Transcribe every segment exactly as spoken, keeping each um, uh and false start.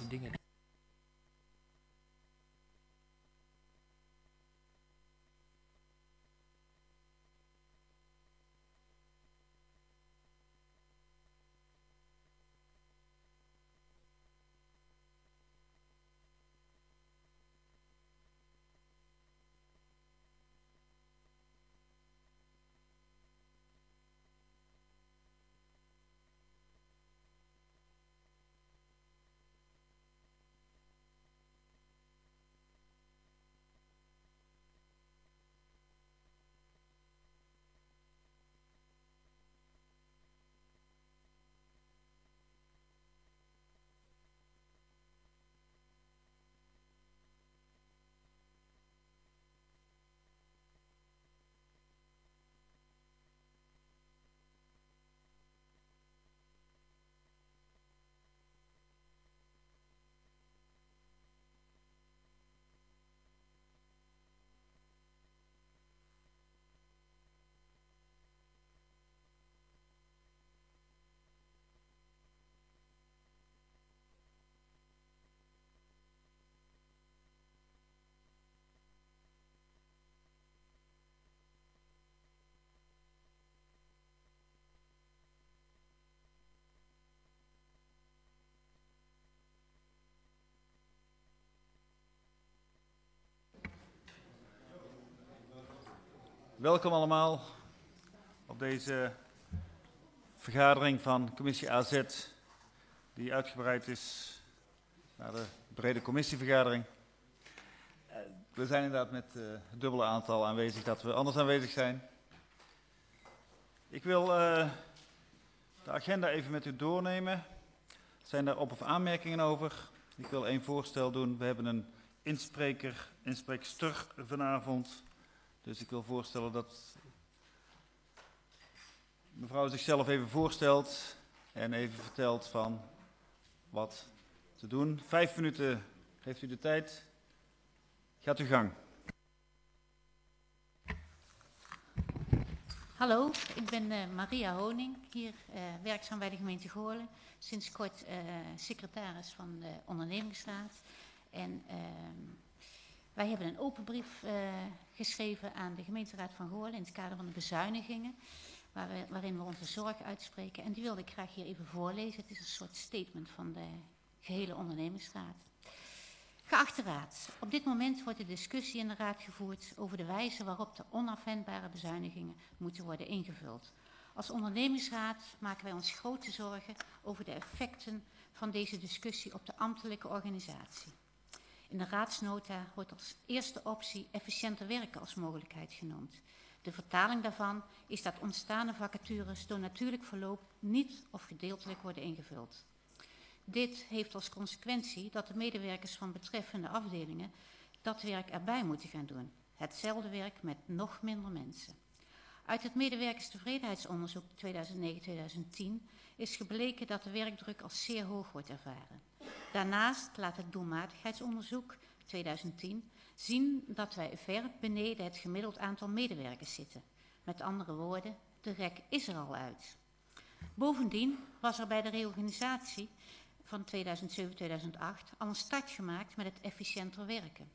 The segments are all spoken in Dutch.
dingen. Welkom allemaal op deze vergadering van commissie A Z, die uitgebreid is naar de brede commissievergadering. We zijn inderdaad met uh, het dubbele aantal aanwezig dat we anders aanwezig zijn. Ik wil uh, de agenda even met u doornemen. Zijn daar op- of aanmerkingen over? Ik wil één voorstel doen. We hebben een inspreker, inspreekster vanavond. Dus ik wil voorstellen dat mevrouw zichzelf even voorstelt en even vertelt van wat te doen. Vijf minuten heeft u de tijd. Gaat uw gang. Hallo, ik ben uh, Maria Honing, hier uh, werkzaam bij de gemeente Goorlen. Sinds kort uh, secretaris van de ondernemingsraad. En uh, wij hebben een open brief uh, geschreven aan de gemeenteraad van Goorlen in het kader van de bezuinigingen. Waar we, waarin we onze zorg uitspreken. En die wilde ik graag hier even voorlezen. Het is een soort statement van de gehele ondernemingsraad. Geachte raad, op dit moment wordt de discussie in de raad gevoerd over de wijze waarop de onafwendbare bezuinigingen moeten worden ingevuld. Als ondernemingsraad maken wij ons grote zorgen over de effecten van deze discussie op de ambtelijke organisatie. In de raadsnota wordt als eerste optie efficiënter werken als mogelijkheid genoemd. De vertaling daarvan is dat ontstane vacatures door natuurlijk verloop niet of gedeeltelijk worden ingevuld. Dit heeft als consequentie dat de medewerkers van betreffende afdelingen dat werk erbij moeten gaan doen. Hetzelfde werk met nog minder mensen. Uit het medewerkerstevredenheidsonderzoek tweeduizend negen tweeduizend tien is gebleken dat de werkdruk als zeer hoog wordt ervaren. Daarnaast laat het doelmatigheidsonderzoek tweeduizend tien zien dat wij ver beneden het gemiddeld aantal medewerkers zitten. Met andere woorden, de rek is er al uit. Bovendien was er bij de reorganisatie van tweeduizend zeven tweeduizend acht al een start gemaakt met het efficiënter werken.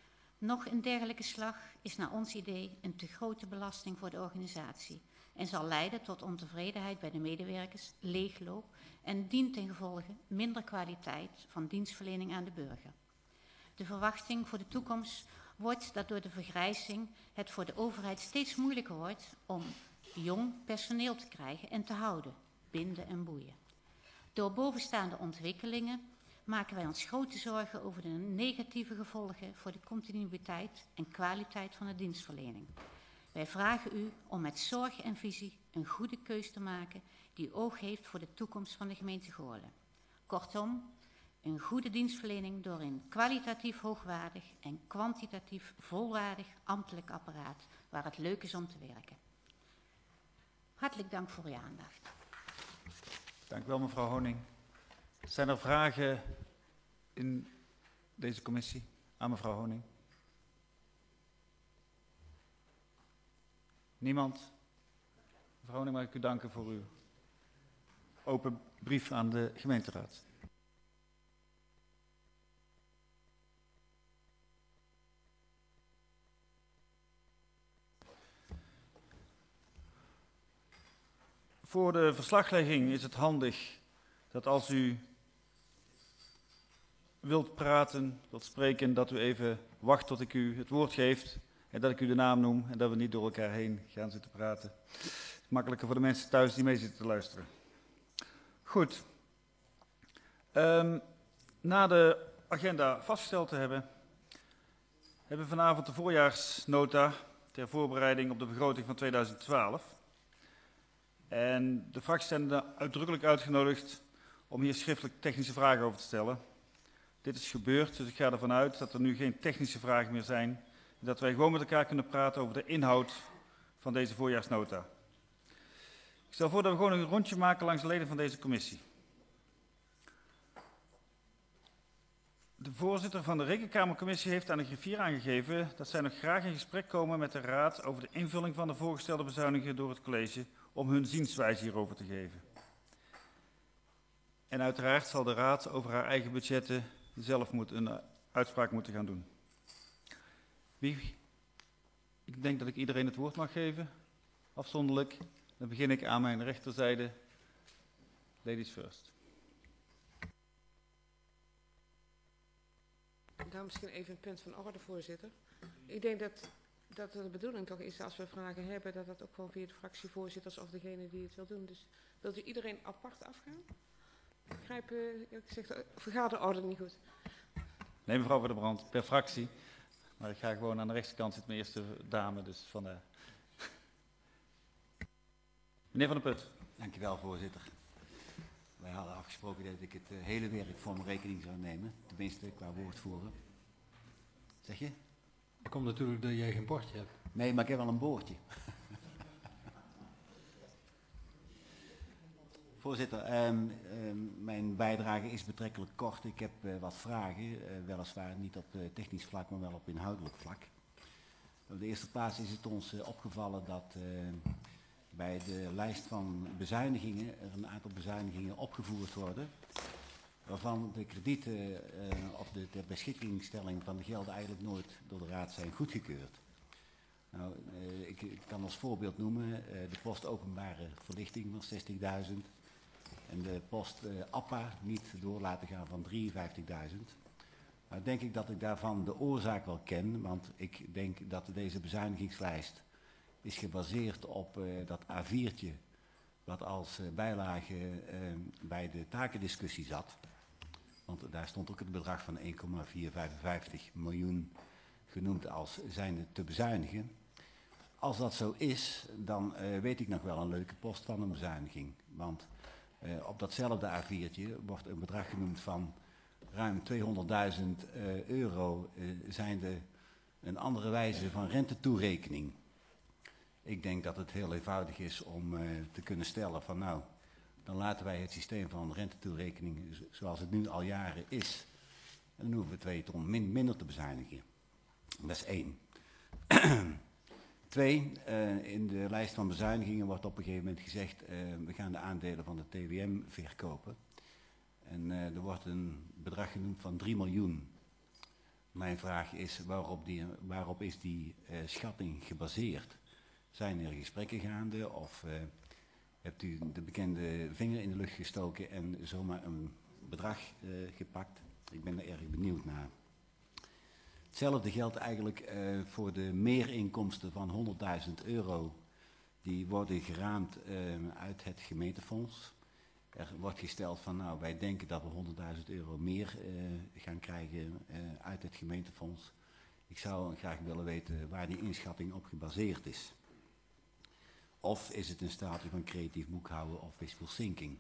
Nog een dergelijke slag is naar ons idee een te grote belasting voor de organisatie en zal leiden tot ontevredenheid bij de medewerkers, leegloop en dient ten gevolge minder kwaliteit van dienstverlening aan de burger. De verwachting voor de toekomst wordt dat door de vergrijzing het voor de overheid steeds moeilijker wordt om jong personeel te krijgen en te houden, binden en boeien. Door bovenstaande ontwikkelingen maken wij ons grote zorgen over de negatieve gevolgen voor de continuïteit en kwaliteit van de dienstverlening. Wij vragen u om met zorg en visie een goede keus te maken die oog heeft voor de toekomst van de gemeente Goorlen. Kortom, een goede dienstverlening door een kwalitatief hoogwaardig en kwantitatief volwaardig ambtelijk apparaat waar het leuk is om te werken. Hartelijk dank voor uw aandacht. Dank u wel, mevrouw Honing. Zijn er vragen in deze commissie aan mevrouw Honing? Niemand? Mevrouw Honing, mag ik u danken voor uw open brief aan de gemeenteraad. Voor de verslaglegging is het handig dat als u wilt praten, wilt spreken, dat u even wacht tot ik u het woord geef en dat ik u de naam noem en dat we niet door elkaar heen gaan zitten praten. Het is makkelijker voor de mensen thuis die mee zitten te luisteren. Goed. Um, na de agenda vastgesteld te hebben, hebben we vanavond de voorjaarsnota ter voorbereiding op de begroting van tweeduizend twaalf. En de fracties zijn uitdrukkelijk uitgenodigd om hier schriftelijk technische vragen over te stellen. Dit is gebeurd, dus ik ga ervan uit dat er nu geen technische vragen meer zijn. En dat wij gewoon met elkaar kunnen praten over de inhoud van deze voorjaarsnota. Ik stel voor dat we gewoon een rondje maken langs de leden van deze commissie. De voorzitter van de Rekenkamercommissie heeft aan de griffier aangegeven dat zij nog graag in gesprek komen met de Raad over de invulling van de voorgestelde bezuinigingen door het college om hun zienswijze hierover te geven. En uiteraard zal de Raad over haar eigen budgetten zelf moet een uitspraak moeten gaan doen. Wie? Ik denk dat ik iedereen het woord mag geven, afzonderlijk. Dan begin ik aan mijn rechterzijde. Ladies first. Nou, misschien even een punt van orde, voorzitter. Ik denk dat, dat de bedoeling toch is, als we vragen hebben, dat dat ook gewoon via de fractievoorzitters of degene die het wil doen. Dus wilt u iedereen apart afgaan? Ik begrijp, uh, ik zeg de vergaderorde niet goed. Nee, mevrouw Van der Brand, per fractie. Maar ik ga gewoon aan de rechterkant zitten, mijn eerste dame, dus vandaar. Meneer Van der Put. Dank u wel, voorzitter. Wij hadden afgesproken dat ik het uh, hele werk voor mijn rekening zou nemen. Tenminste, qua woordvoeren. Zeg je? Dat komt natuurlijk dat jij geen bordje hebt. Nee, maar ik heb wel een boordje. Voorzitter, um, um, mijn bijdrage is betrekkelijk kort. Ik heb uh, wat vragen, uh, weliswaar niet op uh, technisch vlak, maar wel op inhoudelijk vlak. Op de eerste plaats is het ons uh, opgevallen dat uh, bij de lijst van bezuinigingen er een aantal bezuinigingen opgevoerd worden, waarvan de kredieten uh, of de ter beschikkingstelling van de gelden eigenlijk nooit door de Raad zijn goedgekeurd. Nou, uh, ik, ik kan als voorbeeld noemen uh, de post openbare verlichting van zestigduizend en de post uh, Appa niet door laten gaan van drieënvijftigduizend. Nou denk ik dat ik daarvan de oorzaak wel ken, want ik denk dat deze bezuinigingslijst is gebaseerd op uh, dat A viertje wat als uh, bijlage uh, bij de takendiscussie zat. Want daar stond ook het bedrag van één komma vierhonderdvijfenvijftig miljoen genoemd als zijnde te bezuinigen. Als dat zo is, dan uh, weet ik nog wel een leuke post van een bezuiniging. Want uh, op datzelfde A viertje wordt een bedrag genoemd van ruim tweehonderdduizend uh, euro uh, zijnde een andere wijze van rentetoerekening. Ik denk dat het heel eenvoudig is om uh, te kunnen stellen van nou, dan laten wij het systeem van rentetoerekening zoals het nu al jaren is. En dan hoeven we twee ton min, minder te bezuinigen. Dat is één. Twee, uh, in de lijst van bezuinigingen wordt op een gegeven moment gezegd, uh, we gaan de aandelen van de T W M verkopen. En uh, er wordt een bedrag genoemd van drie miljoen. Mijn vraag is, waarop, die, waarop is die uh, schatting gebaseerd? Zijn er gesprekken gaande of uh, hebt u de bekende vinger in de lucht gestoken en zomaar een bedrag uh, gepakt? Ik ben er erg benieuwd naar. Hetzelfde geldt eigenlijk uh, voor de meerinkomsten van honderdduizend euro. Die worden geraamd uh, uit het gemeentefonds. Er wordt gesteld van nou wij denken dat we honderdduizend euro meer uh, gaan krijgen uh, uit het gemeentefonds. Ik zou graag willen weten waar die inschatting op gebaseerd is. Of is het een staaltje van creatief boekhouden of wishful thinking?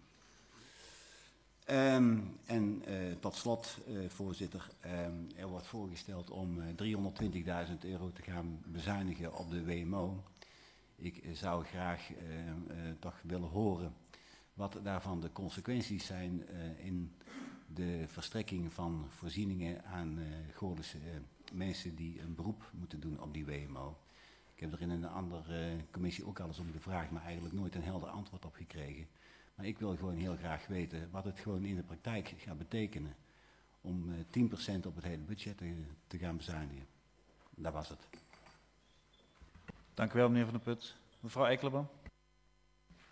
Um, en uh, tot slot, uh, voorzitter, um, er wordt voorgesteld om uh, driehonderdtwintigduizend euro te gaan bezuinigen op de W M O. Ik uh, zou graag uh, uh, toch willen horen wat daarvan de consequenties zijn uh, in de verstrekking van voorzieningen aan uh, Goorlense uh, mensen die een beroep moeten doen op die W M O. Ik heb er in een andere uh, commissie ook al eens om gevraagd, maar eigenlijk nooit een helder antwoord op gekregen. Maar ik wil gewoon heel graag weten wat het gewoon in de praktijk gaat betekenen om uh, tien procent op het hele budget te, te gaan bezuinigen. Dat was het. Dank u wel, meneer Van der Put. Mevrouw Eikelenboom.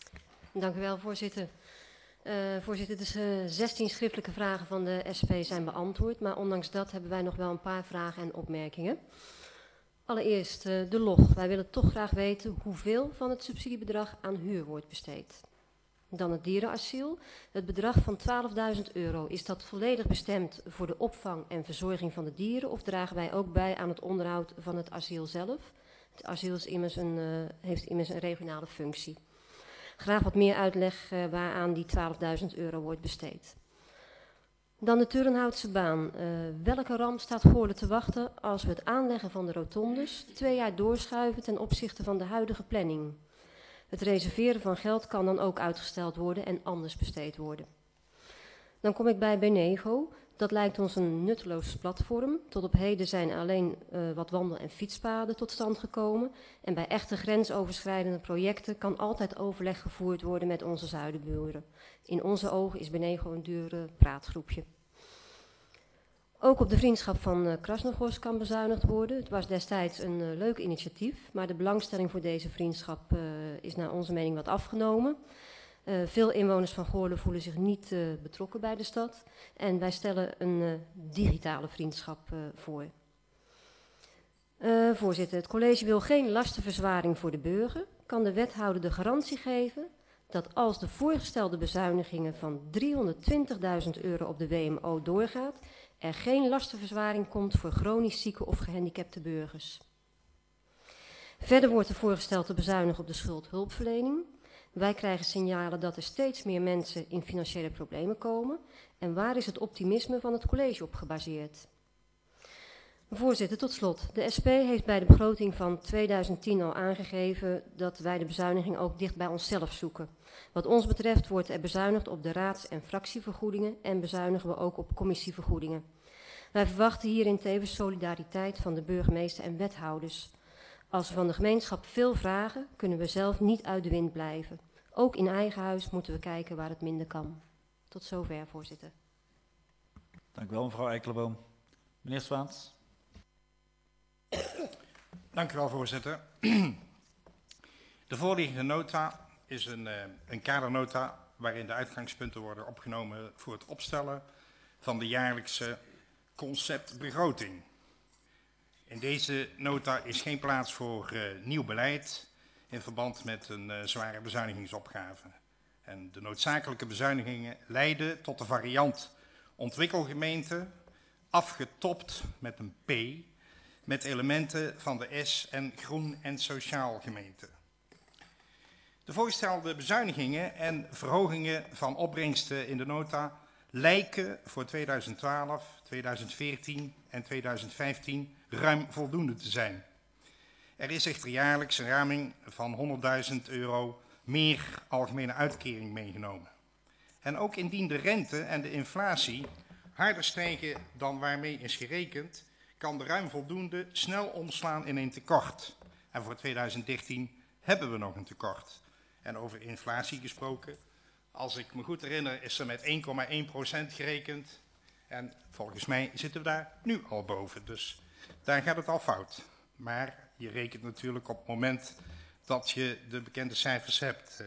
Dank u wel, voorzitter. Uh, voorzitter, de uh, zestien schriftelijke vragen van de S P zijn beantwoord, maar ondanks dat hebben wij nog wel een paar vragen en opmerkingen. Allereerst uh, de log. Wij willen toch graag weten hoeveel van het subsidiebedrag aan huur wordt besteed. Dan het dierenasiel. Het bedrag van twaalfduizend euro, is dat volledig bestemd voor de opvang en verzorging van de dieren of dragen wij ook bij aan het onderhoud van het asiel zelf? Het asiel is immers een, uh, heeft immers een regionale functie. Graag wat meer uitleg uh, waaraan die twaalfduizend euro wordt besteed. Dan de Turnhoutse baan. Uh, welke ramp staat Goorlen te wachten als we het aanleggen van de rotondes twee jaar doorschuiven ten opzichte van de huidige planning? Het reserveren van geld kan dan ook uitgesteld worden en anders besteed worden. Dan kom ik bij Benego. Dat lijkt ons een nutteloos platform. Tot op heden zijn alleen uh, wat wandel- en fietspaden tot stand gekomen. En bij echte grensoverschrijdende projecten kan altijd overleg gevoerd worden met onze zuidenburen. In onze ogen is Benego een duur uh, praatgroepje. Ook op de vriendschap van uh, Krasnogorsk kan bezuinigd worden. Het was destijds een uh, leuk initiatief, maar de belangstelling voor deze vriendschap uh, is naar onze mening wat afgenomen. Uh, veel inwoners van Goorlen voelen zich niet uh, betrokken bij de stad. En wij stellen een uh, digitale vriendschap uh, voor. Uh, voorzitter, het college wil geen lastenverzwaring voor de burger. Kan de wethouder de garantie geven dat als de voorgestelde bezuinigingen van driehonderdtwintigduizend euro op de W M O doorgaat, er geen lastenverzwaring komt voor chronisch zieke of gehandicapte burgers. Verder wordt er voorgesteld te bezuinigen op de schuldhulpverlening. Wij krijgen signalen dat er steeds meer mensen in financiële problemen komen. En waar is het optimisme van het college op gebaseerd? Voorzitter, tot slot. De S P heeft bij de begroting van tweeduizend tien al aangegeven dat wij de bezuiniging ook dicht bij onszelf zoeken. Wat ons betreft wordt er bezuinigd op de raads- en fractievergoedingen en bezuinigen we ook op commissievergoedingen. Wij verwachten hierin tevens solidariteit van de burgemeester en wethouders. Als we van de gemeenschap veel vragen, kunnen we zelf niet uit de wind blijven. Ook in eigen huis moeten we kijken waar het minder kan. Tot zover, voorzitter. Dank u wel, mevrouw Eikelenboom. Meneer Swaans. Dank u wel, voorzitter. De voorliggende nota is een, uh, een kadernota waarin de uitgangspunten worden opgenomen voor het opstellen van de jaarlijkse conceptbegroting. In deze nota is geen plaats voor uh, nieuw beleid in verband met een uh, zware bezuinigingsopgave. En de noodzakelijke bezuinigingen leiden tot de variant ontwikkelgemeente, afgetopt met een P, met elementen van de S en groen en sociaal gemeente. De voorgestelde bezuinigingen en verhogingen van opbrengsten in de nota lijken voor tweeduizend twaalf, tweeduizend veertien en tweeduizend vijftien ruim voldoende te zijn. Er is echter jaarlijks een raming van honderdduizend euro meer algemene uitkering meegenomen. En ook indien de rente en de inflatie harder stijgen dan waarmee is gerekend, kan de ruim voldoende snel omslaan in een tekort. En voor tweeduizend dertien hebben we nog een tekort. En over inflatie gesproken, als ik me goed herinner, is er met één komma één procent gerekend. En volgens mij zitten we daar nu al boven. Dus daar gaat het al fout. Maar je rekent natuurlijk op het moment dat je de bekende cijfers hebt.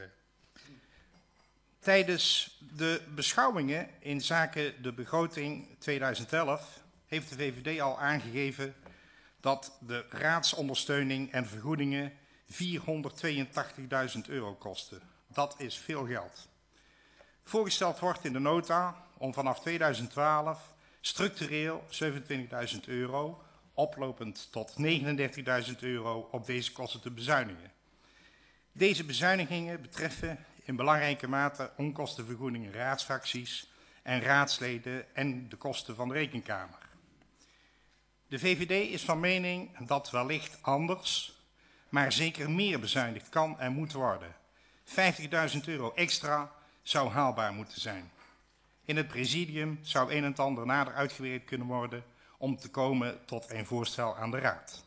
Tijdens de beschouwingen in zaken de begroting tweeduizend elf heeft de V V D al aangegeven dat de raadsondersteuning en vergoedingen vierhonderdtweeëntachtigduizend euro kosten. Dat is veel geld. Voorgesteld wordt in de nota om vanaf tweeduizend twaalf structureel zevenentwintigduizend euro, oplopend tot negenendertigduizend euro op deze kosten te bezuinigen. Deze bezuinigingen betreffen in belangrijke mate onkostenvergoedingen raadsfracties en raadsleden en de kosten van de rekenkamer. De V V D is van mening dat wellicht anders, maar zeker meer bezuinigd kan en moet worden. vijftigduizend euro extra zou haalbaar moeten zijn. In het presidium zou een en ander nader uitgewerkt kunnen worden om te komen tot een voorstel aan de raad.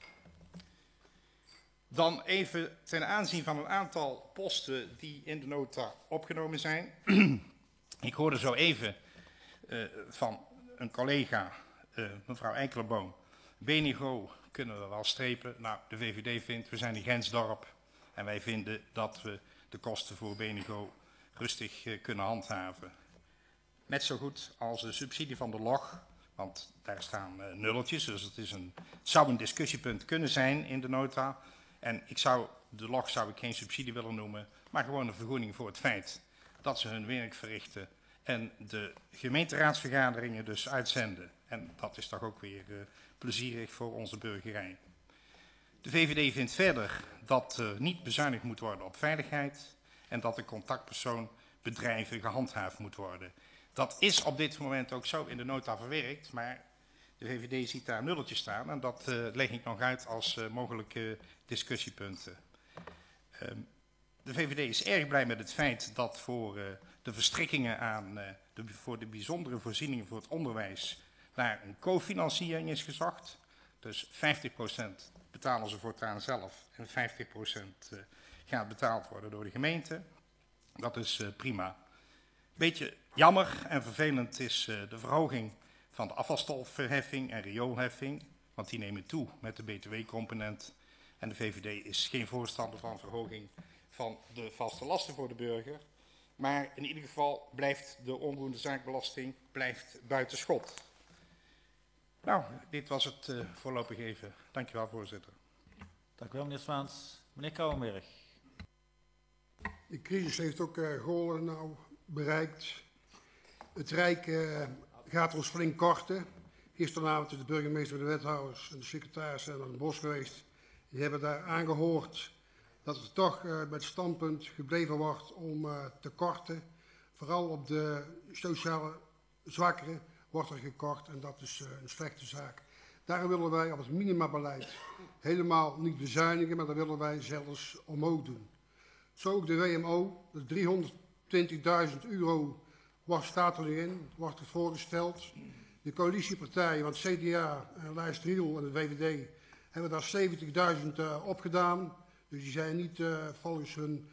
Dan even ten aanzien van een aantal posten die in de nota opgenomen zijn. Ik hoorde zo even uh, van een collega, uh, mevrouw Eikelenboom, Benego kunnen we wel strepen. Nou, de V V D vindt, we zijn een grensdorp en wij vinden dat we de kosten voor Benego rustig uh, kunnen handhaven. Net zo goed als de subsidie van de log, want daar staan uh, nulletjes, dus het, is een, het zou een discussiepunt kunnen zijn in de nota. En ik zou, de log zou ik geen subsidie willen noemen, maar gewoon een vergoeding voor het feit dat ze hun werk verrichten en de gemeenteraadsvergaderingen dus uitzenden. En dat is toch ook weer uh, plezierig voor onze burgerij. De V V D vindt verder dat uh, niet bezuinigd moet worden op veiligheid en dat de contactpersoon bedrijven gehandhaafd moet worden. Dat is op dit moment ook zo in de nota verwerkt, maar de V V D ziet daar nulletjes staan en dat uh, leg ik nog uit als uh, mogelijke discussiepunten. Uh, de V V D is erg blij met het feit dat voor uh, de verstrikkingen aan, uh, de, voor de bijzondere voorzieningen voor het onderwijs naar een cofinanciering is gezocht. Dus vijftig procent betalen ze voortaan zelf en vijftig procent uh, gaat betaald worden door de gemeente. Dat is uh, prima. Beetje jammer en vervelend is uh, de verhoging van de afvalstofheffing en rioolheffing, want die nemen toe met de B T W-component. En de V V D is geen voorstander van verhoging van de vaste lasten voor de burger. Maar in ieder geval blijft de onroerende zaakbelasting blijft buiten schot. Nou, dit was het uh, voorlopig even. Dank u wel, voorzitter. Dank u wel, meneer Swaans. Meneer Kouwenberg. De crisis heeft ook uh, Goorlen nou bereikt. Het Rijk uh, gaat ons flink korten. Gisteravond is de burgemeester, de wethouders en de secretaris zijn aan het bos geweest. Die hebben daar aangehoord dat er toch uh, bij het standpunt gebleven wordt om uh, te korten. Vooral op de sociale zwakkeren wordt er gekort en dat is uh, een slechte zaak. Daarom willen wij op het minimabeleid helemaal niet bezuinigen, maar dat willen wij zelfs omhoog doen. Zo ook de W M O, de driehonderdtwintigduizend euro wat staat er nu in, wordt er voorgesteld. De coalitiepartijen, want C D A, Lijst Riel en de V V D, hebben daar zeventigduizend uh, opgedaan. Dus die zijn niet uh, volgens hun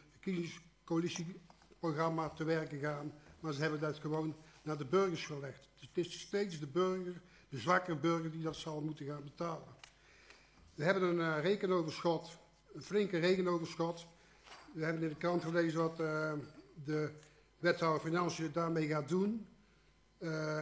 verkiezingscoalitieprogramma te werken gegaan, maar ze hebben dat gewoon naar de burgers gelegd. Dus het is steeds de burger, de zwakke burger, die dat zal moeten gaan betalen. We hebben een uh, rekenoverschot, een flinke rekenoverschot. We hebben in de krant gelezen wat uh, de wethouder Financiën daarmee gaat doen. Uh,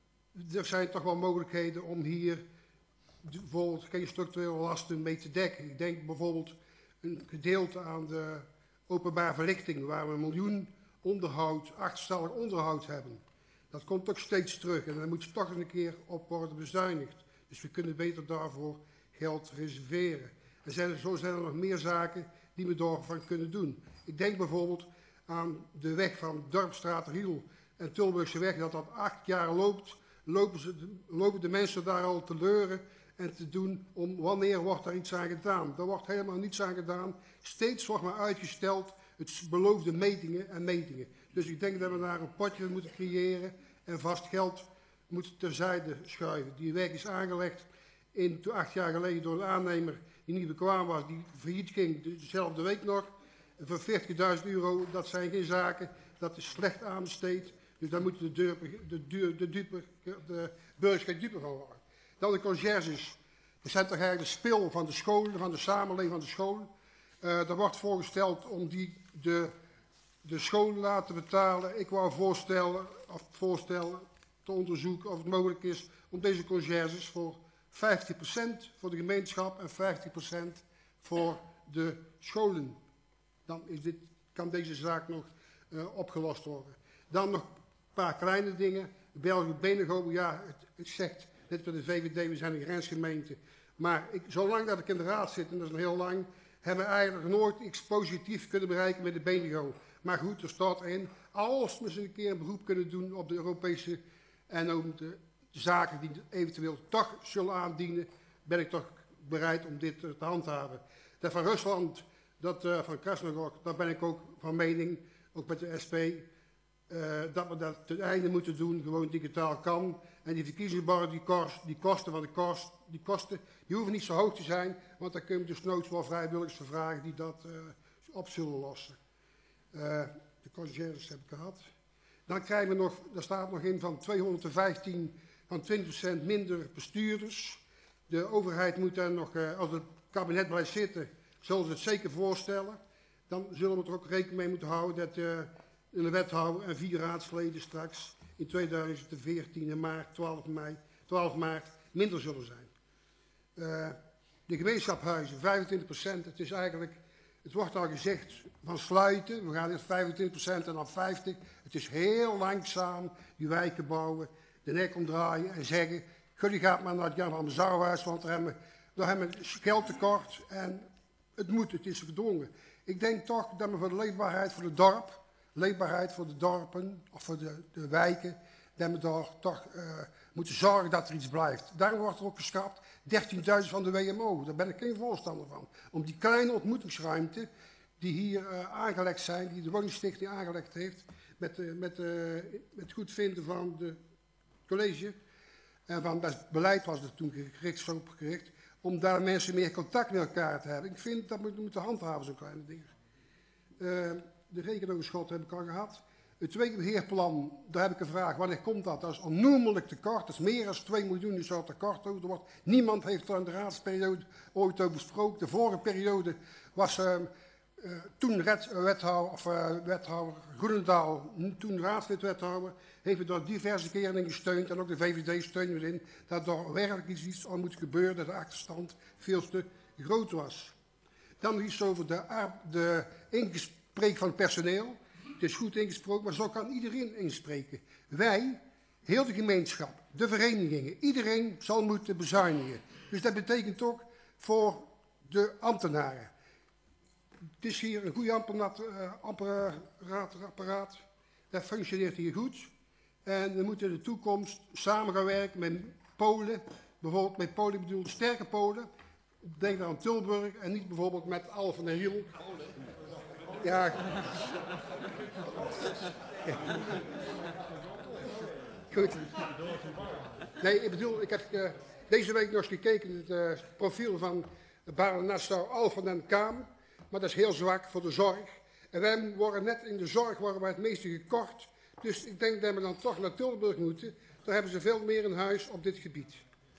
er zijn toch wel mogelijkheden om hier bijvoorbeeld geen structurele lasten mee te dekken. Ik denk bijvoorbeeld een gedeelte aan de openbare verlichting, waar we een miljoen onderhoud, achterstallig onderhoud hebben. Dat komt ook steeds terug en dan moet toch een keer op worden bezuinigd. Dus we kunnen beter daarvoor geld reserveren. En zijn, zo zijn er nog meer zaken die we daarvan kunnen doen. Ik denk bijvoorbeeld aan de weg van Dorpstraat, Riel en Tilburgse weg, dat dat acht jaar loopt. Lopen, ze, lopen de mensen daar al te leuren en te doen om wanneer wordt daar iets aan gedaan. Er wordt helemaal niets aan gedaan. Steeds wordt maar uitgesteld het beloofde metingen en metingen. Dus ik denk dat we daar een potje moeten creëren en vast geld moeten terzijde schuiven. Die weg is aangelegd in, acht jaar geleden door een aannemer die niet bekwaam was, die failliet ging dezelfde week nog. En voor veertigduizend euro, dat zijn geen zaken, dat is slecht aanbesteed. Dus daar moeten de, duper, de, duur, de, duper, de burgers geen dupe van worden. Dan de conciërges. Dat zijn toch eigenlijk de spil van de scholen, van de samenleving van de scholen. Uh, er wordt voorgesteld om die de, de scholen laten betalen. Ik wou voorstellen, of voorstellen te onderzoeken of het mogelijk is om deze conciërges voor vijftig procent voor de gemeenschap en vijftig procent voor de scholen. Dan is dit, kan deze zaak nog uh, opgelost worden. Dan nog een paar kleine dingen. België Benego, ja, het, het zegt net bij de V V D, we zijn een grensgemeente. Maar ik, zolang dat ik in de raad zit, en dat is nog heel lang, hebben we eigenlijk nooit iets positiefs kunnen bereiken met de Benego. Maar goed, er staat erin, als we eens een keer een beroep kunnen doen op de Europese en ook de zaken die eventueel toch zullen aandienen, ben ik toch bereid om dit te handhaven. Dat van Rusland, dat uh, van Krasnogor, daar ben ik ook van mening, ook met de S P, uh, dat we dat ten einde moeten doen, gewoon digitaal kan. En die verkiezingsbarren, die, kost, die kosten van de kost, die kosten, die hoeven niet zo hoog te zijn, want dan kun je dus nooit wel vrijwilligers vragen die dat uh, op zullen lossen. Uh, de conciërges heb ik gehad. Dan krijgen we nog, daar staat nog in van tweehonderdvijftien, van twintig procent minder bestuurders. De overheid moet dan nog, uh, als het kabinet blijft zitten, zullen ze het zeker voorstellen. Dan zullen we er ook rekening mee moeten houden dat uh, een wethouder en vier raadsleden straks in tweeduizend veertien in maart, twaalf mei, twaalf maart minder zullen zijn. Uh, de gemeenschapshuizen, vijfentwintig procent, het is eigenlijk, het wordt al gezegd van sluiten, we gaan eerst vijfentwintig procent en dan vijftig procent. Het is heel langzaam die wijken bouwen, de nek omdraaien en zeggen, jullie gaat maar naar het Jan van Bezouwhuis, want daar hebben, daar hebben we geldtekort en het moet, het is verdwongen. Ik denk toch dat we voor de leefbaarheid voor het dorp, leefbaarheid voor de dorpen of voor de, de wijken, dat we daar toch uh, moeten zorgen dat er iets blijft. Daarom wordt er ook geschrapt dertienduizend van de W M O, daar ben ik geen voorstander van. Om die kleine ontmoetingsruimte die hier uh, aangelegd zijn, die de woningstichting aangelegd heeft, met, uh, met, uh, met het goedvinden van het college, en van dat beleid was er toen gericht, zo opgericht, om daar mensen meer contact met elkaar te hebben. Ik vind dat we moeten handhaven, zo'n kleine dingen. Uh, de rekenoverschot heb ik al gehad. Het tweebeheerplan, daar heb ik een vraag. Wanneer komt dat? Dat is onnoemelijk tekort. Dat is meer dan twee miljoen is er tekort over wordt. Niemand heeft er in de raadsperiode ooit over besproken. De vorige periode was uh, uh, toen red, uh, wethouder, of, uh, wethouder Groenendaal, toen raadslid-wethouder, heeft het door diverse keren in gesteund. En ook de V V D steunt erin dat er werkelijk iets aan moet gebeuren. Dat de achterstand veel te groot was. Dan nog iets over de, de ingespreek van het personeel. Het is goed ingesproken, maar zo kan iedereen inspreken. Wij, heel de gemeenschap, de verenigingen, iedereen zal moeten bezuinigen. Dus dat betekent ook voor de ambtenaren. Het is hier een goed ambtenaarapparaat, dat functioneert hier goed. En we moeten in de toekomst samen gaan werken met Polen, bijvoorbeeld met Polen, ik bedoel sterke Polen. Denk aan Tilburg en niet bijvoorbeeld met Alphen en Hiel. Ja. Goed. Nee, ik bedoel, ik heb uh, deze week nog eens gekeken het uh, profiel van Baren Nassau, Alphen en Kaam. Maar dat is heel zwak voor de zorg. En wij worden net in de zorg worden wij het meeste gekort. Dus ik denk dat we dan toch naar Tilburg moeten. Daar hebben ze veel meer in huis op dit gebied.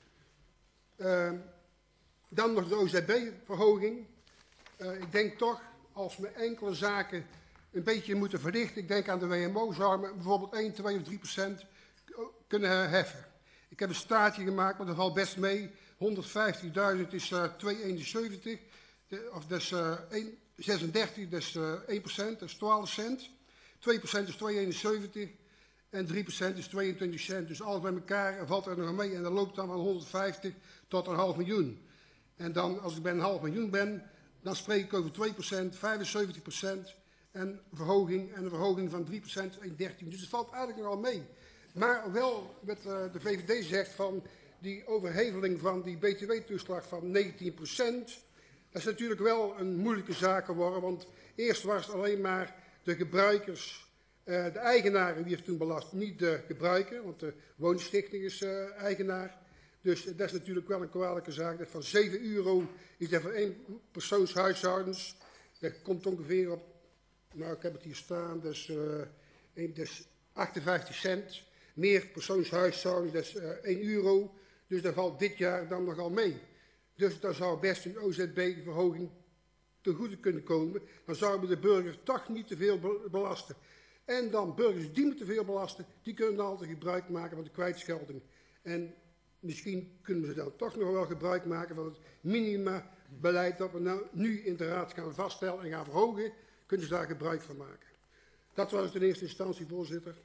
Uh, dan nog de O Z B-verhoging. Uh, ik denk toch, als we enkele zaken een beetje moeten verlichten, ik denk aan de W M O, zouden we bijvoorbeeld één, twee of drie procent kunnen heffen. Ik heb een staartje gemaakt, maar dat valt best mee. honderdvijftigduizend is uh, twee komma eenenzeventig, de, of dat is uh, zesendertig, dat is uh, één procent, dat is twaalf cent. twee procent is twee komma eenenzeventig en drie procent is tweeëntwintig cent. Dus alles bij elkaar valt er nog mee en dat loopt dan van honderdvijftig tot een half miljoen. En dan, als ik bij een half miljoen ben, dan spreek ik over twee procent, vijfenzeventig procent en verhoging, en een verhoging van drie procent, één komma dertien. Dus het valt eigenlijk nogal mee. Maar wel wat uh, de V V D zegt van die overheveling van die B T W-toeslag van negentien procent. Dat is natuurlijk wel een moeilijke zaak geworden, want eerst was het alleen maar de gebruikers, uh, de eigenaren die heeft toen belast, niet de gebruiker, want de woonstichting is uh, eigenaar. Dus dat is natuurlijk wel een kwalijke zaak. Dat van zeven euro is dat voor één persoonshuishoudens. Dat komt ongeveer op, nou ik heb het hier staan, dat is, uh, een, dat is achtenvijftig cent. Meer persoonshuishoudens, dat is uh, één euro. Dus dat valt dit jaar dan nogal mee. Dus daar zou best een O Z B-verhoging ten goede kunnen komen. Dan zouden we de burgers toch niet te veel belasten. En dan burgers die niet te veel belasten, die kunnen dan altijd gebruik maken van de kwijtschelding. En misschien kunnen ze dan toch nog wel gebruik maken van het minimabeleid dat we nou, nu in de raad gaan vaststellen en gaan verhogen. Kunnen ze daar gebruik van maken. Dat was het in eerste instantie, voorzitter.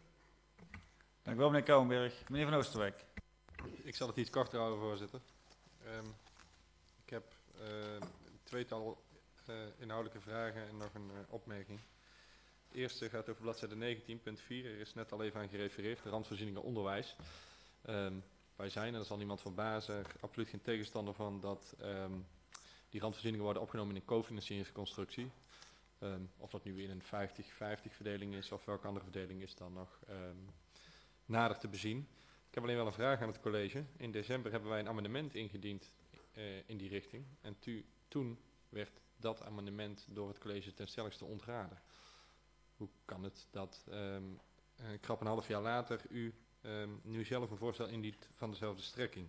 Dank u wel, meneer Kouwenberg. Meneer Van Oosterwijk. Ik zal het iets korter houden, voorzitter. Um, ik heb uh, een tweetal uh, inhoudelijke vragen en nog een uh, opmerking. De eerste gaat over bladzijde negentien punt vier. Er is net al even aan gerefereerd, de randvoorzieningen onderwijs. Um, wij zijn, en dat zal niemand verbazen, absoluut geen tegenstander van dat um, die randvoorzieningen worden opgenomen in een cofinancieringsconstructie. Um, of dat nu in een vijftig vijftig verdeling is of welke andere verdeling is dan nog um, nader te bezien. Ik heb alleen wel een vraag aan het college. In december hebben wij een amendement ingediend uh, in die richting. En tu, toen werd dat amendement door het college ten stelligste ontraden. Hoe kan het dat um, een krap een half jaar later u um, nu zelf een voorstel indient van dezelfde strekking?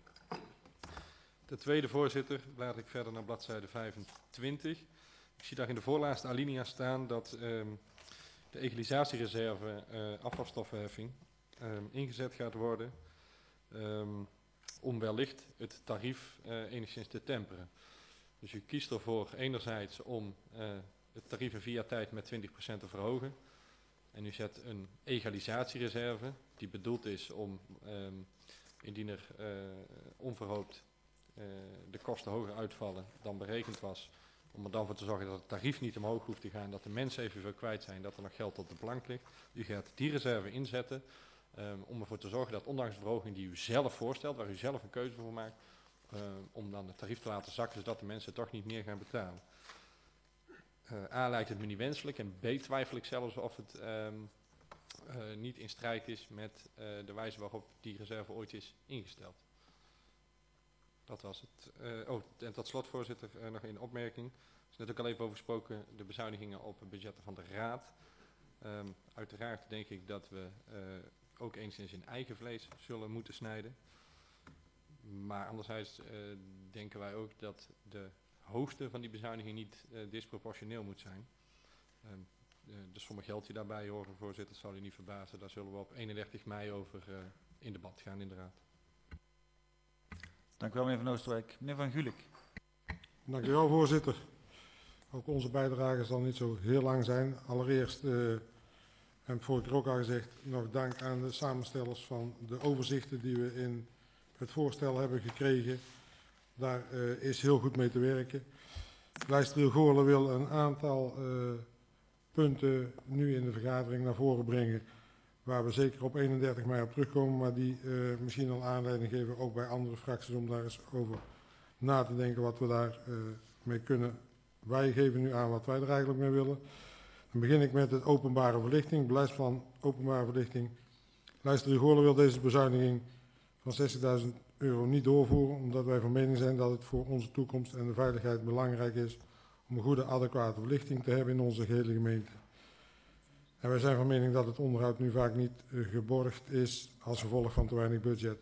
De tweede, voorzitter, laat ik verder naar bladzijde vijfentwintig. Ik zie daar in de voorlaatste alinea staan dat um, de egalisatiereserve uh, afvalstoffenheffing um, ingezet gaat worden um, om wellicht het tarief uh, enigszins te temperen. Dus u kiest ervoor enerzijds om uh, het tarief in vier jaar tijd met twintig procent te verhogen. En u zet een egalisatiereserve die bedoeld is om, um, indien er uh, onverhoopt uh, de kosten hoger uitvallen dan berekend was, om er dan voor te zorgen dat het tarief niet omhoog hoeft te gaan, dat de mensen evenveel kwijt zijn, dat er nog geld op de plank ligt. U gaat die reserve inzetten um, om ervoor te zorgen dat ondanks de verhoging die u zelf voorstelt, waar u zelf een keuze voor maakt, uh, om dan het tarief te laten zakken, zodat de mensen toch niet meer gaan betalen. Uh, A lijkt het me niet wenselijk en B twijfel ik zelfs of het um, uh, niet in strijd is met uh, de wijze waarop die reserve ooit is ingesteld. Dat was het. Uh, oh, en tot slot, voorzitter, uh, nog één opmerking. Er is net ook al even over gesproken, de bezuinigingen op het budgetten van de Raad. Um, uiteraard denk ik dat we uh, ook enigszins in eigen vlees zullen moeten snijden. Maar anderzijds uh, denken wij ook dat de hoogte van die bezuiniging niet uh, disproportioneel moet zijn. Um, uh, de somme geld die daarbij horen, voorzitter, zal u niet verbazen. Daar zullen we op eenendertig mei over uh, in debat gaan in de Raad. Dank u wel, meneer Van Oosterwijk. Meneer Van Gulik. Dank u wel, voorzitter. Ook onze bijdrage zal niet zo heel lang zijn. Allereerst, uh, heb ik vorige keer ook al gezegd, nog dank aan de samenstellers van de overzichten die we in het voorstel hebben gekregen. Daar uh, is heel goed mee te werken. Lijstriel Goorlen wil een aantal uh, punten nu in de vergadering naar voren brengen, waar we zeker op eenendertig mei op terugkomen, maar die uh, misschien al aanleiding geven, ook bij andere fracties, om daar eens over na te denken wat we daar uh, mee kunnen. Wij geven nu aan wat wij er eigenlijk mee willen. Dan begin ik met het openbare verlichting, beleidsplan openbare verlichting. Lijstriel Goorlen wil deze bezuiniging van zestigduizend euro niet doorvoeren, omdat wij van mening zijn dat het voor onze toekomst en de veiligheid belangrijk is om een goede, adequate verlichting te hebben in onze gehele gemeente. En wij zijn van mening dat het onderhoud nu vaak niet uh, geborgd is als gevolg van te weinig budget.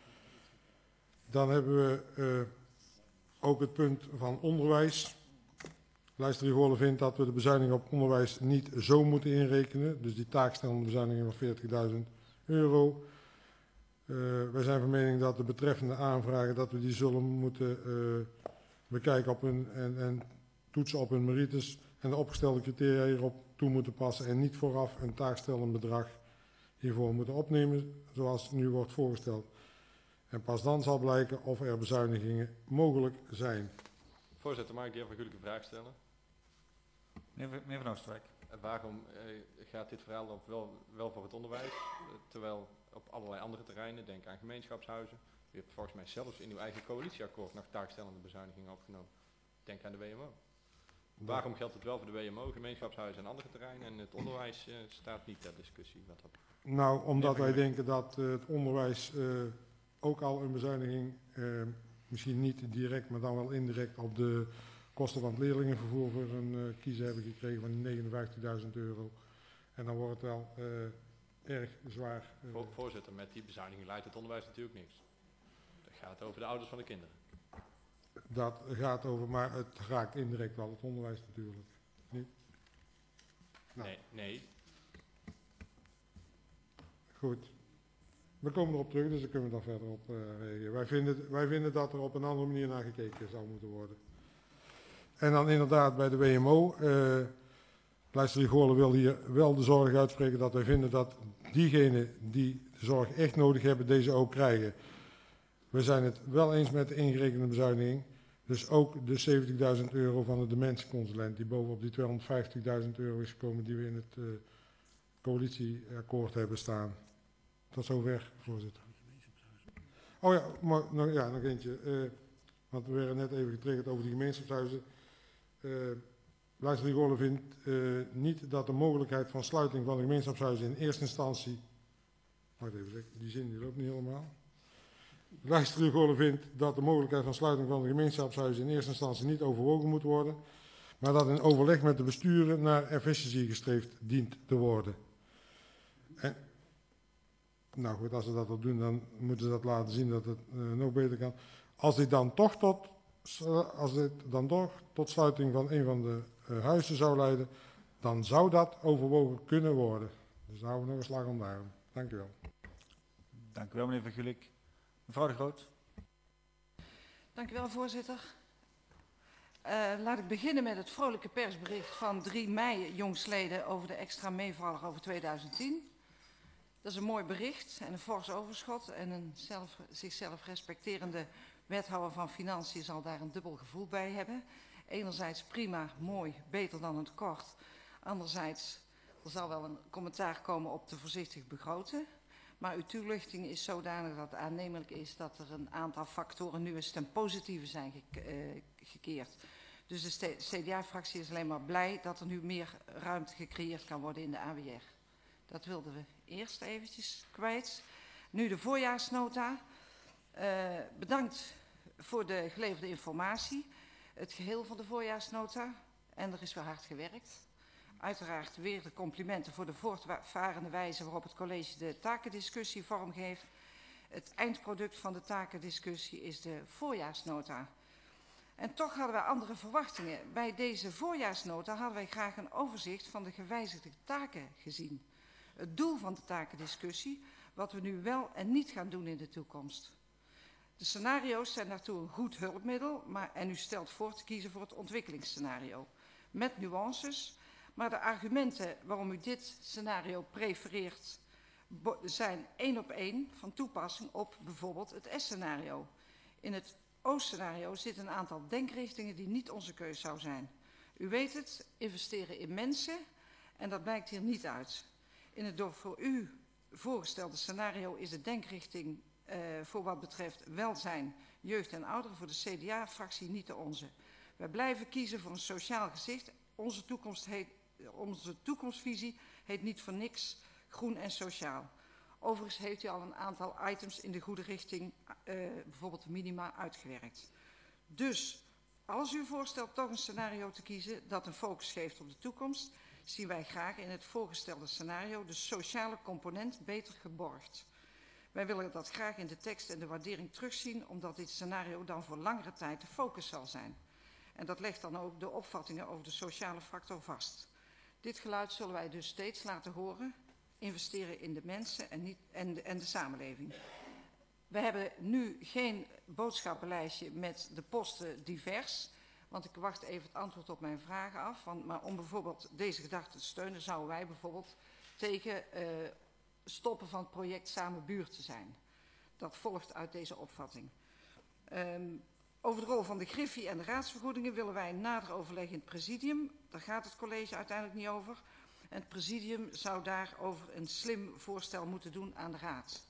Dan hebben we uh, ook het punt van onderwijs. Lijstriel Goorlen vindt dat we de bezuiniging op onderwijs niet zo moeten inrekenen. Dus die taakstellende bezuiniging van veertigduizend euro. Uh, wij zijn van mening dat de betreffende aanvragen, dat we die zullen moeten uh, bekijken op hun, en, en toetsen op hun merites en de opgestelde criteria hierop toe moeten passen en niet vooraf een taakstellend bedrag hiervoor moeten opnemen, zoals nu wordt voorgesteld. En pas dan zal blijken of er bezuinigingen mogelijk zijn. Voorzitter, mag ik de heer Van Gulik een vraag stellen? Meneer, meneer Van Oosterwijk. Waarom uh, gaat dit verhaal op wel, wel voor het onderwijs, uh, terwijl op allerlei andere terreinen, denk aan gemeenschapshuizen, u hebt volgens mij zelfs in uw eigen coalitieakkoord nog taakstellende bezuinigingen opgenomen. Denk aan de W M O. Waarom geldt het wel voor de W M O, gemeenschapshuizen en andere terreinen en het onderwijs uh, staat niet ter discussie? Wat dat... Nou, omdat wij denken dat uh, het onderwijs uh, ook al een bezuiniging, uh, misschien niet direct, maar dan wel indirect op de kosten van het leerlingenvervoer voor een uh, kiezer hebben gekregen van negenenvijftigduizend euro. En dan wordt het wel uh, erg zwaar. Uh, Vo voorzitter, met die bezuiniging leidt het onderwijs natuurlijk niks. Het gaat over de ouders van de kinderen. Dat gaat over, maar het raakt indirect wel het onderwijs natuurlijk. Niet? Nou. Nee, nee. Goed. We komen erop terug, dus dan kunnen we daar verder op uh, reageren. Wij vinden, wij vinden dat er op een andere manier naar gekeken zou moeten worden. En dan inderdaad bij de W M O. Uh, Lijstriel Goorlen wil hier wel de zorg uitspreken dat wij vinden dat diegenen die de zorg echt nodig hebben, deze ook krijgen. We zijn het wel eens met de ingerekende bezuiniging. Dus ook de zeventigduizend euro van de dementieconsulent die bovenop die tweehonderdvijftigduizend euro is gekomen die we in het uh, coalitieakkoord hebben staan. Tot zover, voorzitter. Oh ja, maar, nog, ja, nog eentje. Uh, want we werden net even getriggerd over die gemeenschapshuizen. Uh, Lijstriel Goorlen vindt uh, niet dat de mogelijkheid van sluiting van de gemeenschapshuizen in eerste instantie... Wacht even, zeg, die zin die loopt niet helemaal. Lijstriel Goorlen vindt dat de mogelijkheid van sluiting van de gemeenschapshuizen in eerste instantie niet overwogen moet worden, maar dat in overleg met de besturen naar efficiëntie gestreefd dient te worden. En, nou goed, als ze dat al doen, dan moeten ze dat laten zien dat het uh, nog beter kan. Als dit dan toch tot, als dit dan toch tot sluiting van een van de uh, huizen zou leiden, dan zou dat overwogen kunnen worden. Dus daar houden we nog een slag om de arm. Dank u wel. Dank u wel, meneer Vergulik. Mevrouw de Groot. Dank u wel, voorzitter. Uh, laat ik beginnen met het vrolijke persbericht van drie mei jongstleden over de extra meevaller over tweeduizend tien. Dat is een mooi bericht en een fors overschot en een zelf, zichzelf respecterende wethouder van Financiën zal daar een dubbel gevoel bij hebben. Enerzijds prima, mooi, beter dan een tekort. Anderzijds, er zal wel een commentaar komen op te voorzichtig begroten. Maar uw toelichting is zodanig dat het aannemelijk is dat er een aantal factoren nu eens ten positieve zijn geke uh, gekeerd. Dus de C D A-fractie is alleen maar blij dat er nu meer ruimte gecreëerd kan worden in de A W R. Dat wilden we eerst eventjes kwijt. Nu de voorjaarsnota. Uh, bedankt voor de geleverde informatie. Het geheel van de voorjaarsnota. En er is weer hard gewerkt. Uiteraard weer de complimenten voor de voortvarende wijze waarop het college de takendiscussie vormgeeft. Het eindproduct van de takendiscussie is de voorjaarsnota. En toch hadden wij andere verwachtingen. Bij deze voorjaarsnota hadden wij graag een overzicht van de gewijzigde taken gezien. Het doel van de takendiscussie, wat we nu wel en niet gaan doen in de toekomst. De scenario's zijn daartoe een goed hulpmiddel, maar, en u stelt voor te kiezen voor het ontwikkelingsscenario. Met nuances, maar de argumenten waarom u dit scenario prefereert zijn één op één van toepassing op bijvoorbeeld het S-scenario. In het O-scenario zitten een aantal denkrichtingen die niet onze keus zou zijn. U weet het, investeren in mensen en dat blijkt hier niet uit. In het door voor u voorgestelde scenario is de denkrichting uh, voor wat betreft welzijn, jeugd en ouderen voor de C D A-fractie niet de onze. Wij blijven kiezen voor een sociaal gezicht. Onze, toekomst heet, onze toekomstvisie heet niet voor niks groen en sociaal. Overigens heeft u al een aantal items in de goede richting, uh, bijvoorbeeld de minima, uitgewerkt. Dus als u voorstelt toch een scenario te kiezen dat een focus geeft op de toekomst, zien wij graag in het voorgestelde scenario de sociale component beter geborgd. Wij willen dat graag in de tekst en de waardering terugzien, omdat dit scenario dan voor langere tijd de focus zal zijn. En dat legt dan ook de opvattingen over de sociale factor vast. Dit geluid zullen wij dus steeds laten horen, investeren in de mensen en, niet, en, de, en de samenleving. We hebben nu geen boodschappenlijstje met de posten divers, want ik wacht even het antwoord op mijn vragen af. Want, maar om bijvoorbeeld deze gedachte te steunen, zouden wij bijvoorbeeld tegen uh, stoppen van het project Samen Buurt te zijn. Dat volgt uit deze opvatting. Um, over de rol van de Griffie en de raadsvergoedingen willen wij nader overleggen in het presidium. Daar gaat het college uiteindelijk niet over. En het presidium zou daarover een slim voorstel moeten doen aan de raad.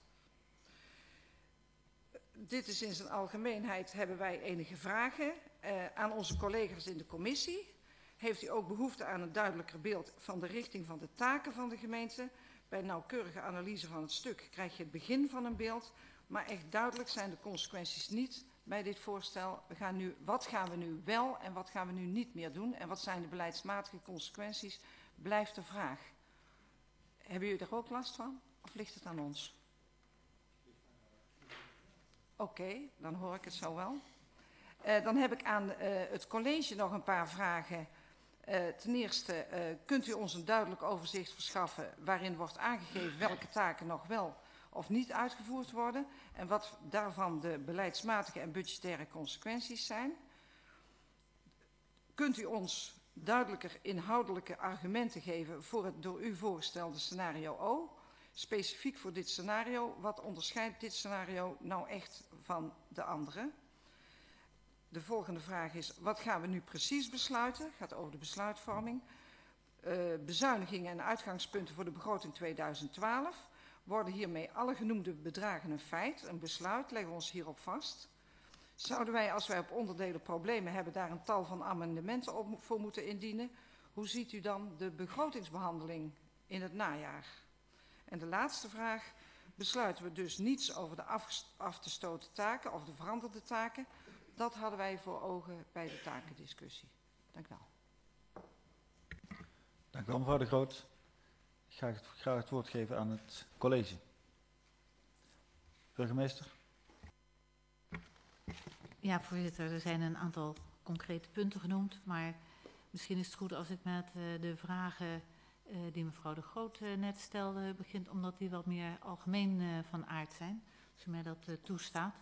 Dit is in zijn algemeenheid, hebben wij enige vragen uh, aan onze collega's in de commissie. Heeft u ook behoefte aan een duidelijker beeld van de richting van de taken van de gemeente? Bij nauwkeurige analyse van het stuk krijg je het begin van een beeld, maar echt duidelijk zijn de consequenties niet bij dit voorstel. We gaan nu, wat gaan we nu wel en wat gaan we nu niet meer doen en wat zijn de beleidsmatige consequenties, blijft de vraag. Hebben jullie er ook last van of ligt het aan ons? Oké, okay, dan hoor ik het zo wel. Uh, dan heb ik aan uh, het college nog een paar vragen. Uh, ten eerste, uh, kunt u ons een duidelijk overzicht verschaffen waarin wordt aangegeven welke taken nog wel of niet uitgevoerd worden en wat daarvan de beleidsmatige en budgettaire consequenties zijn? Kunt u ons duidelijker inhoudelijke argumenten geven voor het door u voorgestelde scenario O? Specifiek voor dit scenario, wat onderscheidt dit scenario nou echt van de andere? De volgende vraag is, wat gaan we nu precies besluiten? Het gaat over de besluitvorming. Uh, bezuinigingen en uitgangspunten voor de begroting tweeduizend twaalf. Worden hiermee alle genoemde bedragen een feit? Een besluit, leggen we ons hierop vast? Zouden wij, als wij op onderdelen problemen hebben, daar een tal van amendementen op voor moeten indienen? Hoe ziet u dan de begrotingsbehandeling in het najaar? En de laatste vraag, besluiten we dus niets over de af, af te stoten taken of de veranderde taken? Dat hadden wij voor ogen bij de takendiscussie. Dank u wel. Dank u wel, mevrouw de Groot. Ik ga het, graag het woord geven aan het college. Burgemeester. Ja, voorzitter, er zijn een aantal concrete punten genoemd, maar misschien is het goed als ik met uh, de vragen uh, die mevrouw De Groot uh, net stelde begint, omdat die wat meer algemeen uh, van aard zijn, als u mij dat uh, toestaat.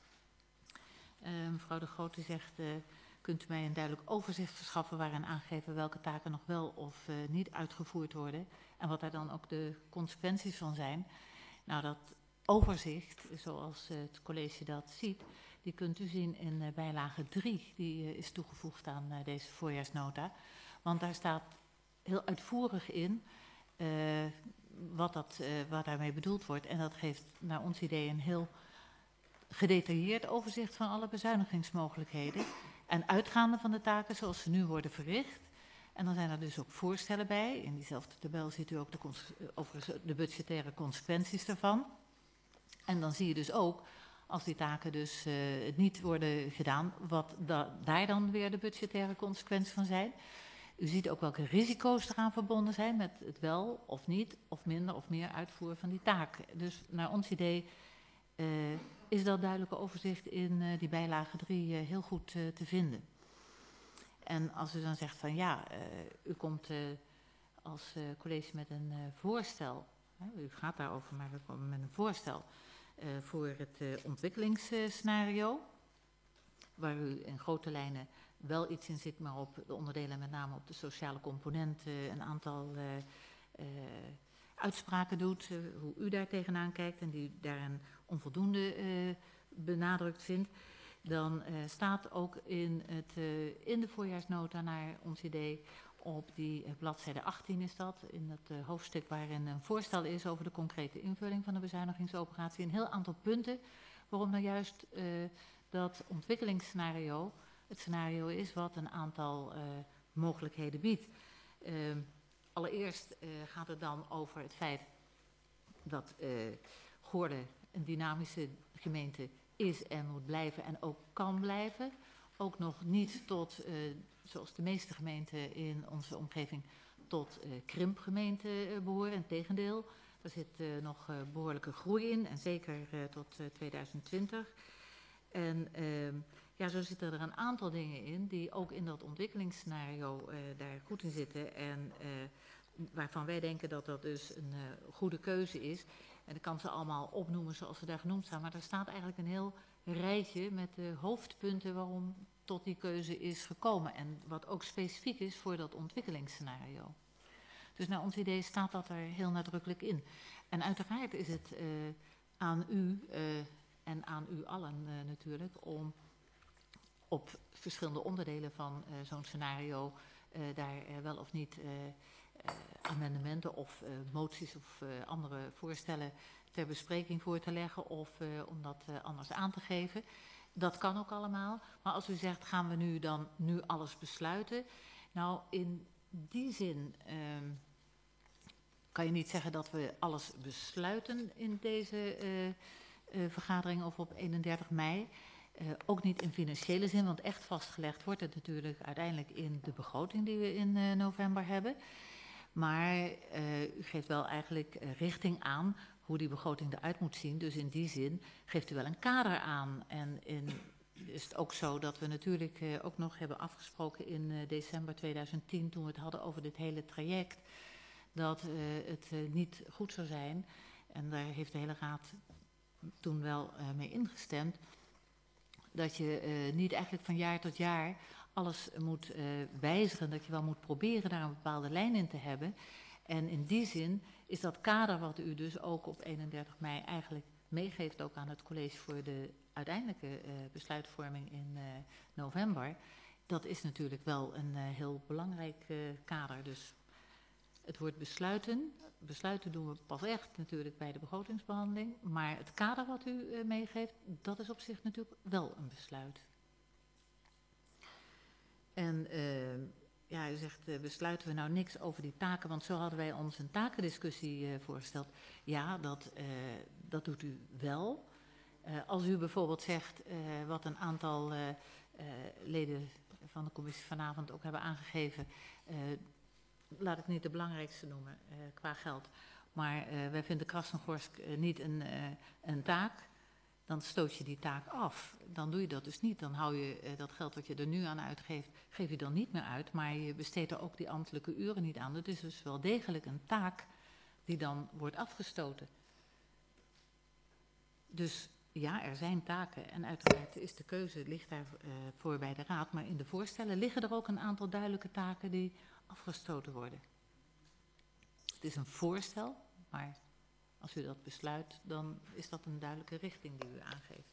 Uh, mevrouw De Groot die zegt, uh, kunt u mij een duidelijk overzicht verschaffen waarin aangeven welke taken nog wel of uh, niet uitgevoerd worden en wat daar dan ook de consequenties van zijn. Nou, dat overzicht, zoals uh, het college dat ziet, die kunt u zien in uh, bijlage drie, die uh, is toegevoegd aan uh, deze voorjaarsnota. Want daar staat heel uitvoerig in uh, wat, dat, uh, wat daarmee bedoeld wordt. En dat geeft naar ons idee een heel gedetailleerd overzicht van alle bezuinigingsmogelijkheden. En uitgaande van de taken zoals ze nu worden verricht. En dan zijn er dus ook voorstellen bij. In diezelfde tabel ziet u ook de, overigens de budgettaire consequenties daarvan. En dan zie je dus ook, als die taken dus uh, niet worden gedaan, wat da daar dan weer de budgettaire consequenties van zijn. U ziet ook welke risico's eraan verbonden zijn met het wel of niet, of minder of meer uitvoeren van die taken. Dus naar ons idee uh, is dat duidelijke overzicht in uh, die bijlage drie uh, heel goed uh, te vinden. En als u dan zegt van ja, uh, u komt uh, als uh, college met een uh, voorstel, hè, u gaat daarover, maar we komen met een voorstel uh, voor het uh, ontwikkelingsscenario, waar u in grote lijnen wel iets in zit, maar op de onderdelen, met name op de sociale component, uh, een aantal uh, uh, uitspraken doet, uh, hoe u daar tegenaan kijkt en die u daarin onvoldoende uh, benadrukt vindt. Dan uh, staat ook in, het, uh, in de voorjaarsnota naar ons idee op die uh, bladzijde achttien is dat, in het uh, hoofdstuk waarin een voorstel is over de concrete invulling van de bezuinigingsoperatie. Een heel aantal punten waarom nou juist uh, dat ontwikkelingsscenario het scenario is wat een aantal uh, mogelijkheden biedt. Uh, allereerst uh, gaat het dan over het feit dat uh, Goorlen een dynamische gemeente is en moet blijven en ook kan blijven. Ook nog niet tot, uh, zoals de meeste gemeenten in onze omgeving, tot uh, krimpgemeenten uh, behoren. Integendeel, er zit uh, nog uh, behoorlijke groei in en zeker uh, tot uh, tweeduizend twintig. En uh, ja, zo zitten er een aantal dingen in die ook in dat ontwikkelingsscenario uh, daar goed in zitten en uh, waarvan wij denken dat dat dus een uh, goede keuze is. En ik kan ze allemaal opnoemen zoals ze daar genoemd staan, maar er staat eigenlijk een heel rijtje met de hoofdpunten waarom tot die keuze is gekomen en wat ook specifiek is voor dat ontwikkelingsscenario. Dus naar ons idee staat dat er heel nadrukkelijk in. En uiteraard is het uh, aan u uh, en aan u allen uh, natuurlijk om op verschillende onderdelen van uh, zo'n scenario uh, daar uh, wel of niet uh, uh, amendementen of uh, moties of uh, andere voorstellen ter bespreking voor te leggen of uh, om dat uh, anders aan te geven. Dat kan ook allemaal. Maar als u zegt, gaan we nu dan nu alles besluiten? Nou, in die zin um, kan je niet zeggen dat we alles besluiten in deze uh, uh, vergadering of op eenendertig mei. Uh, ook niet in financiële zin, want echt vastgelegd wordt het natuurlijk uiteindelijk in de begroting die we in uh, november hebben. Maar uh, u geeft wel eigenlijk uh, richting aan hoe die begroting eruit moet zien. Dus in die zin geeft u wel een kader aan. En in, is het ook zo dat we natuurlijk uh, ook nog hebben afgesproken in uh, december tweeduizend tien, toen we het hadden over dit hele traject, dat uh, het uh, niet goed zou zijn. En daar heeft de hele raad toen wel uh, mee ingestemd. Dat je uh, niet eigenlijk van jaar tot jaar alles moet uh, wijzigen. Dat je wel moet proberen daar een bepaalde lijn in te hebben. En in die zin is dat kader wat u dus ook op eenendertig mei eigenlijk meegeeft ook aan het college voor de uiteindelijke uh, besluitvorming in uh, november. Dat is natuurlijk wel een uh, heel belangrijk uh, kader. Dus het woord besluiten. Besluiten doen we pas echt natuurlijk bij de begrotingsbehandeling. Maar het kader wat u uh, meegeeft, dat is op zich natuurlijk wel een besluit. En uh, ja, u zegt, uh, besluiten we nou niks over die taken, want zo hadden wij ons een takendiscussie uh, voorgesteld. Ja, dat, uh, dat doet u wel. Uh, als u bijvoorbeeld zegt, uh, wat een aantal uh, uh, leden van de commissie vanavond ook hebben aangegeven, uh, laat ik niet de belangrijkste noemen uh, qua geld, maar uh, wij vinden Krasnogorsk uh, niet een, uh, een taak. dan stoot je die taak af. Dan doe je dat dus niet. Dan hou je uh, dat geld wat je er nu aan uitgeeft, geef je dan niet meer uit. Maar je besteedt er ook die ambtelijke uren niet aan. Dat is dus wel degelijk een taak die dan wordt afgestoten. Dus ja, er zijn taken. En uiteraard is de keuze, ligt daarvoor uh, bij de Raad. Maar in de voorstellen liggen er ook een aantal duidelijke taken die afgestoten worden. Het is een voorstel, maar als u dat besluit, dan is dat een duidelijke richting die u aangeeft.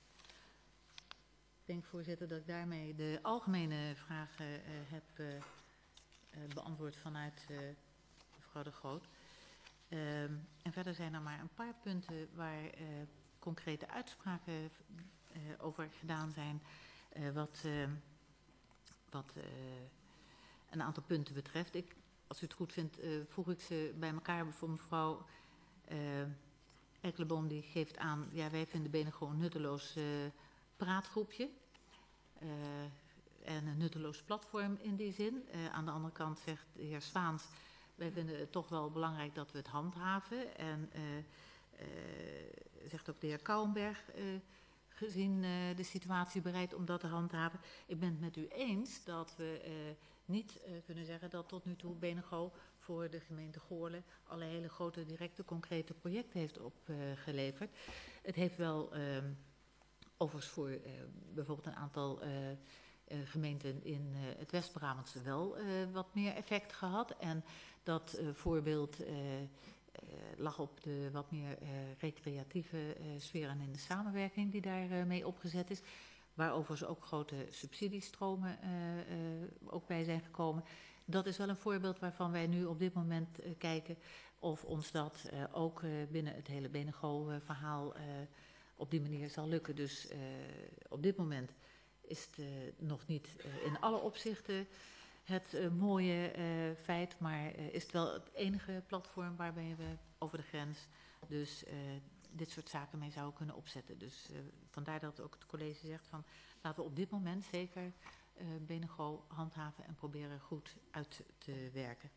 Ik denk, voorzitter, dat ik daarmee de algemene vragen uh, heb uh, uh, beantwoord vanuit uh, mevrouw De Groot. Uh, en verder zijn er maar een paar punten waar uh, concrete uitspraken uh, over gedaan zijn. Uh, wat uh, wat uh, een aantal punten betreft. Ik, als u het goed vindt, uh, voeg ik ze bij elkaar voor mevrouw uh, Eikelenboom. Die geeft aan, ja, wij vinden Benen gewoon een nutteloos uh, praatgroepje. Uh, en een nutteloos platform in die zin. Uh, aan de andere kant zegt de heer Zwaans, wij vinden het toch wel belangrijk dat we het handhaven. En uh, uh, zegt ook de heer Kouwenberg, uh, gezien uh, de situatie bereid om dat te handhaven. Ik ben het met u eens dat we uh, niet uh, kunnen zeggen dat tot nu toe Benego voor de gemeente Goorlen alle hele grote, directe, concrete projecten heeft opgeleverd. Uh, het heeft wel uh, overigens voor uh, bijvoorbeeld een aantal uh, uh, gemeenten in uh, het West-Brabantse wel uh, wat meer effect gehad. En dat uh, voorbeeld uh, Uh, lag op de wat meer uh, recreatieve uh, sfeer en in de samenwerking die daar uh, mee opgezet is. Waar overigens ook grote subsidiestromen uh, uh, ook bij zijn gekomen. Dat is wel een voorbeeld waarvan wij nu op dit moment uh, kijken of ons dat uh, ook uh, binnen het hele Benego-verhaal uh, op die manier zal lukken. Dus uh, op dit moment is het uh, nog niet uh, in alle opzichten het uh, mooie uh, feit, maar uh, is het wel het enige platform waarbij we over de grens dus uh, dit soort zaken mee zouden kunnen opzetten. Dus uh, vandaar dat ook het college zegt van laten we op dit moment zeker uh, Benego handhaven en proberen goed uit te werken.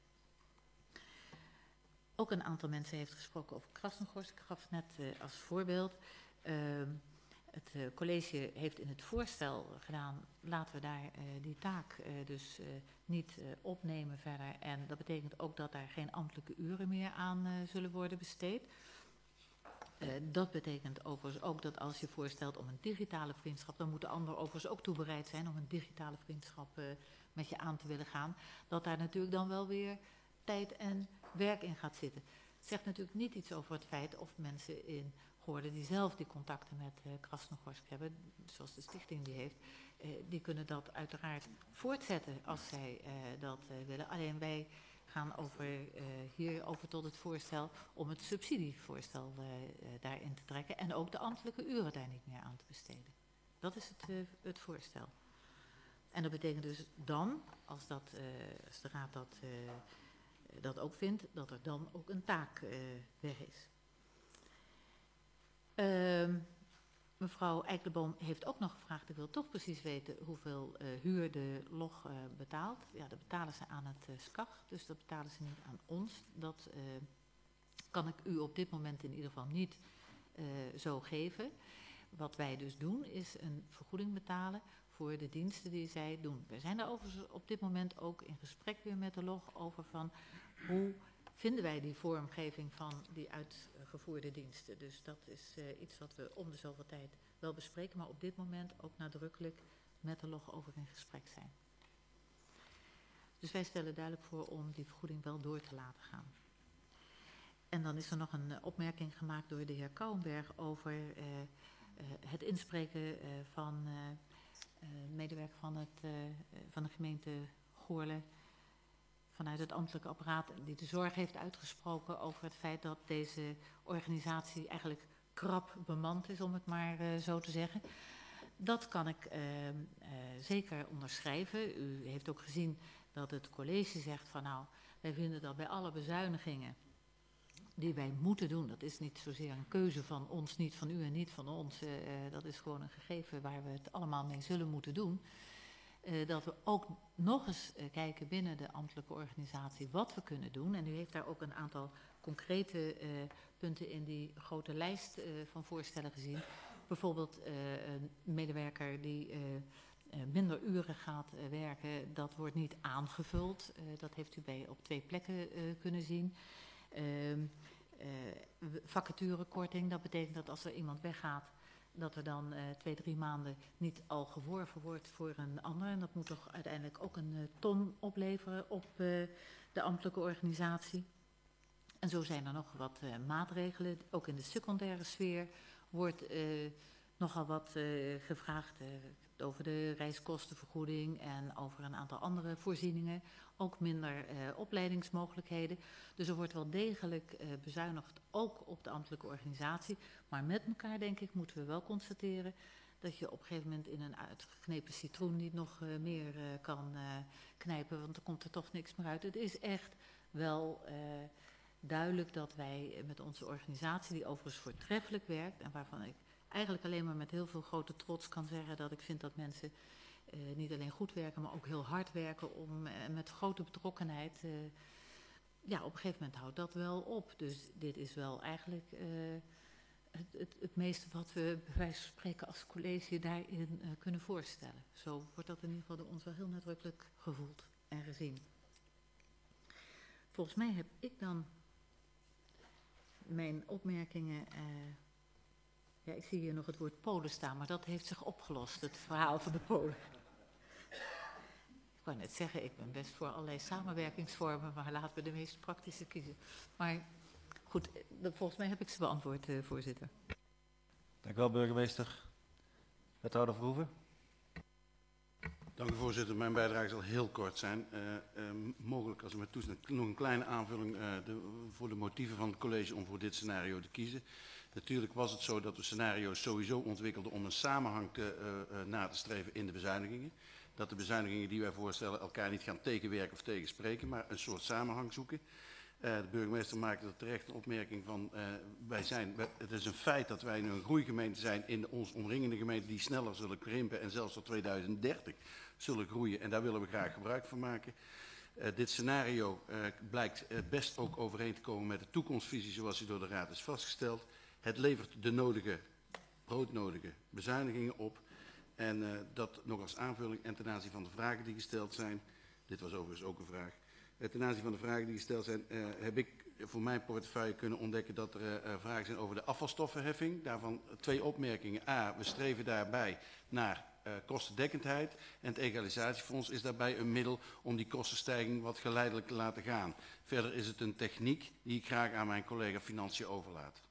Ook een aantal mensen heeft gesproken over Krasnogorsk. Ik gaf net uh, als voorbeeld. Uh, Het uh, college heeft in het voorstel gedaan, laten we daar uh, die taak uh, dus uh, niet uh, opnemen verder. En dat betekent ook dat daar geen ambtelijke uren meer aan uh, zullen worden besteed. Uh, dat betekent overigens ook dat als je voorstelt om een digitale vriendschap, dan moet de ander overigens ook toe bereid zijn om een digitale vriendschap uh, met je aan te willen gaan. Dat daar natuurlijk dan wel weer tijd en werk in gaat zitten. Het zegt natuurlijk niet iets over het feit of mensen in Goorlen die zelf die contacten met uh, Krasnogorsk hebben, zoals de stichting die heeft, uh, die kunnen dat uiteraard voortzetten als zij uh, dat uh, willen. Alleen wij gaan over, uh, hier over tot het voorstel om het subsidievoorstel uh, uh, daarin te trekken en ook de ambtelijke uren daar niet meer aan te besteden. Dat is het, uh, het voorstel. En dat betekent dus dan, als, dat, uh, als de Raad dat, uh, dat ook vindt, dat er dan ook een taak uh, weg is. Uh, mevrouw Eikelenboom heeft ook nog gevraagd, ik wil toch precies weten hoeveel uh, huur de log uh, betaalt. Ja, dat betalen ze aan het uh, S C A G, dus dat betalen ze niet aan ons. Dat uh, kan ik u op dit moment in ieder geval niet uh, zo geven. Wat wij dus doen is een vergoeding betalen voor de diensten die zij doen. We zijn daar overigens op dit moment ook in gesprek weer met de log over van hoe vinden wij die vormgeving van die uitgevoerde diensten. Dus dat is uh, iets wat we om de zoveel tijd wel bespreken, maar op dit moment ook nadrukkelijk met de log over in gesprek zijn. Dus wij stellen duidelijk voor om die vergoeding wel door te laten gaan. En dan is er nog een opmerking gemaakt door de heer Kouwenberg over uh, uh, het inspreken uh, van uh, uh, medewerker van, het, uh, van de gemeente Goorlen vanuit het ambtelijke apparaat die de zorg heeft uitgesproken over het feit dat deze organisatie eigenlijk krap bemand is, om het maar uh, zo te zeggen. Dat kan ik uh, uh, zeker onderschrijven. U heeft ook gezien dat het college zegt van nou, wij vinden dat bij alle bezuinigingen die wij moeten doen, dat is niet zozeer een keuze van ons, niet van u en niet van ons, uh, dat is gewoon een gegeven waar we het allemaal mee zullen moeten doen. Uh, dat we ook nog eens uh, kijken binnen de ambtelijke organisatie wat we kunnen doen. En u heeft daar ook een aantal concrete uh, punten in die grote lijst uh, van voorstellen gezien. bijvoorbeeld uh, een medewerker die uh, uh, minder uren gaat uh, werken, dat wordt niet aangevuld. Uh, dat heeft u bij op twee plekken uh, kunnen zien. Uh, uh, vacaturekorting, dat betekent dat als er iemand weggaat, dat er dan uh, twee, drie maanden niet al geworven wordt voor een ander. En dat moet toch uiteindelijk ook een uh, ton opleveren op uh, de ambtelijke organisatie. En zo zijn er nog wat uh, maatregelen. Ook in de secundaire sfeer wordt uh, nogal wat uh, gevraagd uh, over de reiskostenvergoeding en over een aantal andere voorzieningen. Ook minder uh, opleidingsmogelijkheden. Dus er wordt wel degelijk uh, bezuinigd, ook op de ambtelijke organisatie. Maar met elkaar, denk ik, moeten we wel constateren dat je op een gegeven moment in een uitgeknepen citroen niet nog uh, meer uh, kan uh, knijpen, want er komt er toch niks meer uit. Het is echt wel uh, duidelijk dat wij met onze organisatie, die overigens voortreffelijk werkt en waarvan ik eigenlijk alleen maar met heel veel grote trots kan zeggen dat ik vind dat mensen uh, niet alleen goed werken, maar ook heel hard werken om uh, met grote betrokkenheid. Uh, ja, op een gegeven moment houdt dat wel op. Dus dit is wel eigenlijk uh, het, het, het meeste wat we bij wijze van spreken als college daarin uh, kunnen voorstellen. Zo wordt dat in ieder geval door ons wel heel nadrukkelijk gevoeld en gezien. Volgens mij heb ik dan mijn opmerkingen. Uh, ja, ik zie hier nog het woord Polen staan, maar dat heeft zich opgelost, het verhaal van de Polen. Ik wou net zeggen, ik ben best voor allerlei samenwerkingsvormen, maar laten we de meest praktische kiezen. Maar goed, volgens mij heb ik ze beantwoord, uh, voorzitter. Dank u wel, burgemeester. Wethouder Verhoeven. Dank u, voorzitter. Mijn bijdrage zal heel kort zijn. Uh, uh, mogelijk, als u mij toestaat, nog een kleine aanvulling uh, de, voor de motieven van het college om voor dit scenario te kiezen. Natuurlijk was het zo dat we scenario's sowieso ontwikkelden om een samenhang te, uh, uh, na te streven in de bezuinigingen. Dat de bezuinigingen die wij voorstellen elkaar niet gaan tegenwerken of tegenspreken, maar een soort samenhang zoeken. Uh, de burgemeester maakte er terecht een opmerking van, uh, wij zijn, wij, het is een feit dat wij nu een groeigemeente zijn in de ons omringende gemeenten die sneller zullen krimpen en zelfs tot tweeduizend dertig zullen groeien. En daar willen we graag gebruik van maken. Uh, dit scenario uh, blijkt het best ook overeen te komen met de toekomstvisie zoals die door de Raad is vastgesteld. Het levert de nodige, broodnodige bezuinigingen op. En uh, dat nog als aanvulling en ten aanzien van de vragen die gesteld zijn. Dit was overigens ook een vraag. Uh, ten aanzien van de vragen die gesteld zijn, uh, heb ik voor mijn portefeuille kunnen ontdekken dat er uh, vragen zijn over de afvalstoffenheffing. Daarvan twee opmerkingen. A, we streven daarbij naar uh, kostendekkendheid. En het egalisatiefonds is daarbij een middel om die kostenstijging wat geleidelijk te laten gaan. Verder is het een techniek die ik graag aan mijn collega Financiën overlaat.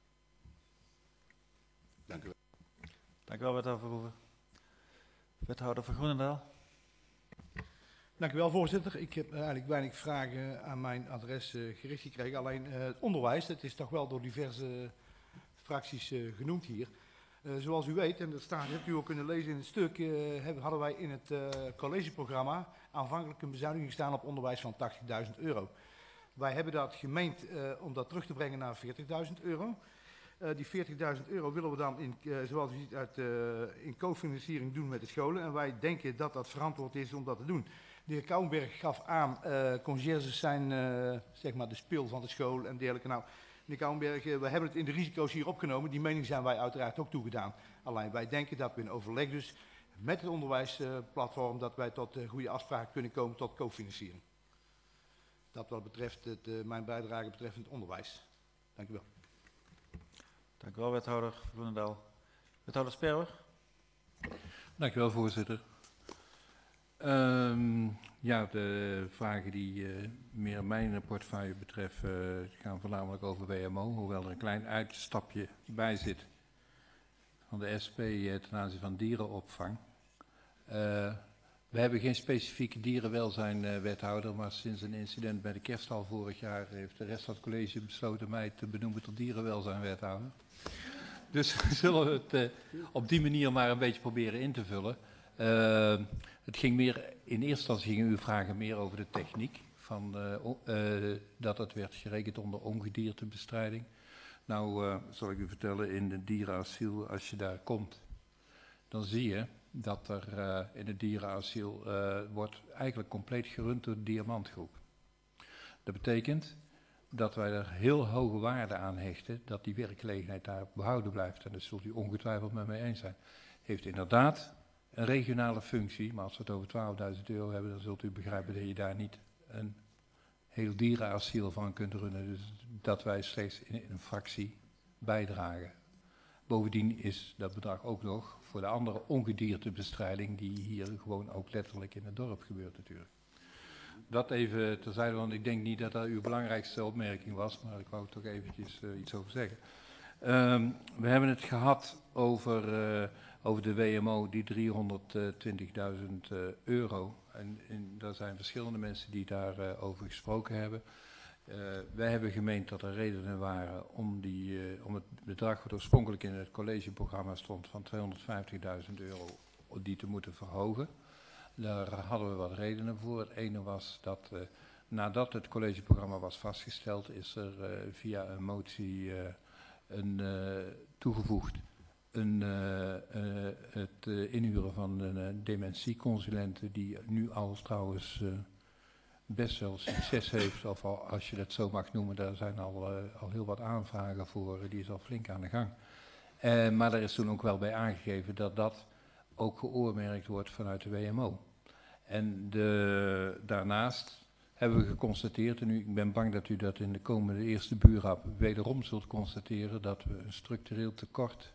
Dank u wel. Dank u wel, wethouder Verhoeven. Wethouder van Groenendaal. Dank u wel, voorzitter. Ik heb eigenlijk weinig vragen aan mijn adres uh, gericht gekregen. Alleen uh, het onderwijs, dat is toch wel door diverse fracties uh, genoemd hier. Uh, zoals u weet, en dat staat, hebt u ook kunnen lezen in het stuk, uh, hebben, hadden wij in het uh, collegeprogramma aanvankelijk een bezuiniging staan op onderwijs van tachtigduizend euro. Wij hebben dat gemeend uh, om dat terug te brengen naar veertigduizend euro. Uh, die veertigduizend euro willen we dan, in, uh, zoals u ziet, uit, uh, in cofinanciering doen met de scholen. En wij denken dat dat verantwoord is om dat te doen. De heer Kouwenberg gaf aan, uh, conciërges zijn uh, zeg maar de spil van de school en dergelijke. Nou, meneer Kouwenberg, uh, we hebben het in de risico's hier opgenomen. Die mening zijn wij uiteraard ook toegedaan. Alleen wij denken dat we in overleg dus met het onderwijsplatform, uh, dat wij tot uh, goede afspraken kunnen komen tot cofinanciering. Dat wat betreft het, uh, mijn bijdrage betreffend onderwijs. Dank u wel. Dank u wel, wethouder Groenendaal. Wethouder Sperwer. Dank u wel, voorzitter. Um, ja, de vragen die uh, meer mijn portefeuille betreffen uh, gaan voornamelijk over W M O, hoewel er een klein uitstapje bij zit van de S P uh, ten aanzien van dierenopvang. Uh, we hebben geen specifieke dierenwelzijn uh, wethouder, maar sinds een incident bij de kerststal vorig jaar heeft de rest van het college besloten mij te benoemen tot dierenwelzijn wethouder. Dus we zullen het uh, op die manier maar een beetje proberen in te vullen. Uh, het ging meer, in eerste instantie gingen uw vragen meer over de techniek, van, uh, uh, dat het werd gerekend onder ongediertebestrijding. Nou, uh, zal ik u vertellen, in het dierenasiel, als je daar komt, dan zie je dat er uh, in het dierenasiel uh, wordt eigenlijk compleet gerund door de Diamantgroep. Dat betekent dat wij er heel hoge waarde aan hechten dat die werkgelegenheid daar behouden blijft. En dat zult u ongetwijfeld met mij eens zijn. Heeft inderdaad een regionale functie, maar als we het over twaalfduizend euro hebben, dan zult u begrijpen dat je daar niet een heel dierenasiel van kunt runnen. Dus dat wij slechts in een fractie bijdragen. Bovendien is dat bedrag ook nog voor de andere ongediertebestrijding die hier gewoon ook letterlijk in het dorp gebeurt natuurlijk. Dat even terzijde, want ik denk niet dat dat uw belangrijkste opmerking was, maar ik wou er toch eventjes uh, iets over zeggen. Um, we hebben het gehad over, uh, over de W M O, die driehonderdtwintigduizend uh, euro. En, en daar zijn verschillende mensen die daarover uh, over gesproken hebben. Uh, wij hebben gemeend dat er redenen waren om, die, uh, om het bedrag wat oorspronkelijk in het collegeprogramma stond van tweehonderdvijftigduizend euro, die te moeten verhogen. Daar hadden we wat redenen voor. Het ene was dat uh, nadat het collegeprogramma was vastgesteld, is er uh, via een motie uh, een, uh, toegevoegd een, uh, uh, het uh, inhuren van een uh, dementieconsulente die nu al trouwens uh, best wel succes heeft, of al, als je dat zo mag noemen, daar zijn al, uh, al heel wat aanvragen voor, uh, die is al flink aan de gang. Uh, maar er is toen ook wel bij aangegeven dat dat ook geoormerkt wordt vanuit de W M O. En de, daarnaast hebben we geconstateerd, en nu, ik ben bang dat u dat in de komende eerste buurrap wederom zult constateren, dat we een structureel tekort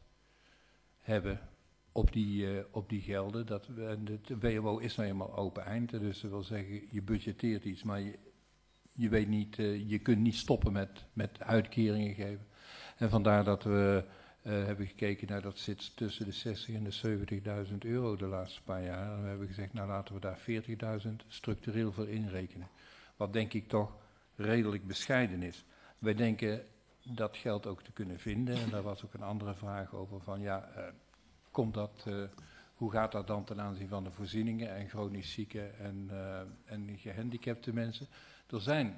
hebben op die, uh, op die gelden. Dat we, en de W M O is nou eenmaal open eind, dus dat wil zeggen, je budgetteert iets, maar je, je weet niet, uh, je kunt niet stoppen met, met uitkeringen geven. En vandaar dat we uh, hebben gekeken naar, dat zit tussen de zestig en de zeventigduizend euro de laatste paar jaar. En we hebben gezegd, nou laten we daar veertigduizend structureel voor inrekenen. Wat denk ik toch redelijk bescheiden is. Wij denken dat geld ook te kunnen vinden. En daar was ook een andere vraag over van, ja, uh, komt dat, uh, hoe gaat dat dan ten aanzien van de voorzieningen en chronisch zieken en, uh, en gehandicapte mensen? Er zijn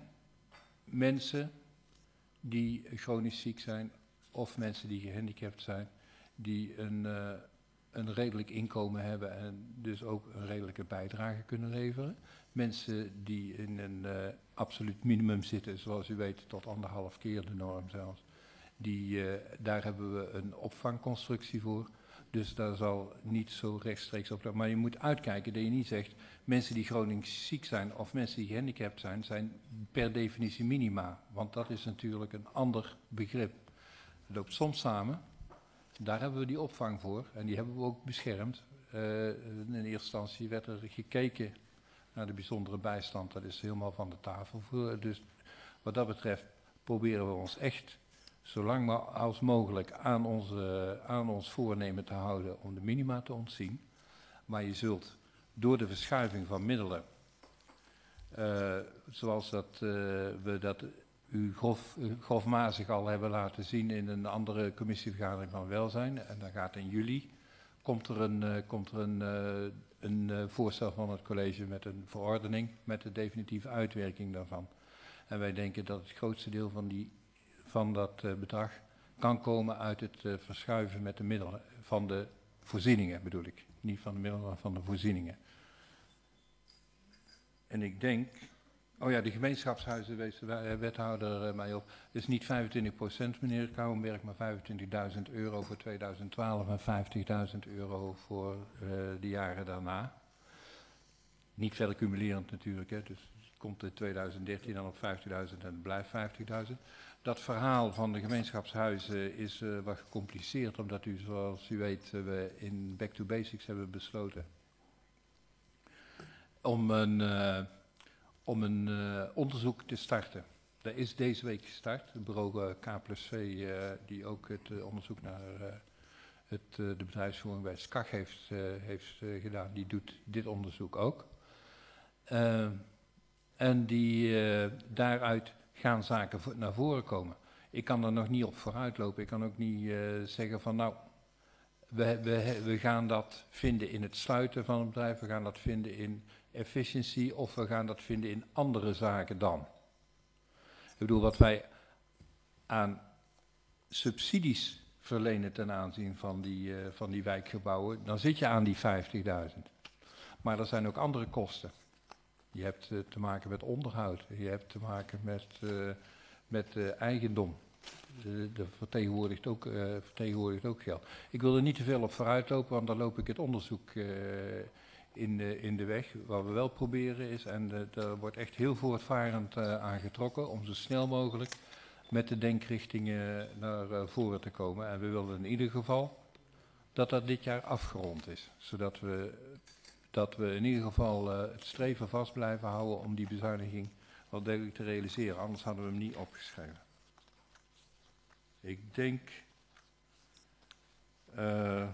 mensen die chronisch ziek zijn of mensen die gehandicapt zijn, die een, uh, een redelijk inkomen hebben en dus ook een redelijke bijdrage kunnen leveren. Mensen die in een uh, absoluut minimum zitten, zoals u weet, tot anderhalf keer de norm zelfs. Die, uh, daar hebben we een opvangconstructie voor. Dus daar zal niet zo rechtstreeks op. Maar je moet uitkijken dat je niet zegt, mensen die chronisch ziek zijn of mensen die gehandicapt zijn, zijn per definitie minima. Want dat is natuurlijk een ander begrip. Het loopt soms samen. Daar hebben we die opvang voor en die hebben we ook beschermd. Uh, in eerste instantie werd er gekeken naar de bijzondere bijstand. Dat is helemaal van de tafel voor. Dus wat dat betreft proberen we ons echt zo lang maar als mogelijk aan, onze, aan ons voornemen te houden om de minima te ontzien. Maar je zult door de verschuiving van middelen, uh, zoals dat, uh, we dat u grof, uh, grofmazig al hebben laten zien in een andere commissievergadering van welzijn, en dan gaat in juli, komt er een, uh, komt er een, uh, een uh, voorstel van het college met een verordening met de definitieve uitwerking daarvan. En wij denken dat het grootste deel van, die, van dat uh, bedrag kan komen uit het uh, verschuiven met de middelen, van de voorzieningen bedoel ik. Niet van de middelen, maar van de voorzieningen. En ik denk, oh ja, de gemeenschapshuizen wees de wethouder uh, mij op. Het is niet vijfentwintig procent, meneer Kouwenberg, maar vijfentwintigduizend euro voor tweeduizend twaalf en vijftigduizend euro voor uh, de jaren daarna. Niet verder cumulerend natuurlijk, hè, dus het komt in tweeduizend dertien dan op vijftigduizend en het blijft vijftigduizend. Dat verhaal van de gemeenschapshuizen is uh, wat gecompliceerd, omdat u, zoals u weet, uh, we in Back to Basics hebben besloten om een, uh, om een uh, onderzoek te starten. Dat is deze week gestart. Het bureau uh, K plus V, uh, die ook het uh, onderzoek naar uh, het, uh, de bedrijfsvoering bij het S C A G heeft, uh, heeft uh, gedaan, die doet dit onderzoek ook. Uh, en die uh, daaruit gaan zaken vo- naar voren komen. Ik kan er nog niet op vooruitlopen. Ik kan ook niet uh, zeggen van nou, we, we, we gaan dat vinden in het sluiten van een bedrijf, we gaan dat vinden in efficiency of we gaan dat vinden in andere zaken dan. Ik bedoel, wat wij aan subsidies verlenen ten aanzien van die, uh, van die wijkgebouwen, dan zit je aan die vijftigduizend. Maar er zijn ook andere kosten. Je hebt uh, te maken met onderhoud, je hebt te maken met, uh, met uh, eigendom. De, de vertegenwoordigt, ook, uh, vertegenwoordigt ook geld. Ik wil er niet te veel op vooruit lopen, want dan loop ik het onderzoek uh, in, de, in de weg. Wat we wel proberen is, en uh, er wordt echt heel voortvarend uh, aan getrokken, om zo snel mogelijk met de denkrichtingen naar uh, voren te komen. En we willen in ieder geval dat dat dit jaar afgerond is. Zodat we, dat we in ieder geval uh, het streven vast blijven houden om die bezuiniging wel degelijk te realiseren. Anders hadden we hem niet opgeschreven. Ik denk... Uh,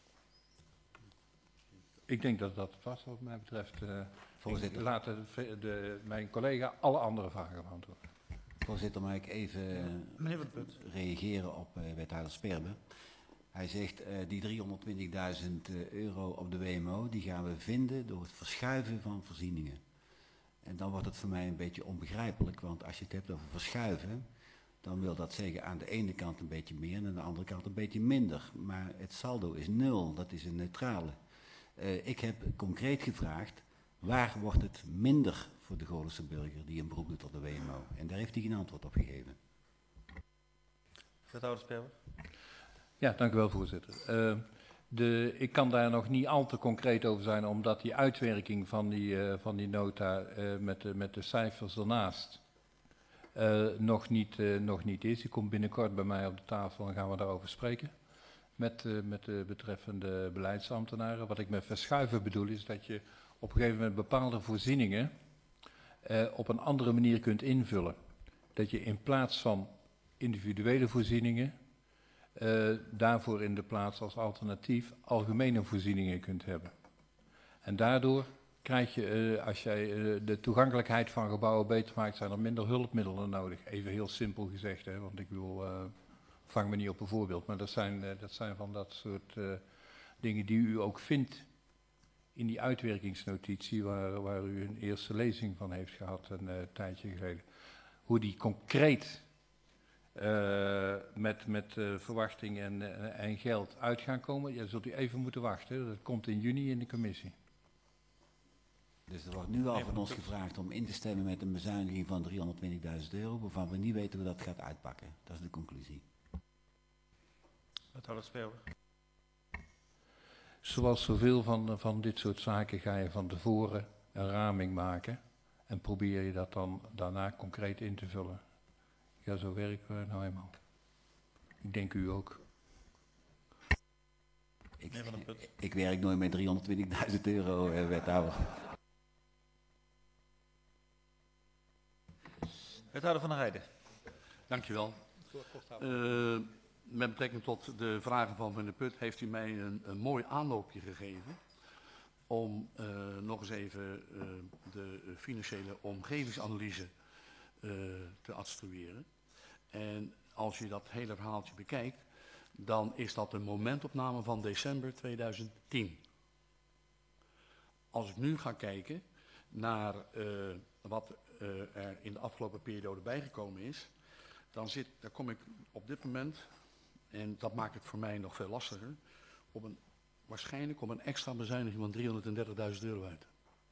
ik denk dat dat het was wat mij betreft. Uh, Voorzitter. Ik laat de, de, mijn collega alle andere vragen beantwoorden. Voorzitter, mag ik even Meneer Van Punt. reageren op uh, wethouder Sperbe. Hij zegt uh, die driehonderdtwintigduizend euro op de W M O, die gaan we vinden door het verschuiven van voorzieningen. En dan wordt het voor mij een beetje onbegrijpelijk, want als je het hebt over verschuiven, dan wil dat zeggen aan de ene kant een beetje meer en aan de andere kant een beetje minder. Maar het saldo is nul, dat is een neutrale. Uh, ik heb concreet gevraagd, waar wordt het minder voor de Goorlense burger die een beroep doet op de W M O? En daar heeft hij geen antwoord op gegeven. Wethouder Sperber. Ja, dank u wel, voorzitter. Uh, de, ik kan daar nog niet al te concreet over zijn, omdat die uitwerking van die, uh, van die nota uh, met, de, met de cijfers ernaast uh, nog, niet, uh, nog niet is. Die komt binnenkort bij mij op de tafel en gaan we daarover spreken met, uh, met de betreffende beleidsambtenaren. Wat ik met verschuiven bedoel is dat je op een gegeven moment bepaalde voorzieningen uh, op een andere manier kunt invullen. Dat je in plaats van individuele voorzieningen Uh, daarvoor in de plaats als alternatief algemene voorzieningen kunt hebben. En daardoor krijg je, uh, als jij uh, de toegankelijkheid van gebouwen beter maakt, zijn er minder hulpmiddelen nodig. Even heel simpel gezegd, hè, want ik wil, uh, vang me niet op een voorbeeld, maar dat zijn, uh, dat zijn van dat soort uh, dingen die u ook vindt in die uitwerkingsnotitie, waar, waar u een eerste lezing van heeft gehad een uh, tijdje geleden. Hoe die concreet Uh, met, met uh, verwachting en, uh, en geld uit gaan komen, ja, zult u even moeten wachten. Dat komt in juni in de commissie. Dus er wordt nu al van ons gevraagd om in te stemmen met een bezuiniging van driehonderdtwintigduizend euro, waarvan we niet weten hoe dat gaat uitpakken. Dat is de conclusie. Wethouder Sperber. Zoals zoveel van, van dit soort zaken ga je van tevoren een raming maken en probeer je dat dan daarna concreet in te vullen. Ja, zo werken we nou eenmaal. Ik denk u ook. Ik, ik werk nooit met driehonderdtwintigduizend euro, eh, wethouder. Wethouder Van der Heijden. Dankjewel. Uh, met betrekking tot de vragen van meneer Put heeft u mij een, een mooi aanloopje gegeven om uh, nog eens even uh, de financiële omgevingsanalyse uh, te instrueren. En als je dat hele verhaaltje bekijkt, dan is dat een momentopname van december tweeduizend tien. Als ik nu ga kijken naar uh, wat uh, er in de afgelopen periode bijgekomen is, dan, zit, dan kom ik op dit moment, en dat maakt het voor mij nog veel lastiger, op een, waarschijnlijk op een extra bezuiniging van driehonderddertigduizend euro uit.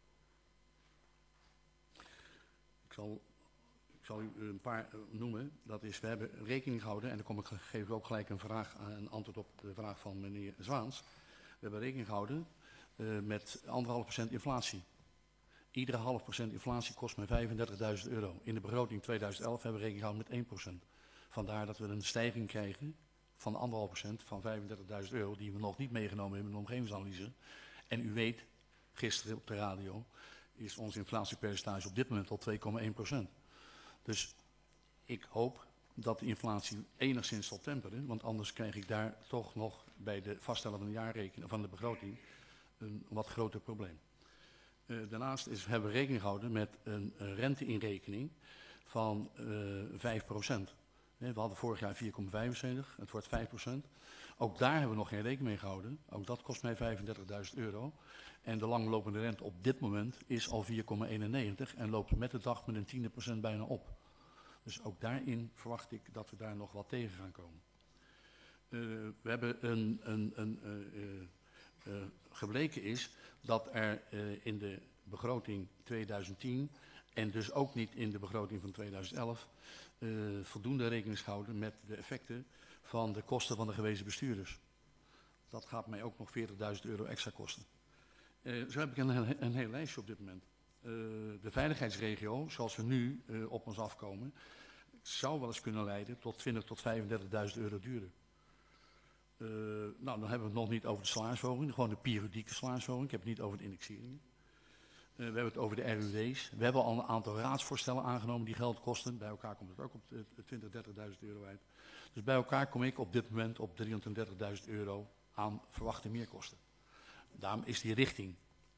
Ik zal... Ik zal u een paar noemen. Dat is, we hebben rekening gehouden, en dan kom ik, geef ik ook gelijk een, vraag, een antwoord op de vraag van meneer Zwaans. We hebben rekening gehouden uh, met anderhalf procent inflatie. Iedere half procent inflatie kost mij vijfendertigduizend euro. In de begroting tweeduizend elf hebben we rekening gehouden met één procent. Vandaar dat we een stijging krijgen van anderhalf procent van vijfendertigduizend euro, die we nog niet meegenomen hebben in de omgevingsanalyse. En u weet, gisteren op de radio is ons inflatiepercentage op dit moment al twee komma één procent. Dus ik hoop dat de inflatie enigszins zal temperen, want anders krijg ik daar toch nog bij de vaststellen van de jaarrekening van de begroting een wat groter probleem. Uh, daarnaast is, hebben we rekening gehouden met een, een renteinrekening van uh, vijf procent. We hadden vorig jaar vier komma vijfenzeventig, het wordt vijf procent. Ook daar hebben we nog geen rekening mee gehouden. Ook dat kost mij vijfendertigduizend euro. En de langlopende rente op dit moment is al vier komma eenennegentig en loopt met de dag met een tiende procent bijna op. Dus ook daarin verwacht ik dat we daar nog wat tegen gaan komen. Uh, we hebben een, een, een uh, uh, uh, gebleken is dat er uh, in de begroting tweeduizend tien en dus ook niet in de begroting van tweeduizend elf uh, voldoende rekening is gehouden met de effecten van de kosten van de gewezen bestuurders. Dat gaat mij ook nog veertigduizend euro extra kosten. Uh, zo heb ik een, een, een heel lijstje op dit moment. Uh, de veiligheidsregio, zoals we nu uh, op ons afkomen, zou wel eens kunnen leiden tot twintig tot vijfendertigduizend euro duurder. Uh, nou, dan hebben we het nog niet over de salarisverhoging, gewoon de periodieke salarisverhoging. Ik heb het niet over de indexering. Uh, we hebben het over de R U W's. We hebben al een aantal raadsvoorstellen aangenomen die geld kosten. Bij elkaar komt het ook op twintig tot dertigduizend euro uit. Dus bij elkaar kom ik op dit moment op drieëndertigduizend euro aan verwachte meerkosten. Daarom is die richting.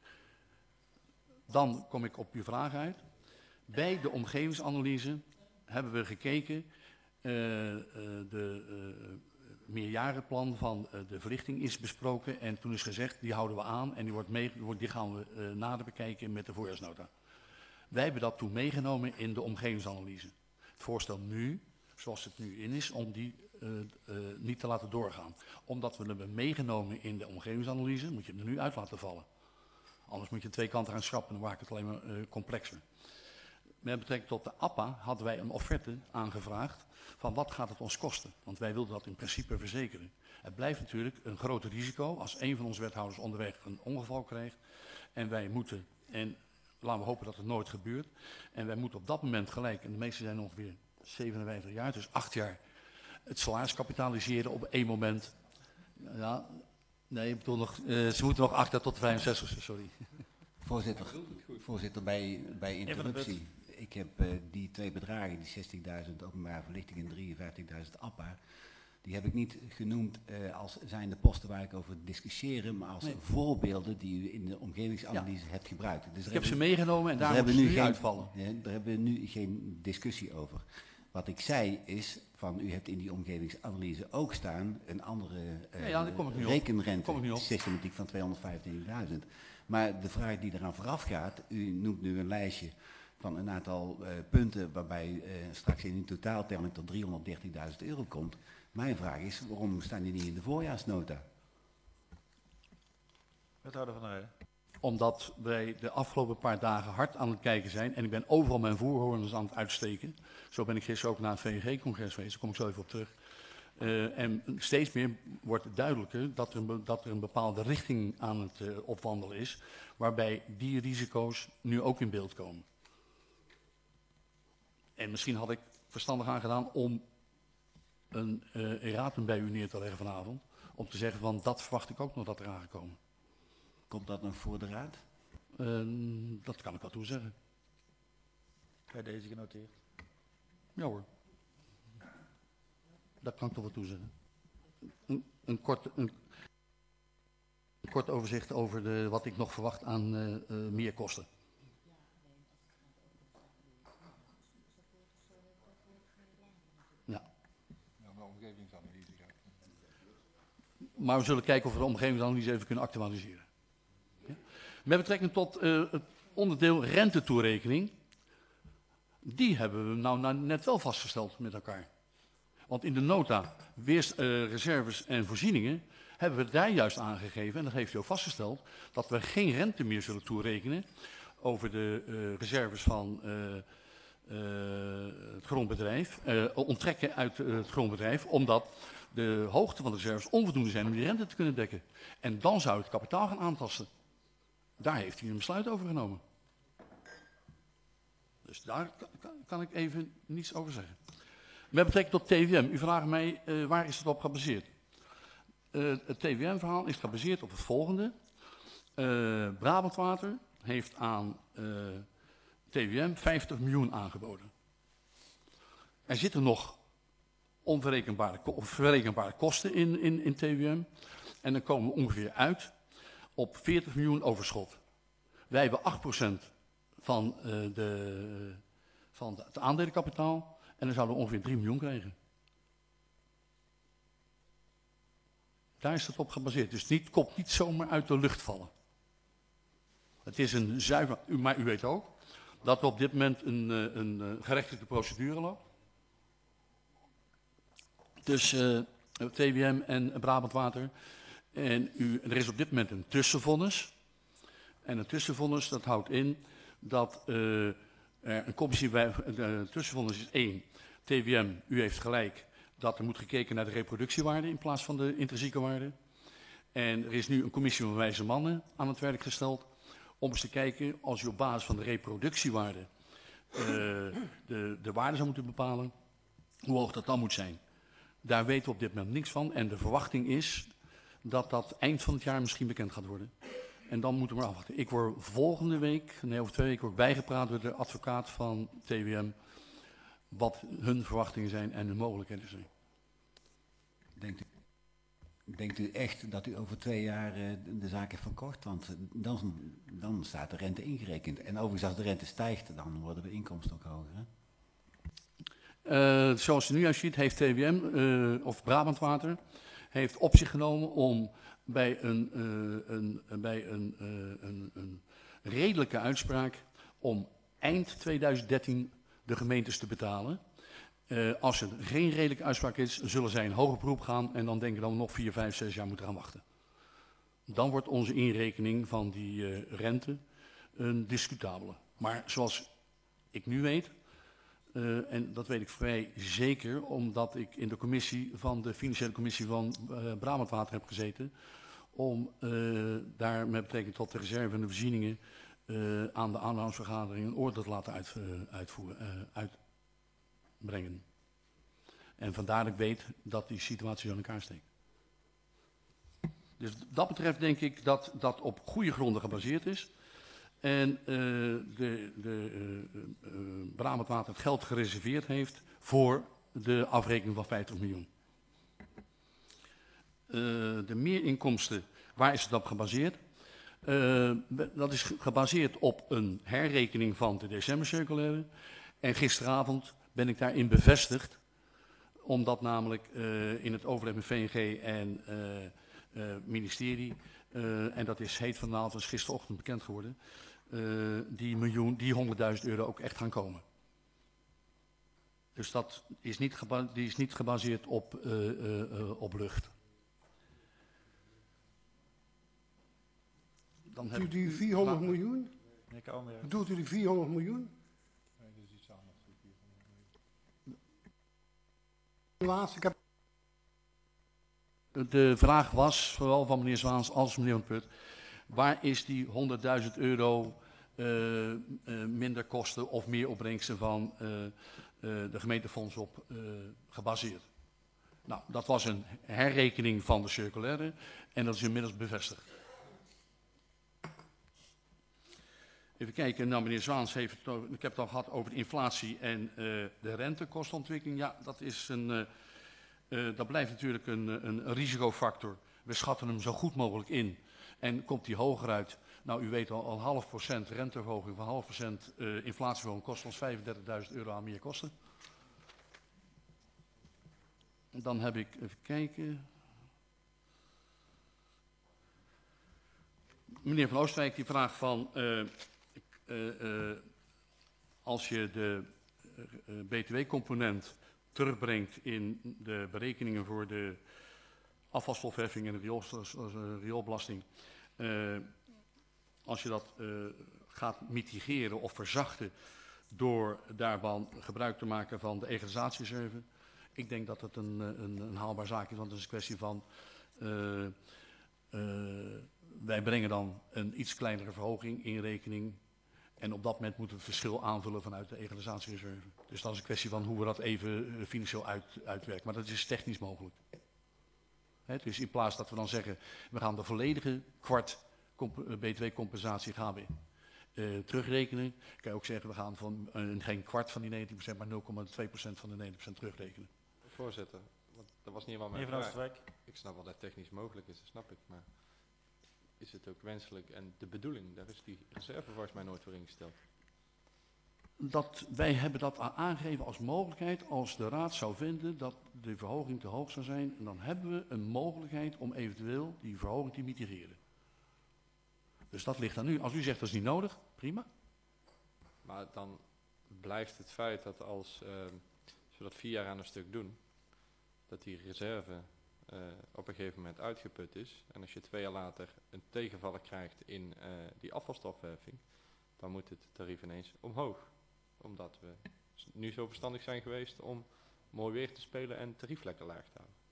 Dan kom ik op uw vraag uit. Bij de omgevingsanalyse hebben we gekeken, uh, uh, de uh, meerjarenplan van uh, de verlichting is besproken en toen is gezegd, die houden we aan en die, wordt mee, die gaan we uh, nader bekijken met de voorjaarsnota. Wij hebben dat toen meegenomen in de omgevingsanalyse. Het voorstel nu, zoals het nu in is, om die uh, uh, niet te laten doorgaan. Omdat we het hebben meegenomen in de omgevingsanalyse, moet je het er nu uit laten vallen. Anders moet je twee kanten gaan schrappen en dan maakt het alleen maar uh, complexer. Met betrekking tot de A P A hadden wij een offerte aangevraagd van wat gaat het ons kosten. Want wij wilden dat in principe verzekeren. Het blijft natuurlijk een groot risico als een van onze wethouders onderweg een ongeval krijgt. En wij moeten, en laten we hopen dat het nooit gebeurt. En wij moeten op dat moment gelijk, en de meesten zijn ongeveer zevenenvijftig jaar, dus acht jaar, het salaris kapitaliseren op één moment. Ja, nee, ik bedoel nog, uh, ze moeten nog acht jaar tot vijfenzestig, sorry. Voorzitter, voorzitter bij, bij interruptie. Ik heb uh, die twee bedragen, die zestigduizend openbare verlichting en drieënvijftigduizend A P A, die heb ik niet genoemd uh, als zijn de posten waar ik over discussiëren, maar als nee. voorbeelden die u in de omgevingsanalyse ja. hebt gebruikt. Dus ik heb ze meegenomen en daar moeten ze nu uitvallen. Ja, daar hebben we nu geen discussie over. Wat ik zei is, van u hebt in die omgevingsanalyse ook staan een andere uh, ja, ja, rekenrente, systematiek van tweehonderdvijfentwintigduizend. Maar de vraag die eraan vooraf gaat, u noemt nu een lijstje van een aantal uh, punten waarbij uh, straks in een totaaltelling tot driehonderddertigduizend euro komt. Mijn vraag is, waarom staan die niet in de voorjaarsnota? Wethouder Van der Heijden. Omdat wij de afgelopen paar dagen hard aan het kijken zijn en ik ben overal mijn voerhorens aan het uitsteken. Zo ben ik gisteren ook naar het V N G-congres geweest, daar kom ik zo even op terug. Uh, en steeds meer wordt het duidelijker dat er, een, dat er een bepaalde richting aan het uh, opwandelen is, waarbij die risico's nu ook in beeld komen. En misschien had ik verstandig aangedaan om een uh, erratum bij u neer te leggen vanavond, om te zeggen van dat verwacht ik ook nog dat er aangekomen. Komt dat nog voor de raad? Uh, dat kan ik wel toe zeggen. Bij deze genoteerd? Ja hoor. Dat kan ik toch wel toezeggen. Een, een, kort, een, een kort overzicht over de, wat ik nog verwacht aan uh, uh, meerkosten. Ja. Ja, omgevingsanalyse. Maar we zullen kijken of we de omgevingsanalyse even kunnen actualiseren. Ja. Met betrekking tot uh, het onderdeel rentetoerekening, die hebben we nou, nou net wel vastgesteld met elkaar. Want in de nota weerst, uh, reserves en voorzieningen hebben we daar juist aangegeven, en dat heeft u ook vastgesteld, dat we geen rente meer zullen toerekenen over de uh, reserves van uh, uh, het grondbedrijf, uh, onttrekken uit uh, het grondbedrijf, omdat de hoogte van de reserves onvoldoende zijn om die rente te kunnen dekken. En dan zou het kapitaal gaan aantasten. Daar heeft u een besluit over genomen. Dus daar kan, kan ik even niets over zeggen. Met betrekking tot T W M, u vraagt mij uh, waar is het op gebaseerd? Uh, het T W M-verhaal is gebaseerd op het volgende. Uh, Brabantwater heeft aan uh, T W M vijftig miljoen aangeboden. Er zitten nog onverrekenbare of verrekenbare kosten in, in, in T W M. En dan komen we ongeveer uit op veertig miljoen overschot. Wij hebben acht procent van, uh, de, van het aandelenkapitaal. En dan zouden we ongeveer drie miljoen krijgen. Daar is het op gebaseerd. Dus het komt niet zomaar uit de lucht vallen. Het is een zuiver... Maar u weet ook dat er op dit moment een, een, een gerechtelijke procedure loopt. Tussen uh, T W M en Brabantwater. En u, er is op dit moment een tussenvonnis. En een tussenvonnis dat houdt in dat... Uh, Uh, een commissie bij uh, tussenvonnis is één, T W M, u heeft gelijk dat er moet gekeken naar de reproductiewaarde in plaats van de intrinsieke waarde. En er is nu een commissie van wijze mannen aan het werk gesteld om eens te kijken, als je op basis van de reproductiewaarde uh, de, de waarde zou moeten bepalen, hoe hoog dat dan moet zijn. Daar weten we op dit moment niks van en de verwachting is dat dat eind van het jaar misschien bekend gaat worden. En dan moeten we maar afwachten. Ik word volgende week, nee over twee weken, word ik bijgepraat door de advocaat van T W M, wat hun verwachtingen zijn en hun mogelijkheden zijn. Denkt u, denkt u echt dat u over twee jaar uh, de zaak heeft verkocht? Want uh, dan, dan staat de rente ingerekend. En overigens als de rente stijgt, dan worden de inkomsten ook hoger. Hè? Uh, zoals u nu uit ziet, heeft T W M, uh, of Brabant Water, heeft op zich genomen om bij een, uh, een, bij een, uh, een, een redelijke uitspraak om eind tweeduizend dertien de gemeentes te betalen. Uh, als er geen redelijke uitspraak is, zullen zij in hoger beroep gaan en dan denken dat we nog vier, vijf, zes jaar moeten gaan wachten. Dan wordt onze inrekening van die uh, rente een discutabele. Maar zoals ik nu weet, uh, en dat weet ik vrij zeker, omdat ik in de commissie van de financiële commissie van uh, Brabant Water heb gezeten, om uh, daar met betrekking tot de reserve en de voorzieningen uh, aan de aandeelhoudersvergadering een oordeel te laten uit, uh, uitvoeren, uh, uitbrengen. En vandaar dat ik weet dat die situatie zo in elkaar steekt. Dus dat betreft denk ik dat dat op goede gronden gebaseerd is. En uh, de, de uh, uh, Brabant Water het geld gereserveerd heeft voor de afrekening van vijftig miljoen. Uh, de meerinkomsten, waar is het op gebaseerd? Uh, dat is gebaseerd op een herrekening van de decembercirculaire. En gisteravond ben ik daarin bevestigd, omdat namelijk uh, in het overleg met V N G en uh, uh, ministerie, uh, en dat is heet vanavond, dat is gisterochtend bekend geworden, uh, die miljoen, die honderdduizend euro ook echt gaan komen. Dus dat is niet, geba die is niet gebaseerd op, uh, uh, uh, op lucht. Dan Bedoelt u die vierhonderd miljoen? Bedoelt u die vierhonderd miljoen? Nee, dat is iets anders. Laatste, ik heb... De vraag was, zowel van meneer Zwaans als meneer Van Put, waar is die honderdduizend euro uh, uh, minder kosten of meer opbrengsten van uh, uh, de gemeentefonds op uh, gebaseerd? Nou, dat was een herrekening van de circulaire en dat is inmiddels bevestigd. Even kijken, nou meneer Zwaans heeft het over, ik heb het al gehad over de inflatie en uh, de rentekostontwikkeling. Ja, dat, is een, uh, uh, dat blijft natuurlijk een, een, een risicofactor. We schatten hem zo goed mogelijk in. En komt die hoger uit, nou u weet al, een half procent renteverhoging van half procent uh, inflatieverhoging kost ons vijfendertigduizend euro aan meer kosten. Dan heb ik, even kijken. Meneer Van Oostwijk die vraagt van, uh, uh, uh, als je de uh, B T W-component terugbrengt in de berekeningen voor de afvalstofheffing en de riool, uh, rioolbelasting, uh, als je dat uh, gaat mitigeren of verzachten door daarvan gebruik te maken van de egalisatiereserve, ik denk dat het een, een, een haalbaar zaak is, want het is een kwestie van, uh, uh, wij brengen dan een iets kleinere verhoging in rekening en op dat moment moeten we het verschil aanvullen vanuit de egalisatiereserve. Dus dat is een kwestie van hoe we dat even uh, financieel uit, uitwerken, maar dat is technisch mogelijk. He, dus in plaats dat we dan zeggen, we gaan de volledige kwart B T W-compensatie gaan we uh, terugrekenen, kan je ook zeggen, we gaan van uh, geen kwart van die negentien procent, maar nul komma twee procent van de negentien procent terugrekenen. Voorzitter, want dat was niet helemaal mijn Meneer Van vraag. Oosterwijk. Ik snap wel dat het technisch mogelijk is, dat snap ik, maar is het ook wenselijk en de bedoeling, daar is die reserve volgens mij nooit voor ingesteld. Dat, wij hebben dat aangegeven als mogelijkheid als de raad zou vinden dat de verhoging te hoog zou zijn. En dan hebben we een mogelijkheid om eventueel die verhoging te mitigeren. Dus dat ligt aan u. Als u zegt dat is niet nodig, prima. Maar dan blijft het feit dat als, uh, als we dat vier jaar aan een stuk doen, dat die reserve uh, op een gegeven moment uitgeput is. En als je twee jaar later een tegenvaller krijgt in uh, die afvalstofheffing, dan moet het tarief ineens omhoog. Omdat we Zou het nu zo verstandig zijn geweest om mooi weer te spelen en tarief lekker laag te houden?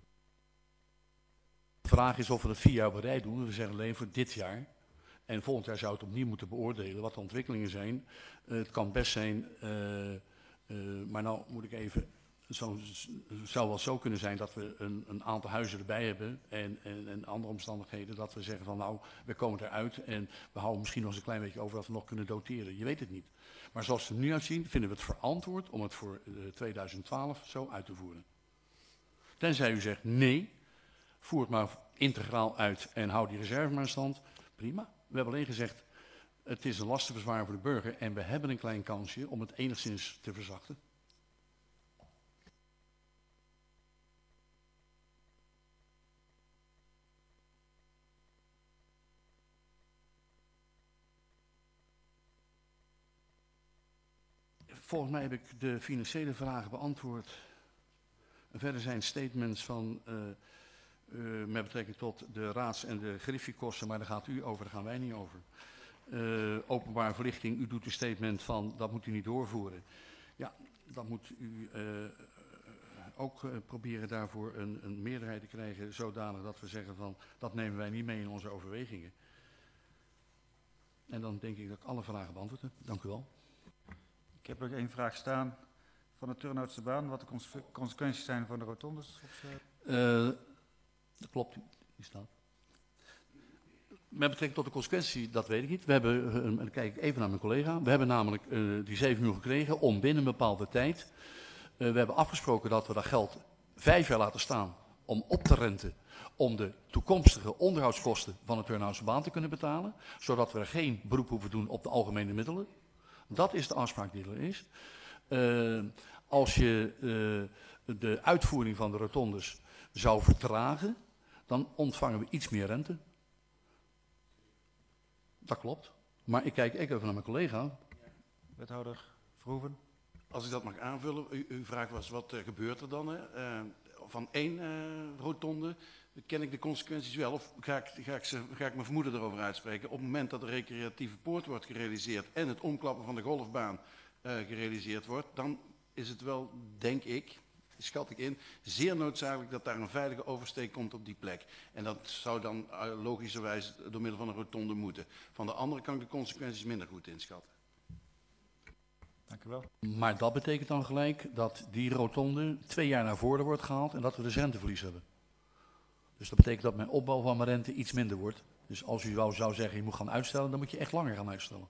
De vraag is of we het vier jaar op een rij doen. We zeggen alleen voor dit jaar. En volgend jaar zou het opnieuw moeten beoordelen wat de ontwikkelingen zijn. Uh, het kan best zijn, uh, uh, maar nou moet ik even... Het zou, zou wel zo kunnen zijn dat we een, een aantal huizen erbij hebben en, en, en andere omstandigheden. Dat we zeggen van nou, we komen eruit en we houden misschien nog eens een klein beetje over dat we nog kunnen doteren. Je weet het niet. Maar zoals we er nu uitzien, vinden we het verantwoord om het voor uh, tweeduizend twaalf zo uit te voeren. Tenzij u zegt nee, voer het maar integraal uit en hou die reserve maar in stand. Prima. We hebben alleen gezegd, het is een lastenverzwaring voor de burger en we hebben een klein kansje om het enigszins te verzachten. Volgens mij heb ik de financiële vragen beantwoord. En verder zijn statements van, uh, uh, met betrekking tot de raads- en de griffiekosten, maar daar gaat u over, daar gaan wij niet over. Uh, openbare verlichting, u doet een statement van, dat moet u niet doorvoeren. Ja, dan moet u uh, ook uh, proberen daarvoor een, een meerderheid te krijgen, zodanig dat we zeggen van, dat nemen wij niet mee in onze overwegingen. En dan denk ik dat ik alle vragen beantwoord heb. Dank u wel. Ik heb nog één vraag staan van de Turnhoutse baan. Wat de conse consequenties zijn voor de rotondes? Of, uh... uh, dat klopt, die staat. Met betrekking tot de consequentie, dat weet ik niet. We hebben, uh, dan kijk ik even naar mijn collega. We hebben namelijk uh, die zeven miljoen gekregen om binnen een bepaalde tijd. Uh, we hebben afgesproken dat we dat geld vijf jaar laten staan om op te renten. Om de toekomstige onderhoudskosten van de Turnhoutse baan te kunnen betalen. Zodat we er geen beroep hoeven doen op de algemene middelen. Dat is de afspraak die er is. Uh, als je uh, de uitvoering van de rotondes zou vertragen, dan ontvangen we iets meer rente. Dat klopt. Maar ik kijk even naar mijn collega. Wethouder Verhoeven. Als ik dat mag aanvullen, u, uw vraag was wat uh, gebeurt er dan? Hè? Uh, van één uh, rotonde ken ik de consequenties wel, of ga ik, ga, ik ze, ga ik mijn vermoeden erover uitspreken. Op het moment dat de recreatieve poort wordt gerealiseerd en het omklappen van de golfbaan uh, gerealiseerd wordt, dan is het wel, denk ik, schat ik in, zeer noodzakelijk dat daar een veilige oversteek komt op die plek. En dat zou dan uh, logischerwijs door middel van een rotonde moeten. Van de andere kan ik de consequenties minder goed inschatten. Dank u wel. Maar dat betekent dan gelijk dat die rotonde twee jaar naar voren wordt gehaald en dat we dus renteverlies hebben. Dus dat betekent dat mijn opbouw van mijn rente iets minder wordt. Dus als u zou, zou zeggen je moet gaan uitstellen, dan moet je echt langer gaan uitstellen.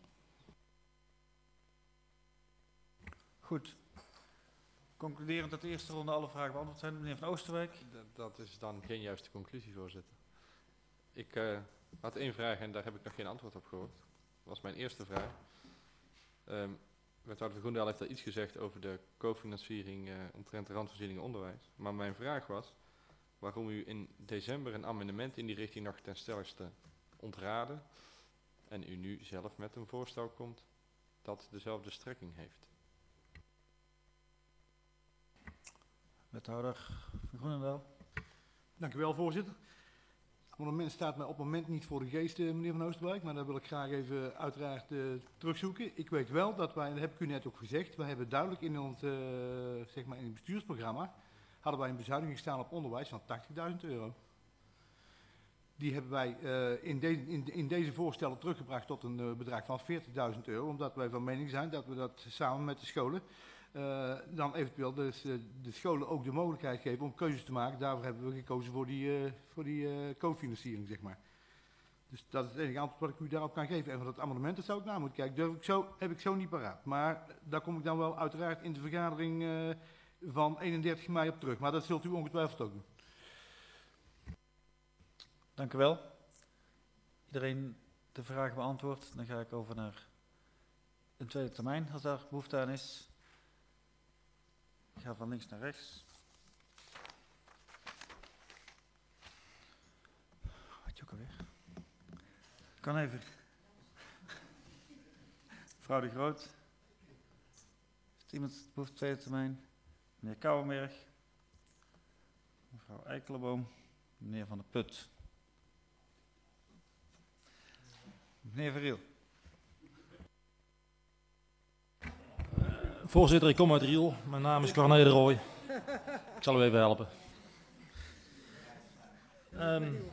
Goed. Concluderend dat de eerste ronde alle vragen beantwoord zijn. Meneer Van Oosterwijk. Dat, dat is dan geen juiste conclusie, voorzitter. Ik uh, had één vraag en daar heb ik nog geen antwoord op gehoord. Dat was mijn eerste vraag. Um, Wethouder Groendal heeft al iets gezegd over de cofinanciering uh, omtrent de randvoorzieningen onderwijs. Maar mijn vraag was waarom u in december een amendement in die richting nog ten stelligste ontraadde en u nu zelf met een voorstel komt dat dezelfde strekking heeft. Wethouder Van Groenendaal. Dank u wel, voorzitter. Het amendement staat mij op het moment niet voor de geest, meneer Van Oosterwijk, maar dat wil ik graag even uiteraard uh, terugzoeken. Ik weet wel dat wij, en dat heb ik u net ook gezegd, wij hebben duidelijk in ons uh, zeg maar in het bestuursprogramma hadden wij een bezuiniging staan op onderwijs van tachtigduizend euro. Die hebben wij uh, in, de, in, in deze voorstellen teruggebracht tot een uh, bedrag van veertigduizend euro, omdat wij van mening zijn dat we dat samen met de scholen uh, dan eventueel dus, uh, de scholen ook de mogelijkheid geven om keuzes te maken. Daarvoor hebben we gekozen voor die, uh, voor die uh, cofinanciering, zeg maar. Dus dat is het enige antwoord wat ik u daarop kan geven. En van dat amendement, dat zou ik na moeten kijken. Durf ik zo, heb ik zo niet paraat. Maar daar kom ik dan wel uiteraard in de vergadering uh, van eenendertig mei op terug. Maar dat zult u ongetwijfeld ook doen. Dank u wel. Iedereen de vraag beantwoord. Dan ga ik over naar een tweede termijn, als daar behoefte aan is. Ik ga van links naar rechts. Had je ook alweer? Kan even. Mevrouw De Groot. Heeft iemand behoefte tweede termijn? Meneer Kouwenberg. Mevrouw Eikelenboom. Meneer Van der Put. Meneer Verriel. Voorzitter, ik kom uit Riel. Mijn naam is Corné de Rooij. Ik zal u even helpen. Um,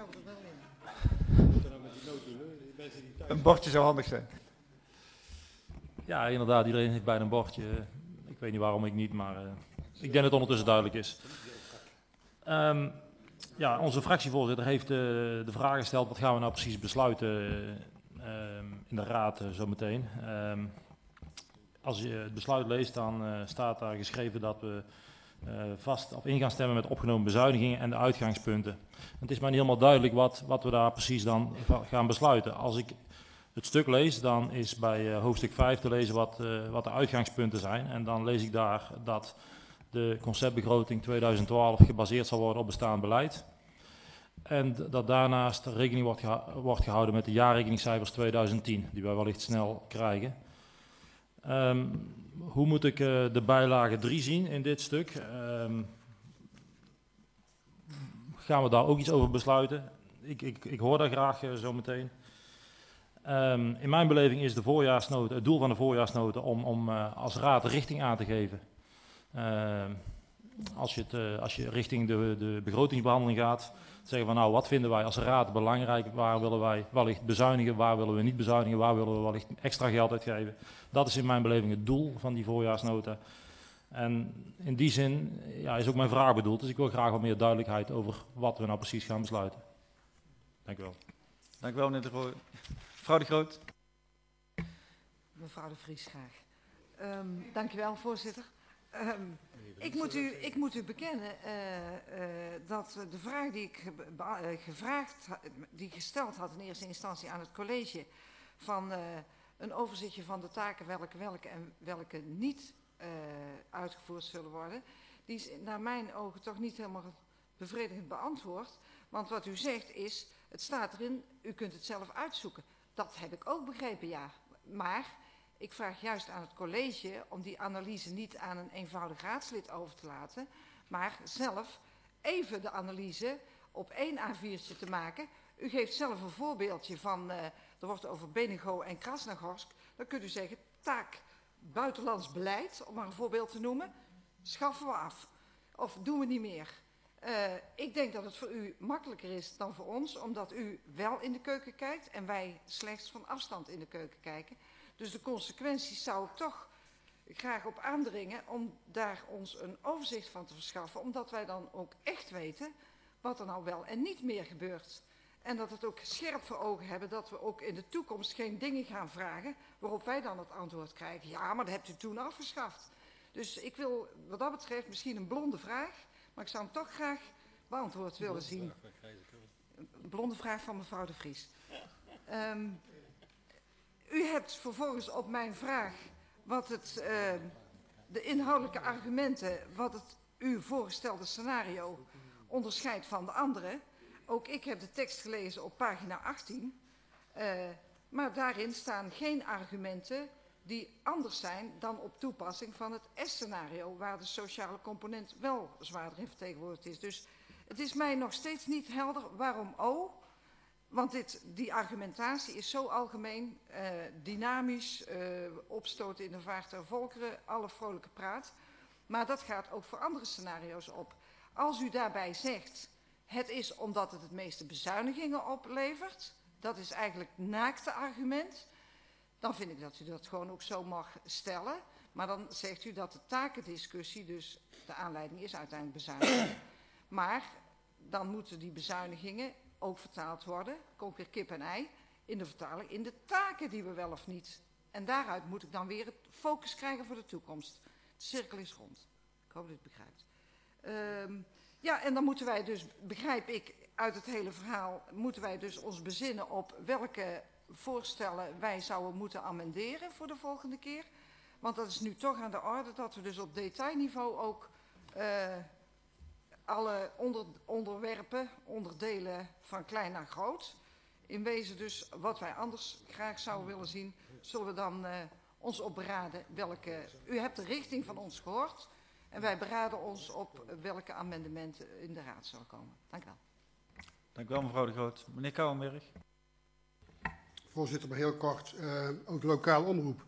een bordje zou handig zijn. Ja, inderdaad, iedereen heeft bijna een bordje. Ik weet niet waarom ik niet, maar uh, ik denk dat het ondertussen duidelijk is. Um, ja, onze fractievoorzitter heeft uh, de vraag gesteld, wat gaan we nou precies besluiten uh, um, in de raad uh, zometeen. Um, als je het besluit leest, dan uh, staat daar geschreven dat we uh, vast op in gaan stemmen met opgenomen bezuinigingen en de uitgangspunten. Het is mij niet helemaal duidelijk wat, wat we daar precies dan gaan besluiten. Als ik het stuk lees, dan is bij uh, hoofdstuk vijf te lezen wat, uh, wat de uitgangspunten zijn. En dan lees ik daar dat de conceptbegroting tweeduizend twaalf gebaseerd zal worden op bestaand beleid. En dat daarnaast rekening wordt, geha wordt gehouden met de jaarrekeningcijfers tweeduizend tien, die wij wellicht snel krijgen. Um, hoe moet ik uh, de bijlage drie zien in dit stuk? Um, gaan we daar ook iets over besluiten? Ik, ik, ik hoor daar graag uh, zo meteen. Um, in mijn beleving is de voorjaarsnota, het doel van de voorjaarsnota om, om uh, als raad richting aan te geven. Uh, als, je het, uh, als je richting de, de begrotingsbehandeling gaat, zeggen van nou, wat vinden wij als raad belangrijk, waar willen wij wellicht bezuinigen, waar willen we niet bezuinigen, waar willen we wellicht extra geld uitgeven. Dat is in mijn beleving het doel van die voorjaarsnota. En in die zin ja, is ook mijn vraag bedoeld, dus ik wil graag wat meer duidelijkheid over wat we nou precies gaan besluiten. Dank u wel. Dank u wel, meneer de Rooij. Mevrouw de Groot. Mevrouw de Vries, graag. Um, dank u wel, voorzitter. Um, ik, moet u, ik moet u bekennen uh, uh, dat de vraag die ik uh, gevraagd, die gesteld had in eerste instantie aan het college, van uh, een overzichtje van de taken, welke welke en welke niet uh, uitgevoerd zullen worden, die is naar mijn ogen toch niet helemaal bevredigend beantwoord. Want wat u zegt is, het staat erin, u kunt het zelf uitzoeken. Dat heb ik ook begrepen, ja. Maar ik vraag juist aan het college om die analyse niet aan een eenvoudig raadslid over te laten, maar zelf even de analyse op één A viertje te maken. U geeft zelf een voorbeeldje van, uh, er wordt over Benigo en Krasnogorsk. Dan kunt u zeggen, taak buitenlands beleid, om maar een voorbeeld te noemen, schaffen we af. Of doen we niet meer. Uh, ik denk dat het voor u makkelijker is dan voor ons, omdat u wel in de keuken kijkt en wij slechts van afstand in de keuken kijken. Dus de consequenties zou ik toch graag op aandringen om daar ons een overzicht van te verschaffen, omdat wij dan ook echt weten wat er nou wel en niet meer gebeurt. En dat het ook scherp voor ogen hebben dat we ook in de toekomst geen dingen gaan vragen waarop wij dan het antwoord krijgen. Ja, maar dat hebt u toen afgeschaft. Dus ik wil wat dat betreft misschien een blonde vraag, maar ik zou hem toch graag beantwoord willen zien. Een blonde vraag van mevrouw de Vries. Um, u hebt vervolgens op mijn vraag wat het, uh, de inhoudelijke argumenten, wat het uw voorgestelde scenario onderscheidt van de andere. Ook ik heb de tekst gelezen op pagina achttien, uh, maar daarin staan geen argumenten die anders zijn dan op toepassing van het S-scenario, waar de sociale component wel zwaarder in vertegenwoordigd is. Dus het is mij nog steeds niet helder waarom O, want dit, die argumentatie is zo algemeen, uh, dynamisch, uh, opstoten in de vaart der volkeren, alle vrolijke praat. Maar dat gaat ook voor andere scenario's op. Als u daarbij zegt, het is omdat het het meeste bezuinigingen oplevert, dat is eigenlijk het naakte argument, dan vind ik dat u dat gewoon ook zo mag stellen. Maar dan zegt u dat de takendiscussie dus de aanleiding is uiteindelijk bezuinigingen. Maar dan moeten die bezuinigingen ook vertaald worden, komt weer kip en ei, in de vertaling, in de taken die we wel of niet. En daaruit moet ik dan weer het focus krijgen voor de toekomst. De cirkel is rond. Ik hoop dat u het begrijpt. Um, ja, en dan moeten wij dus, begrijp ik uit het hele verhaal, moeten wij dus ons bezinnen op welke voorstellen wij zouden moeten amenderen voor de volgende keer. Want dat is nu toch aan de orde dat we dus op detailniveau ook uh, alle onder, onderwerpen, onderdelen van klein naar groot. In wezen dus wat wij anders graag zouden willen zien, zullen we dan uh, ons op beraden welke... U hebt de richting van ons gehoord en wij beraden ons op welke amendementen in de raad zullen komen. Dank u wel. Dank u wel, mevrouw de Groot. Meneer Kouwenberg. Voorzitter, maar heel kort, uh, ook de lokale omroep.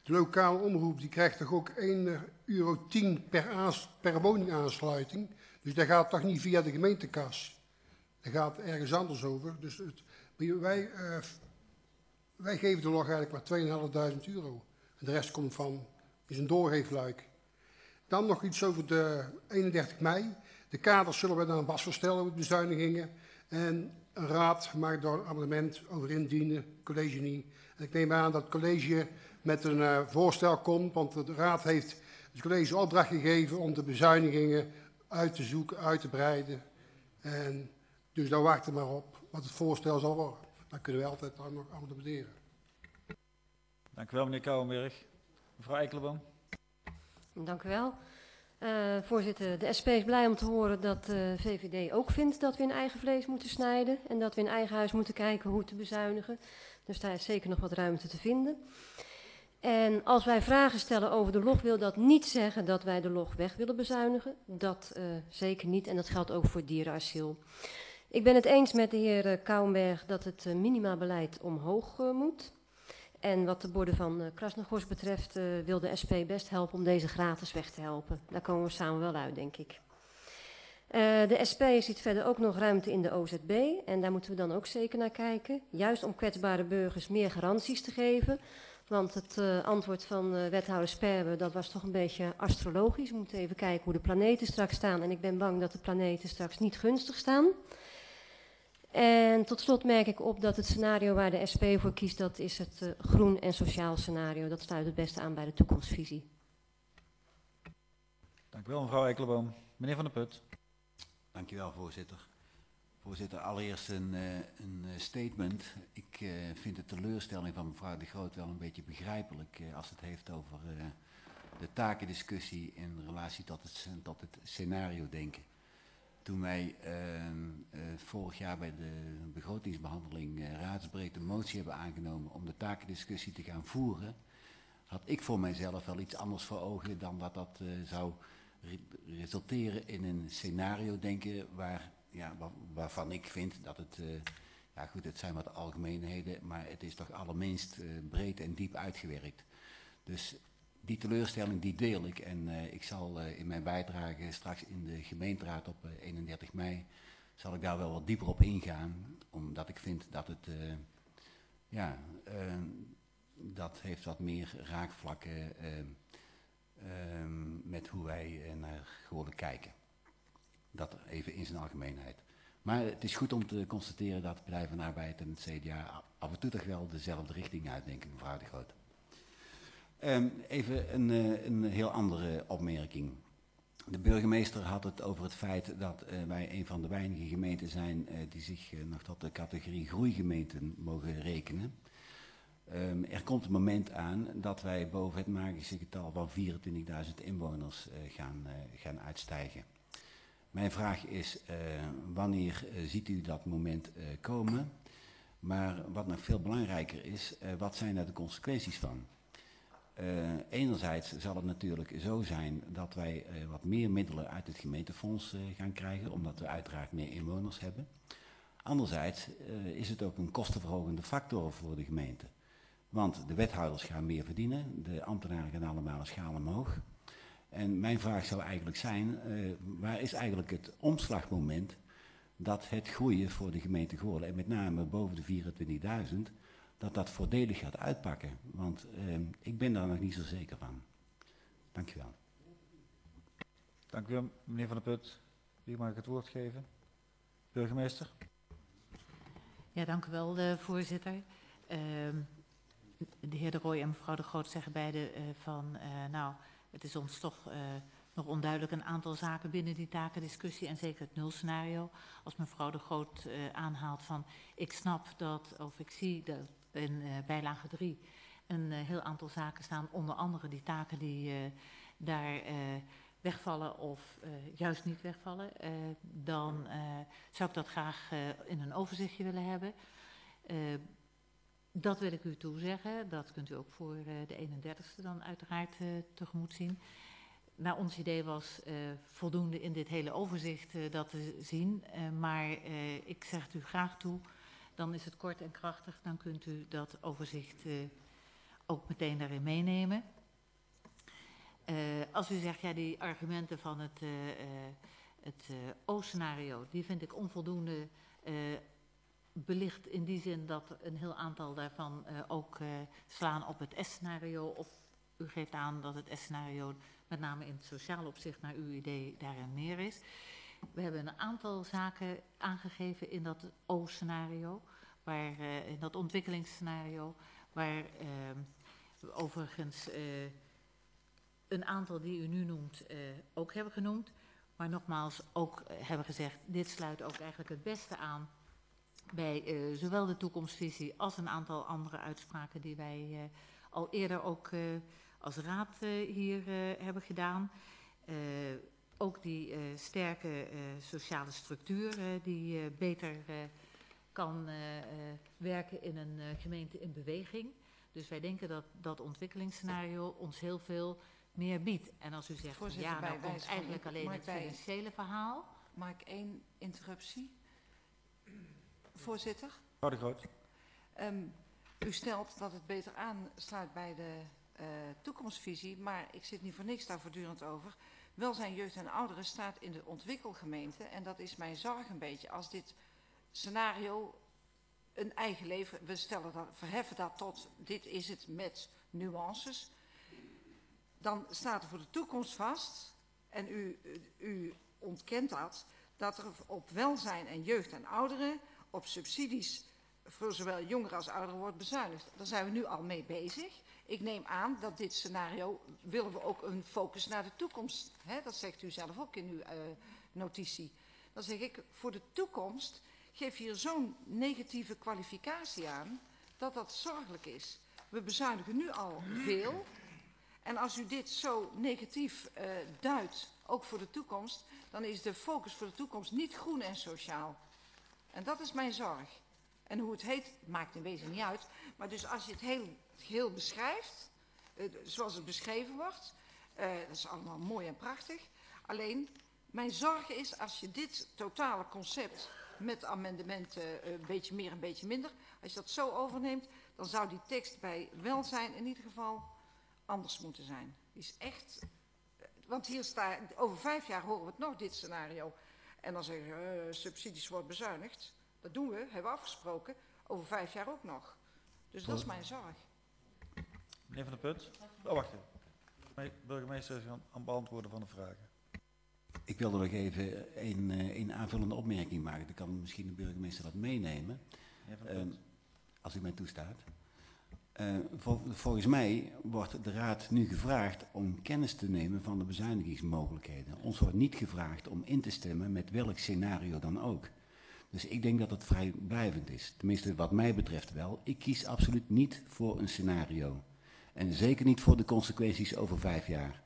De lokale omroep die krijgt toch ook één euro tien per, aans, per woningaansluiting. Dus dat gaat toch niet via de gemeentekas. Dat gaat ergens anders over. Dus het, wij, uh, wij geven de log eigenlijk maar tweeduizend vijfhonderd euro. En de rest komt van, is een doorgeefluik. Dan nog iets over de eenendertig mei. De kaders zullen we dan vaststellen met bezuinigingen. En een raad maakt daar een amendement over indienen, college niet. En ik neem aan dat het college met een uh, voorstel komt, want de raad heeft het college opdracht gegeven om de bezuinigingen uit te zoeken, uit te breiden. En dus daar wachten we maar op wat het voorstel zal worden. Dan kunnen we altijd dan nog amenderen. Dank u wel, meneer Kouwenberg. Mevrouw Eikelenboom. Dank u wel. Uh, voorzitter, de S P is blij om te horen dat de V V D ook vindt dat we in eigen vlees moeten snijden. En dat we in eigen huis moeten kijken hoe te bezuinigen. Dus daar is zeker nog wat ruimte te vinden. En als wij vragen stellen over de log, wil dat niet zeggen dat wij de log weg willen bezuinigen. Dat uh, zeker niet. En dat geldt ook voor het dierenasiel. Ik ben het eens met de heer uh, Kouwenberg dat het uh, minimabeleid omhoog uh, moet. En wat de borden van uh, Krasnogorsk betreft uh, wil de S P best helpen om deze gratis weg te helpen. Daar komen we samen wel uit, denk ik. Uh, de S P ziet verder ook nog ruimte in de O Z B. En daar moeten we dan ook zeker naar kijken. Juist om kwetsbare burgers meer garanties te geven. Want het uh, antwoord van uh, wethouder Sperber, dat was toch een beetje astrologisch. We moeten even kijken hoe de planeten straks staan. En ik ben bang dat de planeten straks niet gunstig staan. En tot slot merk ik op dat het scenario waar de S P voor kiest, dat is het uh, groen en sociaal scenario. Dat sluit het beste aan bij de toekomstvisie. Dank u wel, mevrouw Eikelenboom. Meneer Van der Put. Dank u wel, voorzitter. Voorzitter, allereerst een, uh, een statement. Ik uh, vind de teleurstelling van mevrouw De Groot wel een beetje begrijpelijk uh, als het heeft over uh, de takendiscussie in relatie tot het, tot het scenario denken. Toen wij uh, uh, vorig jaar bij de begrotingsbehandeling uh, raadsbreed een motie hebben aangenomen om de takendiscussie te gaan voeren, had ik voor mijzelf wel iets anders voor ogen dan dat dat uh, zou re resulteren in een scenario denken waar, ja, waar, waarvan ik vind dat het, uh, ja goed, het zijn wat algemeenheden, maar het is toch allerminst uh, breed en diep uitgewerkt. Dus die teleurstelling die deel ik en uh, ik zal uh, in mijn bijdrage straks in de gemeenteraad op uh, eenendertig mei, zal ik daar wel wat dieper op ingaan, omdat ik vind dat het, uh, ja, uh, dat heeft wat meer raakvlakken uh, uh, met hoe wij uh, naar Goorlen kijken. Dat even in zijn algemeenheid. Maar het is goed om te constateren dat de Partij van de Arbeid en het C D A af en toe toch wel dezelfde richting uitdenken, mevrouw De Groot. Um, even een, uh, een heel andere opmerking. De burgemeester had het over het feit dat uh, wij een van de weinige gemeenten zijn uh, die zich uh, nog tot de categorie groeigemeenten mogen rekenen. Um, er komt een moment aan dat wij boven het magische getal van vierentwintigduizend inwoners uh, gaan, uh, gaan uitstijgen. Mijn vraag is, uh, wanneer uh, ziet u dat moment uh, komen? Maar wat nog veel belangrijker is, uh, wat zijn daar de consequenties van? Uh, enerzijds zal het natuurlijk zo zijn dat wij uh, wat meer middelen uit het gemeentefonds uh, gaan krijgen, omdat we uiteraard meer inwoners hebben. Anderzijds uh, is het ook een kostenverhogende factor voor de gemeente. Want de wethouders gaan meer verdienen, de ambtenaren gaan allemaal een schaal omhoog. En mijn vraag zou eigenlijk zijn, uh, waar is eigenlijk het omslagmoment dat het groeien voor de gemeente Goorlen, en met name boven de vierentwintigduizend, dat dat voordelig gaat uitpakken. Want uh, ik ben daar nog niet zo zeker van. Dank u wel. Dank u wel, meneer Van der Put. Wie mag ik het woord geven? Burgemeester. Ja, dank u wel, uh, voorzitter. Uh, de heer De Rooij en mevrouw De Groot zeggen beide uh, van, uh, nou, het is ons toch uh, nog onduidelijk een aantal zaken binnen die takendiscussie en zeker het nulscenario. Als mevrouw De Groot uh, aanhaalt van, ik snap dat, of ik zie dat in uh, bijlage drie een uh, heel aantal zaken staan, onder andere die taken die uh, daar uh, wegvallen of uh, juist niet wegvallen, uh, dan uh, zou ik dat graag uh, in een overzichtje willen hebben. Uh, dat wil ik u toezeggen, dat kunt u ook voor uh, de eenendertigste dan uiteraard uh, tegemoet zien. Naar ons idee was uh, voldoende in dit hele overzicht uh, dat te zien, uh, maar uh, ik zeg het u graag toe. Dan is het kort en krachtig, dan kunt u dat overzicht uh, ook meteen daarin meenemen. Uh, als u zegt, ja, die argumenten van het, uh, uh, het uh, O-scenario, die vind ik onvoldoende uh, belicht in die zin dat een heel aantal daarvan uh, ook uh, slaan op het S-scenario. Of u geeft aan dat het S-scenario met name in het sociale opzicht naar uw idee daarin meer is. We hebben een aantal zaken aangegeven in dat O-scenario, waar uh, in dat ontwikkelingsscenario, waar uh, overigens uh, een aantal die u nu noemt uh, ook hebben genoemd. Maar nogmaals ook uh, hebben gezegd, dit sluit ook eigenlijk het beste aan bij uh, zowel de toekomstvisie als een aantal andere uitspraken die wij uh, al eerder ook uh, als raad uh, hier uh, hebben gedaan. Uh, ook die uh, sterke uh, sociale structuur uh, die uh, beter uh, kan uh, uh, werken in een uh, gemeente in beweging. Dus wij denken dat dat ontwikkelingsscenario ons heel veel meer biedt. En als u zegt, Voorzitter, ja, nou komt eigenlijk van, alleen het bij, financiële verhaal. Mag ik één interruptie? Voorzitter? Mevrouw de Groot. Um, u stelt dat het beter aansluit bij de uh, toekomstvisie, maar ik zit niet voor niks daar voortdurend over. Welzijn, jeugd en ouderen staat in de ontwikkelgemeente en dat is mijn zorg een beetje. Als dit scenario een eigen leven, we stellen dat, verheffen dat tot dit is het met nuances, dan staat er voor de toekomst vast, en u, u ontkent dat, dat er op welzijn en jeugd en ouderen, op subsidies voor zowel jongeren als ouderen wordt bezuinigd. Daar zijn we nu al mee bezig. Ik neem aan dat dit scenario, willen we ook een focus naar de toekomst. Hè? Dat zegt u zelf ook in uw uh, notitie. Dan zeg ik, voor de toekomst geef je hier zo'n negatieve kwalificatie aan, dat dat zorgelijk is. We bezuinigen nu al veel. En als u dit zo negatief uh, duidt, ook voor de toekomst, dan is de focus voor de toekomst niet groen en sociaal. En dat is mijn zorg. En hoe het heet, maakt in wezen niet uit. Maar dus als je het heel, heel beschrijft, uh, zoals het beschreven wordt, uh, dat is allemaal mooi en prachtig. Alleen, mijn zorg is als je dit totale concept met amendementen uh, een beetje meer, een beetje minder, als je dat zo overneemt, dan zou die tekst bij welzijn in ieder geval anders moeten zijn. Die is echt, want hier staat, over vijf jaar horen we het nog, dit scenario. En dan zeggen we, uh, subsidies wordt bezuinigd. Dat doen we, hebben we afgesproken, over vijf jaar ook nog. Dus dat is mijn zorg. Meneer Van der Put. Oh, wacht even. Burgemeester is aan het beantwoorden van de vragen. Ik wilde nog even een, een aanvullende opmerking maken. Dan kan misschien de burgemeester dat meenemen. Uh, als u mij toestaat. Uh, vol, volgens mij wordt de Raad nu gevraagd om kennis te nemen van de bezuinigingsmogelijkheden. Ons wordt niet gevraagd om in te stemmen met welk scenario dan ook. Dus ik denk dat het vrijblijvend is. Tenminste wat mij betreft wel. Ik kies absoluut niet voor een scenario. En zeker niet voor de consequenties over vijf jaar.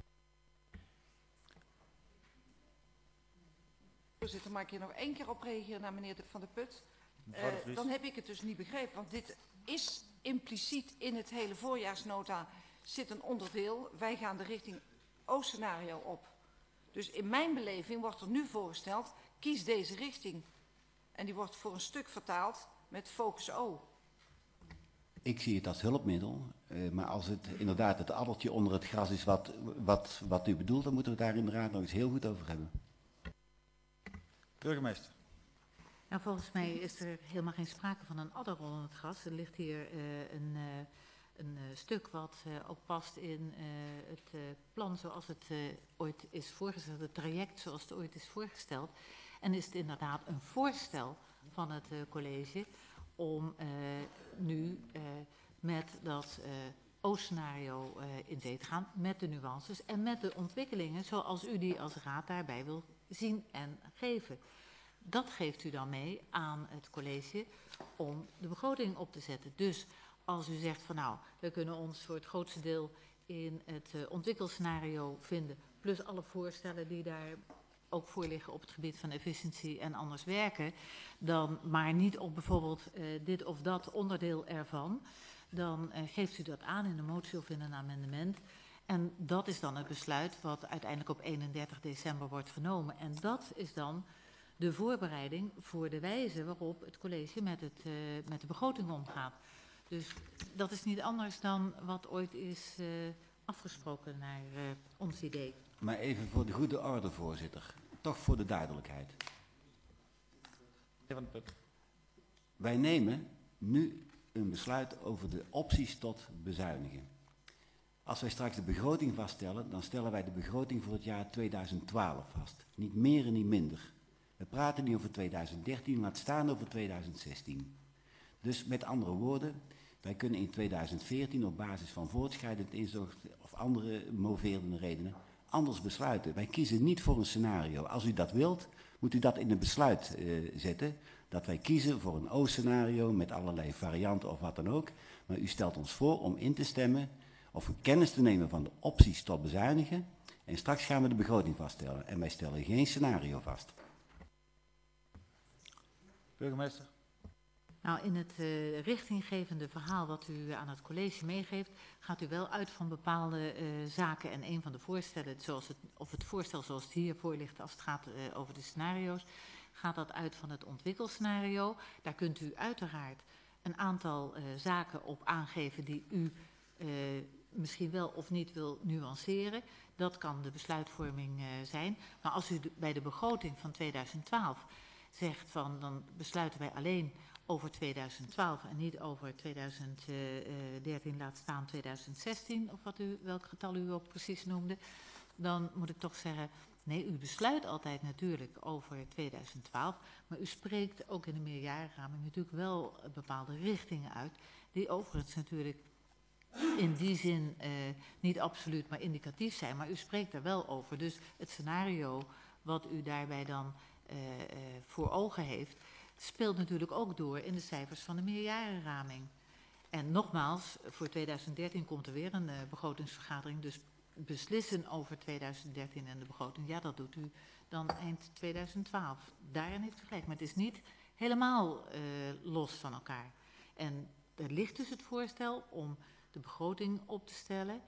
Voorzitter, mag ik hier nog één keer op reageren naar meneer de Van der Put? Uh, dan heb ik het dus niet begrepen, want dit is impliciet in het hele voorjaarsnota zit een onderdeel. Wij gaan de richting O-scenario op. Dus in mijn beleving wordt er nu voorgesteld, kies deze richting. En die wordt voor een stuk vertaald met focus O. Ik zie het als hulpmiddel, uh, maar als het inderdaad het addertje onder het gras is wat, wat, wat u bedoelt, dan moeten we het daar inderdaad nog eens heel goed over hebben. Burgemeester. Nou, volgens mij is er helemaal geen sprake van een adder onder het gras. Er ligt hier uh, een, uh, een uh, stuk wat uh, ook past in uh, het uh, plan zoals het uh, ooit is voorgesteld, het traject zoals het ooit is voorgesteld. En is het inderdaad een voorstel van het uh, college om uh, nu uh, met dat uh, O-scenario uh, in zee te gaan, met de nuances en met de ontwikkelingen zoals u die als raad daarbij wil zien en geven. Dat geeft u dan mee aan het college om de begroting op te zetten. Dus als u zegt van nou, we kunnen ons voor het grootste deel in het uh, ontwikkelscenario vinden, plus alle voorstellen die daar ook voor liggen op het gebied van efficiëntie en anders werken, dan maar niet op bijvoorbeeld uh, dit of dat onderdeel ervan, dan uh, geeft u dat aan in een motie of in een amendement. En dat is dan het besluit wat uiteindelijk op eenendertig december wordt genomen. En dat is dan de voorbereiding voor de wijze waarop het college met, het, uh, met de begroting omgaat. Dus dat is niet anders dan wat ooit is uh, afgesproken naar uh, ons idee. Maar even voor de goede orde, voorzitter. Toch voor de duidelijkheid. Wij nemen nu een besluit over de opties tot bezuinigen. Als wij straks de begroting vaststellen, dan stellen wij de begroting voor het jaar tweeduizend twaalf vast. Niet meer en niet minder. We praten niet over tweeduizend dertien, laat staan over tweeduizend zestien. Dus met andere woorden, wij kunnen in tweeduizend veertien op basis van voortschrijdend inzicht of andere moverende redenen anders besluiten. Wij kiezen niet voor een scenario. Als u dat wilt, moet u dat in een besluit uh, zetten. Dat wij kiezen voor een O-scenario met allerlei varianten of wat dan ook. Maar u stelt ons voor om in te stemmen of een kennis te nemen van de opties tot bezuinigen. En straks gaan we de begroting vaststellen. En wij stellen geen scenario vast. Burgemeester. Nou, in het uh, richtinggevende verhaal wat u aan het college meegeeft, gaat u wel uit van bepaalde uh, zaken. En een van de voorstellen, zoals het, of het voorstel zoals het hiervoor ligt als het gaat uh, over de scenario's, gaat dat uit van het ontwikkelscenario. Daar kunt u uiteraard een aantal uh, zaken op aangeven die u uh, misschien wel of niet wil nuanceren. Dat kan de besluitvorming uh, zijn. Maar als u de, bij de begroting van tweeduizend twaalf zegt van dan besluiten wij alleen over tweeduizend twaalf en niet over tweeduizend dertien, laat staan tweeduizend zestien, of wat u, welk getal u ook precies noemde, dan moet ik toch zeggen, nee, u besluit altijd natuurlijk over tweeduizend twaalf, maar u spreekt ook in de meerjarenraming natuurlijk wel bepaalde richtingen uit, die overigens natuurlijk in die zin uh, niet absoluut, maar indicatief zijn, maar u spreekt er wel over. Dus het scenario wat u daarbij dan uh, uh, voor ogen heeft, speelt natuurlijk ook door in de cijfers van de meerjarenraming. En nogmaals, voor tweeduizend dertien komt er weer een uh, begrotingsvergadering, dus beslissen over tweeduizend dertien en de begroting, ja, dat doet u dan eind tweeduizend twaalf. Daarin heeft u gelijk, maar het is niet helemaal uh, los van elkaar. En er ligt dus het voorstel om de begroting op te stellen.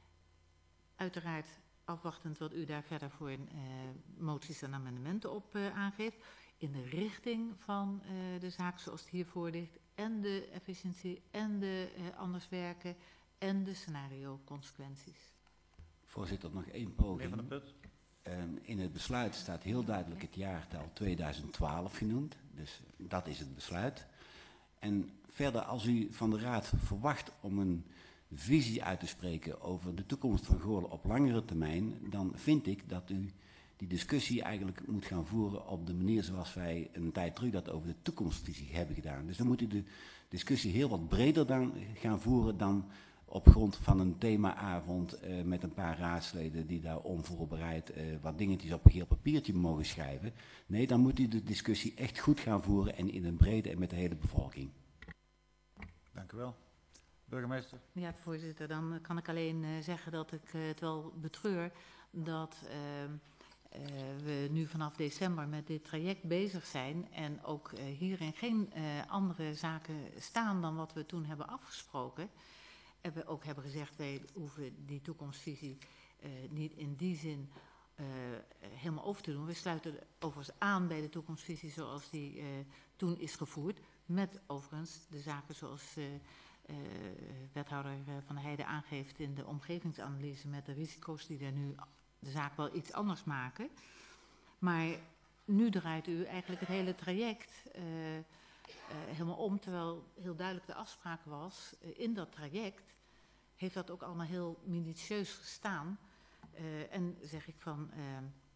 Uiteraard afwachtend wat u daar verder voor uh, moties en amendementen op uh, aangeeft. In de richting van uh, de zaak zoals het hiervoor ligt. En de efficiëntie en de uh, anders werken en de scenario consequenties. Voorzitter, nog één poging. Van de Put. Um, in het besluit staat heel duidelijk het jaartal tweeduizend twaalf genoemd. Dus dat is het besluit. En verder, als u van de Raad verwacht om een visie uit te spreken over de toekomst van Goorlen op langere termijn, dan vind ik dat u die discussie eigenlijk moet gaan voeren op de manier zoals wij een tijd terug dat over de toekomstvisie hebben gedaan. Dus dan moet u de discussie heel wat breder dan gaan voeren dan op grond van een themaavond uh, met een paar raadsleden die daar onvoorbereid uh, wat dingetjes op een geel papiertje mogen schrijven. Nee, dan moet u de discussie echt goed gaan voeren en in een brede en met de hele bevolking. Dank u wel. Burgemeester. Ja, voorzitter, dan kan ik alleen uh, zeggen dat ik uh, het wel betreur dat uh, uh, we nu vanaf december met dit traject bezig zijn en ook uh, hierin geen uh, andere zaken staan dan wat we toen hebben afgesproken. En we ook hebben gezegd, wij hoeven die toekomstvisie uh, niet in die zin uh, helemaal over te doen. We sluiten overigens aan bij de toekomstvisie zoals die uh, toen is gevoerd. Met overigens de zaken zoals uh, uh, wethouder Van der Heijden aangeeft in de omgevingsanalyse met de risico's die er nu de zaak wel iets anders maken. Maar nu draait u eigenlijk het hele traject uh, uh, helemaal om, terwijl heel duidelijk de afspraak was uh, in dat traject heeft dat ook allemaal heel minutieus gestaan. Uh, en zeg ik van uh,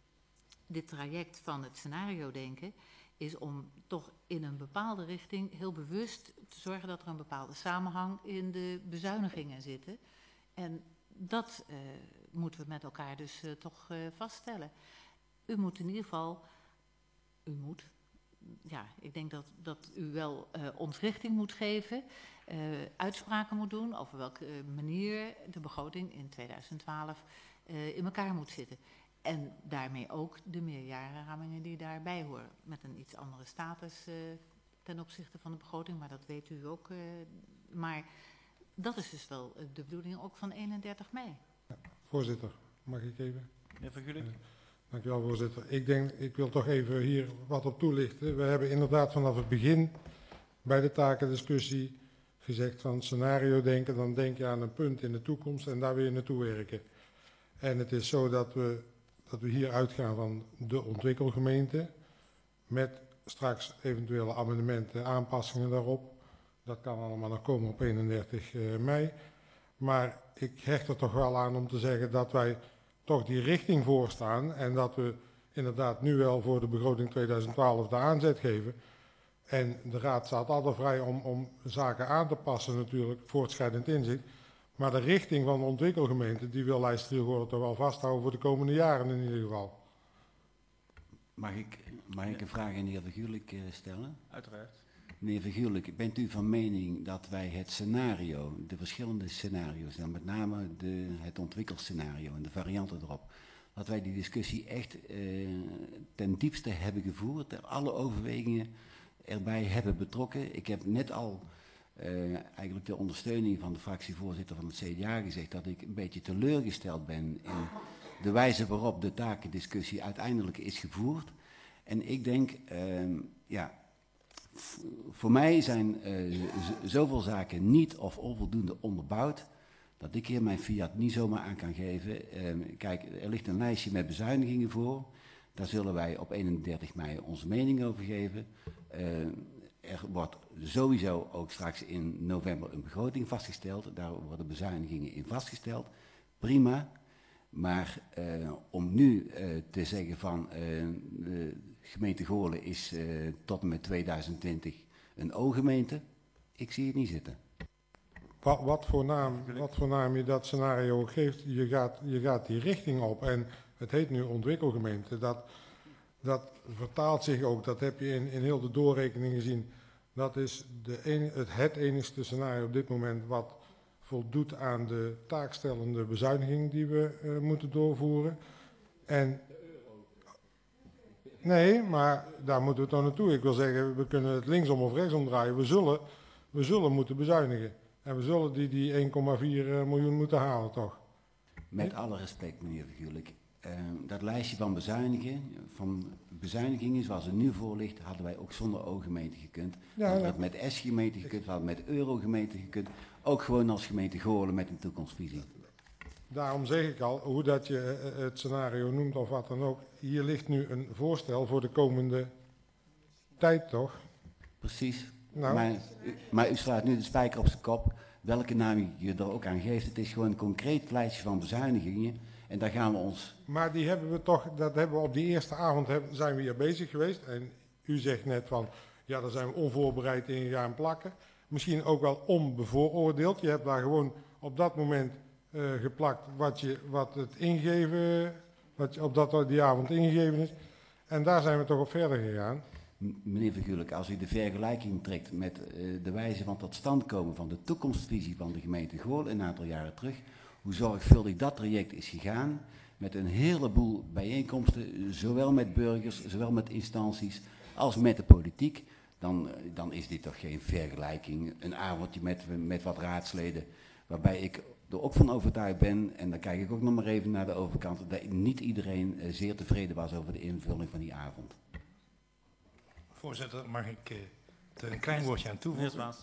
dit traject van het scenario denken is om toch in een bepaalde richting heel bewust te zorgen dat er een bepaalde samenhang in de bezuinigingen zitten. En dat uh, moeten we met elkaar dus uh, toch uh, vaststellen. U moet in ieder geval, u moet, ja, ik denk dat, dat u wel uh, ons richting moet geven, uh, uitspraken moet doen over welke uh, manier de begroting in tweeduizend twaalf uh, in elkaar moet zitten. En daarmee ook de meerjarenramingen die daarbij horen. Met een iets andere status uh, ten opzichte van de begroting, maar dat weet u ook. Uh, maar dat is dus wel uh, de bedoeling ook van eenendertig mei. Ja, voorzitter, mag ik even? Meneer Van Gulik. Uh, dank u wel, voorzitter. Ik denk, ik wil toch even hier wat op toelichten. We hebben inderdaad vanaf het begin bij de takendiscussie gezegd van scenario denken, dan denk je aan een punt in de toekomst en daar wil je naartoe werken. En het is zo dat we, dat we hier uitgaan van de ontwikkelgemeente met straks eventuele amendementen, aanpassingen daarop. Dat kan allemaal nog komen op eenendertig mei. Maar ik hecht er toch wel aan om te zeggen dat wij toch die richting voorstaan en dat we inderdaad nu wel voor de begroting tweeduizend twaalf de aanzet geven. En de Raad staat altijd vrij om, om zaken aan te passen natuurlijk, voortschrijdend inzicht. Maar de richting van de ontwikkelgemeente, die wil Leidse-Driehoorn toch wel vasthouden voor de komende jaren in ieder geval. Mag ik, mag ik een vraag aan de heer Vergulik uh, stellen? Uiteraard. Meneer Vergulik, bent u van mening dat wij het scenario, de verschillende scenario's, dan met name de, het ontwikkelscenario en de varianten erop, dat wij die discussie echt uh, ten diepste hebben gevoerd, alle overwegingen erbij hebben betrokken? Ik heb net al uh, eigenlijk de ondersteuning van de fractievoorzitter van het C D A gezegd dat ik een beetje teleurgesteld ben in de wijze waarop de takendiscussie uiteindelijk is gevoerd. En ik denk, uh, ja, voor mij zijn uh, zoveel zaken niet of onvoldoende onderbouwd, dat ik hier mijn fiat niet zomaar aan kan geven. Uh, kijk, er ligt een lijstje met bezuinigingen voor. Daar zullen wij op eenendertig mei onze mening over geven. Uh, er wordt sowieso ook straks in november een begroting vastgesteld. Daar worden bezuinigingen in vastgesteld. Prima. Maar uh, om nu uh, te zeggen van uh, de gemeente Goorlen is uh, tot en met tweeduizend twintig een O-gemeente, ik zie het niet zitten. Wat, wat, voor naam, wat voor naam je dat scenario geeft, je gaat, je gaat die richting op. En het heet nu ontwikkelgemeente. Dat, dat vertaalt zich ook, dat heb je in, in heel de doorrekening gezien. Dat is de een, het, het enigste scenario op dit moment wat voldoet aan de taakstellende bezuiniging die we uh, moeten doorvoeren. En nee, maar daar moeten we toch naartoe. Ik wil zeggen, we kunnen het linksom of rechtsom draaien. We zullen, we zullen moeten bezuinigen. En we zullen die, die één komma vier miljoen moeten halen, toch? Met alle respect, meneer Vergulik. Uh, dat lijstje van bezuinigen, van bezuinigingen zoals het nu voor ligt, hadden wij ook zonder O-gemeente gekund. Ja, hadden we ja. het met S-gemeente gekund, we hadden het met Euro-gemeente gekund. Ook gewoon als gemeente Goorlen met een toekomstvisie. Daarom zeg ik al, hoe dat je het scenario noemt of wat dan ook. Hier ligt nu een voorstel voor de komende tijd, toch? Precies. Nou. Maar, maar u slaat nu de spijker op zijn kop. Welke naam je er ook aan geeft. Het is gewoon een concreet lijstje van bezuinigingen. En daar gaan we ons... Maar die hebben we toch, dat hebben we op die eerste avond hebben, zijn we hier bezig geweest. En u zegt net van, ja, daar zijn we onvoorbereid in gaan plakken. Misschien ook wel onbevooroordeeld. Je hebt daar gewoon op dat moment uh, geplakt wat, je, wat het ingeven, wat op dat die avond ingegeven is. En daar zijn we toch op verder gegaan. Meneer Vergulik, als u de vergelijking trekt met uh, de wijze van tot stand komen van de toekomstvisie van de gemeente Goorlen een aantal jaren terug, hoe zorgvuldig dat traject is gegaan, met een heleboel bijeenkomsten, zowel met burgers, zowel met instanties, als met de politiek, dan, dan is dit toch geen vergelijking. Een avondje met, met wat raadsleden, waarbij ik er ook van overtuigd ben, en dan kijk ik ook nog maar even naar de overkant, dat niet iedereen uh, zeer tevreden was over de invulling van die avond. Voorzitter, mag ik uh, er een klein woordje aan toevoegen?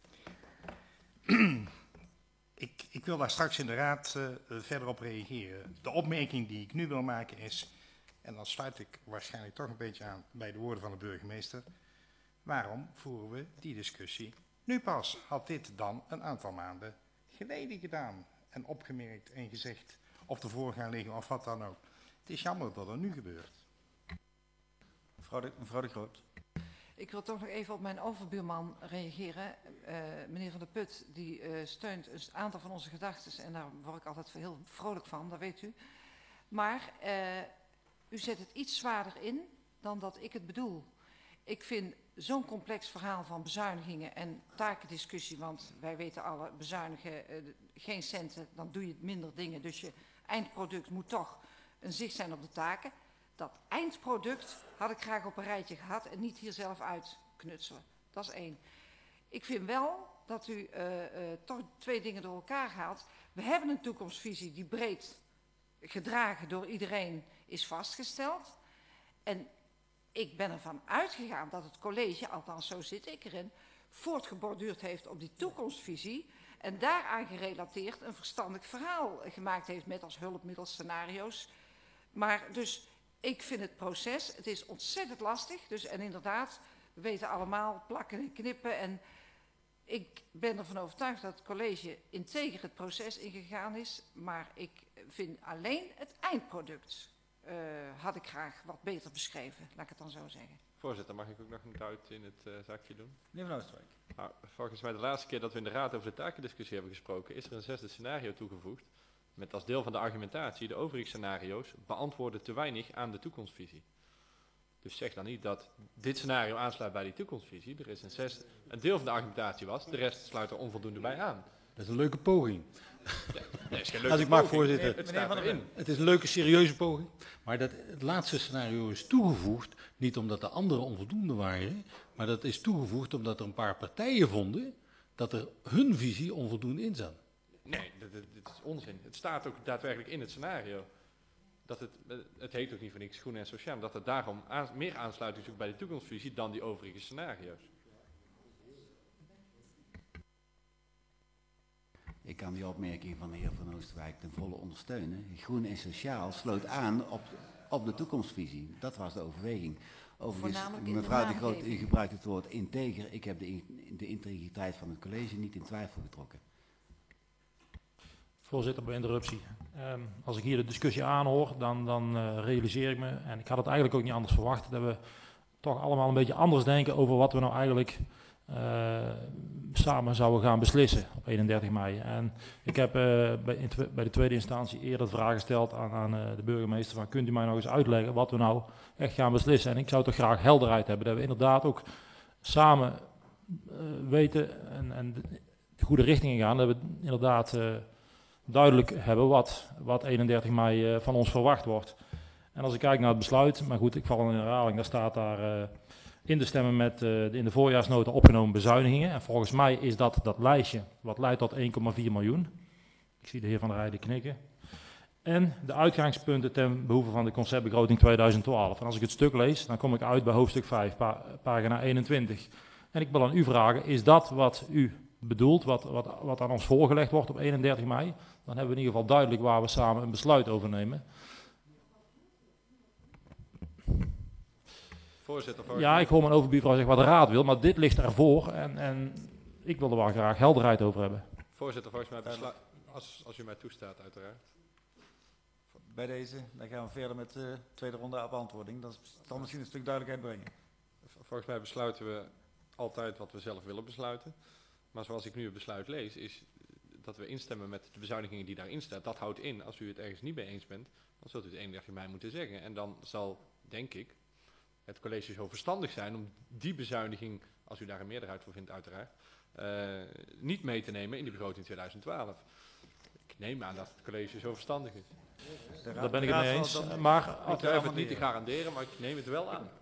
ik, ik wil daar straks in de raad uh, verder op reageren. De opmerking die ik nu wil maken is, en dan sluit ik waarschijnlijk toch een beetje aan bij de woorden van de burgemeester, waarom voeren we die discussie nu pas? Had dit dan een aantal maanden geleden gedaan en opgemerkt en gezegd of ervoor gaan liggen of wat dan ook. Het is jammer dat er nu gebeurt. Mevrouw de, mevrouw de Groot. Ik wil toch nog even op mijn overbuurman reageren. Uh, meneer Van der Put, die uh, steunt een aantal van onze gedachten en daar word ik altijd heel vrolijk van, dat weet u. Maar uh, u zet het iets zwaarder in dan dat ik het bedoel. Ik vind zo'n complex verhaal van bezuinigingen en takendiscussie, want wij weten alle, bezuinigen uh, geen centen, dan doe je minder dingen. Dus je eindproduct moet toch een zicht zijn op de taken. Dat eindproduct had ik graag op een rijtje gehad en niet hier zelf uitknutselen. Dat is één. Ik vind wel dat u uh, uh, toch twee dingen door elkaar haalt. We hebben een toekomstvisie die breed gedragen door iedereen is vastgesteld. En ik ben ervan uitgegaan dat het college, althans zo zit ik erin, voortgeborduurd heeft op die toekomstvisie en daaraan gerelateerd een verstandig verhaal gemaakt heeft met als hulpmiddelscenario's. Maar dus ik vind het proces, het is ontzettend lastig. Dus, en inderdaad, we weten allemaal plakken en knippen. En ik ben ervan overtuigd dat het college integer het proces ingegaan is. Maar ik vind alleen het eindproduct uh, had ik graag wat beter beschreven. Laat ik het dan zo zeggen. Voorzitter, mag ik ook nog een duit in het uh, zakje doen? Meneer Van Oosterwijk. Nou, volgens mij de laatste keer dat we in de raad over de takendiscussie hebben gesproken, is er een zesde scenario toegevoegd. Met als deel van de argumentatie, de overige scenario's beantwoorden te weinig aan de toekomstvisie. Dus zeg dan niet dat dit scenario aansluit bij die toekomstvisie. Er is een, zesde, een deel van de argumentatie was, de rest sluit er onvoldoende bij aan. Dat is een leuke poging. Ja, nee, is geen leuke Als ik mag, poging. voorzitter. Nee, het staat erin. Het is een leuke, serieuze poging. Maar dat, het laatste scenario is toegevoegd, niet omdat de anderen onvoldoende waren, maar dat is toegevoegd omdat er een paar partijen vonden dat er hun visie onvoldoende in zat. Nee, dit, dit, dit is onzin. Het staat ook daadwerkelijk in het scenario. Dat het, het heet ook niet voor niks groen en sociaal, dat het daarom aan, meer aansluiting zoekt bij de toekomstvisie dan die overige scenario's. Ik kan die opmerking van de heer Van Oosterwijk ten volle ondersteunen. Groen en sociaal sloot aan op, op de toekomstvisie. Dat was de overweging. Overigens, mevrouw de Groot, u gebruikt het woord integer. Ik heb de, de integriteit van het college niet in twijfel getrokken. Voorzitter, bij interruptie. Um, als ik hier de discussie aanhoor, dan, dan uh, realiseer ik me, en ik had het eigenlijk ook niet anders verwacht, dat we toch allemaal een beetje anders denken over wat we nou eigenlijk uh, samen zouden gaan beslissen op eenendertig mei. En ik heb uh, bij, in bij de tweede instantie eerder de vraag gesteld aan, aan uh, de burgemeester van, kunt u mij nog eens uitleggen wat we nou echt gaan beslissen? En ik zou toch graag helderheid hebben, dat we inderdaad ook samen uh, weten en, en de goede richting gaan, dat we inderdaad uh, duidelijk hebben wat, wat eenendertig mei uh, van ons verwacht wordt. En als ik kijk naar het besluit, maar goed, ik val in herhaling, daar staat daar uh, in te stemmen met uh, de in de voorjaarsnota opgenomen bezuinigingen. En volgens mij is dat dat lijstje wat leidt tot één komma vier miljoen. Ik zie de heer Van der Heijden knikken. En de uitgangspunten ten behoeve van de conceptbegroting tweeduizend twaalf. En als ik het stuk lees, dan kom ik uit bij hoofdstuk vijf, pa pagina eenentwintig. En ik wil aan u vragen, is dat wat u bedoelt, wat, wat, wat aan ons voorgelegd wordt op eenendertig mei? Dan hebben we in ieder geval duidelijk waar we samen een besluit over nemen. Voorzitter, voor ja, ik hoor mijn overbuurvrouw zeggen wat de raad wil, maar dit ligt ervoor en, en ik wil er wel graag helderheid over hebben. Voorzitter, volgens mij besluit, als, als u mij toestaat uiteraard. Bij deze, dan gaan we verder met de tweede ronde op beantwoording. Dat zal misschien een stuk duidelijkheid brengen. Volgens mij besluiten we altijd wat we zelf willen besluiten. Maar zoals ik nu het besluit lees, is dat we instemmen met de bezuinigingen die daarin staan. Dat houdt in, als u het ergens niet mee eens bent, dan zult u het eenendertig mei moeten zeggen. En dan zal, denk ik, het college zo verstandig zijn om die bezuiniging, als u daar een meerderheid voor vindt uiteraard, uh, niet mee te nemen in de begroting tweeduizend twaalf. Ik neem aan dat het college zo verstandig is. Daar ben ik het mee eens. Maar ik durf het niet te garanderen, maar ik neem het wel aan.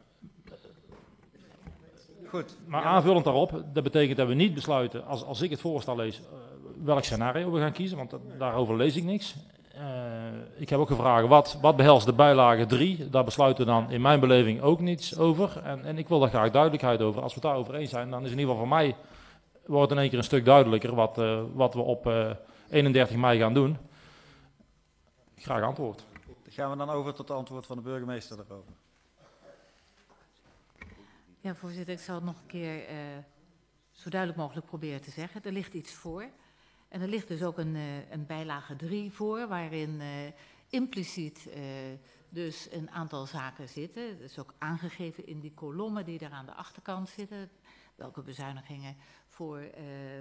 Goed. Maar aanvullend daarop, dat betekent dat we niet besluiten, als, als ik het voorstel lees, uh, welk scenario we gaan kiezen, want dat, daarover lees ik niks. Uh, ik heb ook gevraagd, wat, wat behelst de bijlage drie? Daar besluiten we dan in mijn beleving ook niets over. En, en ik wil daar graag duidelijkheid over. Als we het daarover eens zijn, dan is in ieder geval voor mij, wordt het in één keer een stuk duidelijker wat, uh, wat we op uh, eenendertig mei gaan doen. Graag antwoord. Dan gaan we dan over tot het antwoord van de burgemeester daarover. Ja, voorzitter, ik zal het nog een keer uh, zo duidelijk mogelijk proberen te zeggen. Er ligt iets voor. En er ligt dus ook een, uh, een bijlage drie voor, waarin uh, impliciet uh, dus een aantal zaken zitten. Dat is ook aangegeven in die kolommen die daar aan de achterkant zitten. Welke bezuinigingen voor uh, uh,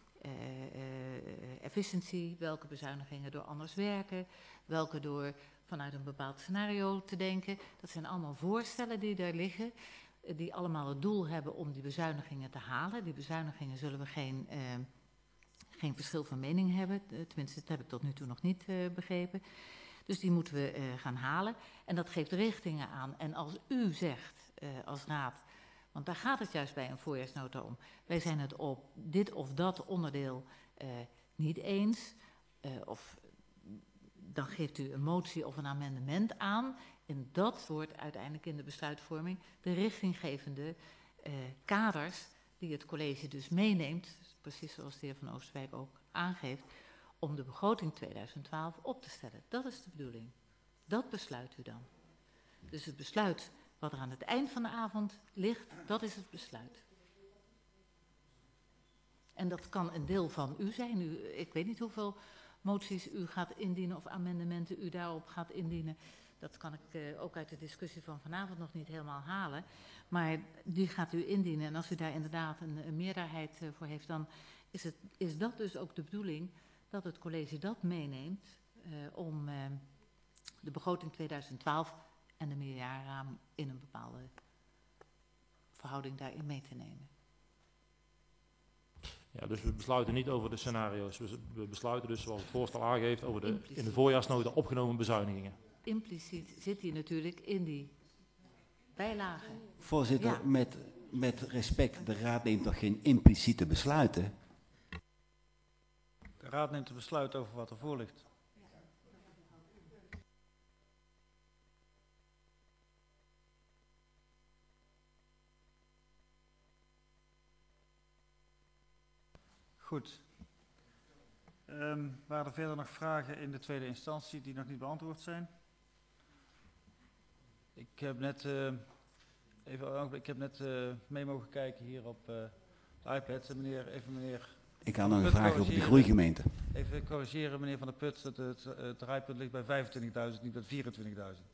uh, efficiëntie, welke bezuinigingen door anders werken, welke door vanuit een bepaald scenario te denken. Dat zijn allemaal voorstellen die daar liggen, die allemaal het doel hebben om die bezuinigingen te halen. Die bezuinigingen zullen we geen, uh, geen verschil van mening hebben, tenminste dat heb ik tot nu toe nog niet uh, begrepen. Dus die moeten we uh, gaan halen en dat geeft richtingen aan. En als u zegt uh, als raad, want daar gaat het juist bij een voorjaarsnota om, wij zijn het op dit of dat onderdeel uh, niet eens, uh, of dan geeft u een motie of een amendement aan. En dat wordt uiteindelijk in de besluitvorming de richtinggevende uh, kaders die het college dus meeneemt, precies zoals de heer Van Oosterwijk ook aangeeft, om de begroting tweeduizend twaalf op te stellen. Dat is de bedoeling. Dat besluit u dan. Dus het besluit wat er aan het eind van de avond ligt, dat is het besluit. En dat kan een deel van u zijn. U, ik weet niet hoeveel moties u gaat indienen of amendementen u daarop gaat indienen. Dat kan ik uh, ook uit de discussie van vanavond nog niet helemaal halen. Maar die gaat u indienen. En als u daar inderdaad een, een meerderheid uh, voor heeft, dan is, het, is dat dus ook de bedoeling dat het college dat meeneemt uh, om uh, de begroting tweeduizend twaalf en de meerjarenraam in een bepaalde verhouding daarin mee te nemen. Ja, dus we besluiten niet over de scenario's. We, we besluiten dus, zoals het voorstel aangeeft, over de in de voorjaarsnota opgenomen bezuinigingen. Impliciet zit die natuurlijk in die bijlagen. Voorzitter, Ja. met, met respect, de Raad neemt toch geen impliciete besluiten? De Raad neemt een besluit over wat er voor ligt. Goed. Um, waren er verder nog vragen in de tweede instantie die nog niet beantwoord zijn? Ik heb net, uh, even, ik heb net uh, mee mogen kijken hier op uh, de iPad. Meneer, even meneer... Ik had nog een vraag over de groeigemeente. Even corrigeren, meneer Van der Put, dat het, uh, het draaipunt ligt bij vijfentwintigduizend, niet bij vierentwintigduizend.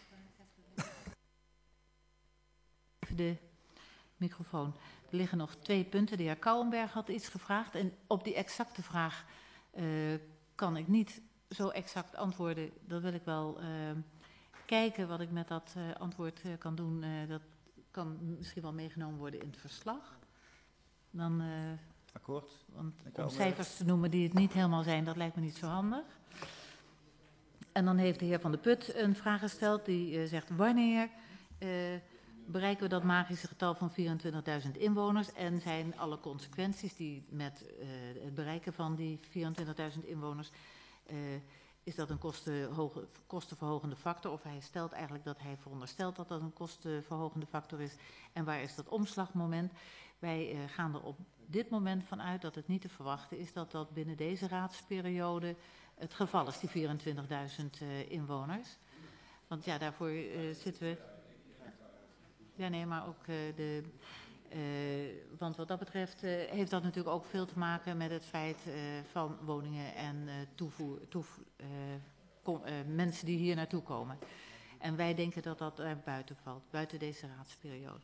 Even de microfoon. Er liggen nog twee punten. De heer Kouwenberg had iets gevraagd. En op die exacte vraag uh, kan ik niet zo exact antwoorden. Dat wil ik wel uh, kijken wat ik met dat uh, antwoord uh, kan doen. Uh, dat kan misschien wel meegenomen worden in het verslag. Dan, uh, Akkoord. Want om cijfers te noemen die het niet helemaal zijn, dat lijkt me niet zo handig. En dan heeft de heer Van der Put een vraag gesteld. Die uh, zegt wanneer... Uh, bereiken we dat magische getal van vierentwintigduizend inwoners en zijn alle consequenties die met uh, het bereiken van die vierentwintigduizend inwoners, uh, is dat een kostenhoge, kostenverhogende factor? Of hij stelt eigenlijk dat hij veronderstelt dat dat een kostenverhogende factor is. En waar is dat omslagmoment? Wij uh, gaan er op dit moment van uit dat het niet te verwachten is dat dat binnen deze raadsperiode het geval is, die vierentwintigduizend uh, inwoners. Want ja, daarvoor uh, zitten we... Ja, nee, maar ook uh, de... Uh, want wat dat betreft uh, heeft dat natuurlijk ook veel te maken met het feit uh, van woningen en uh, toevoer, toevoer, uh, kom, uh, mensen die hier naartoe komen. En wij denken dat dat er buiten valt, buiten deze raadsperiode.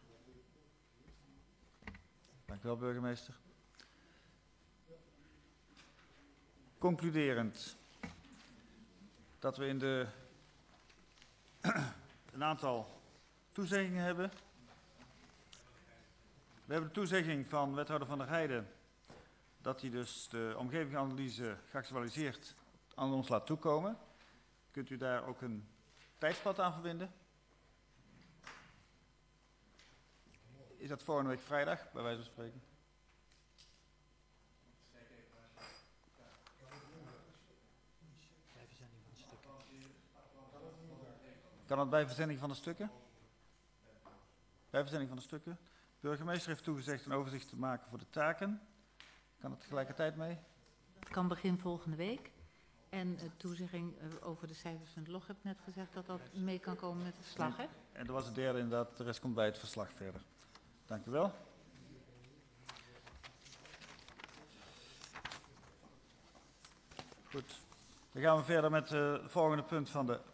Dank u wel, burgemeester. Concluderend dat we in de een aantal toezeggingen hebben. We hebben de toezegging van wethouder Van der Heijden dat hij dus de omgevingsanalyse geactualiseerd aan ons laat toekomen. Kunt u daar ook een tijdspad aan verbinden? Is dat volgende week vrijdag, bij wijze van spreken? Kan het bij verzending van de stukken? Bij verzending van de stukken. De burgemeester heeft toegezegd een overzicht te maken voor de taken. Kan het tegelijkertijd mee? Het kan begin volgende week. En de toezegging over de cijfers van het log heb ik net gezegd dat dat mee kan komen met het verslag, hè? En er was het derde inderdaad, de rest komt bij het verslag verder. Dank u wel. Goed. Dan gaan we verder met uh, het volgende punt van de...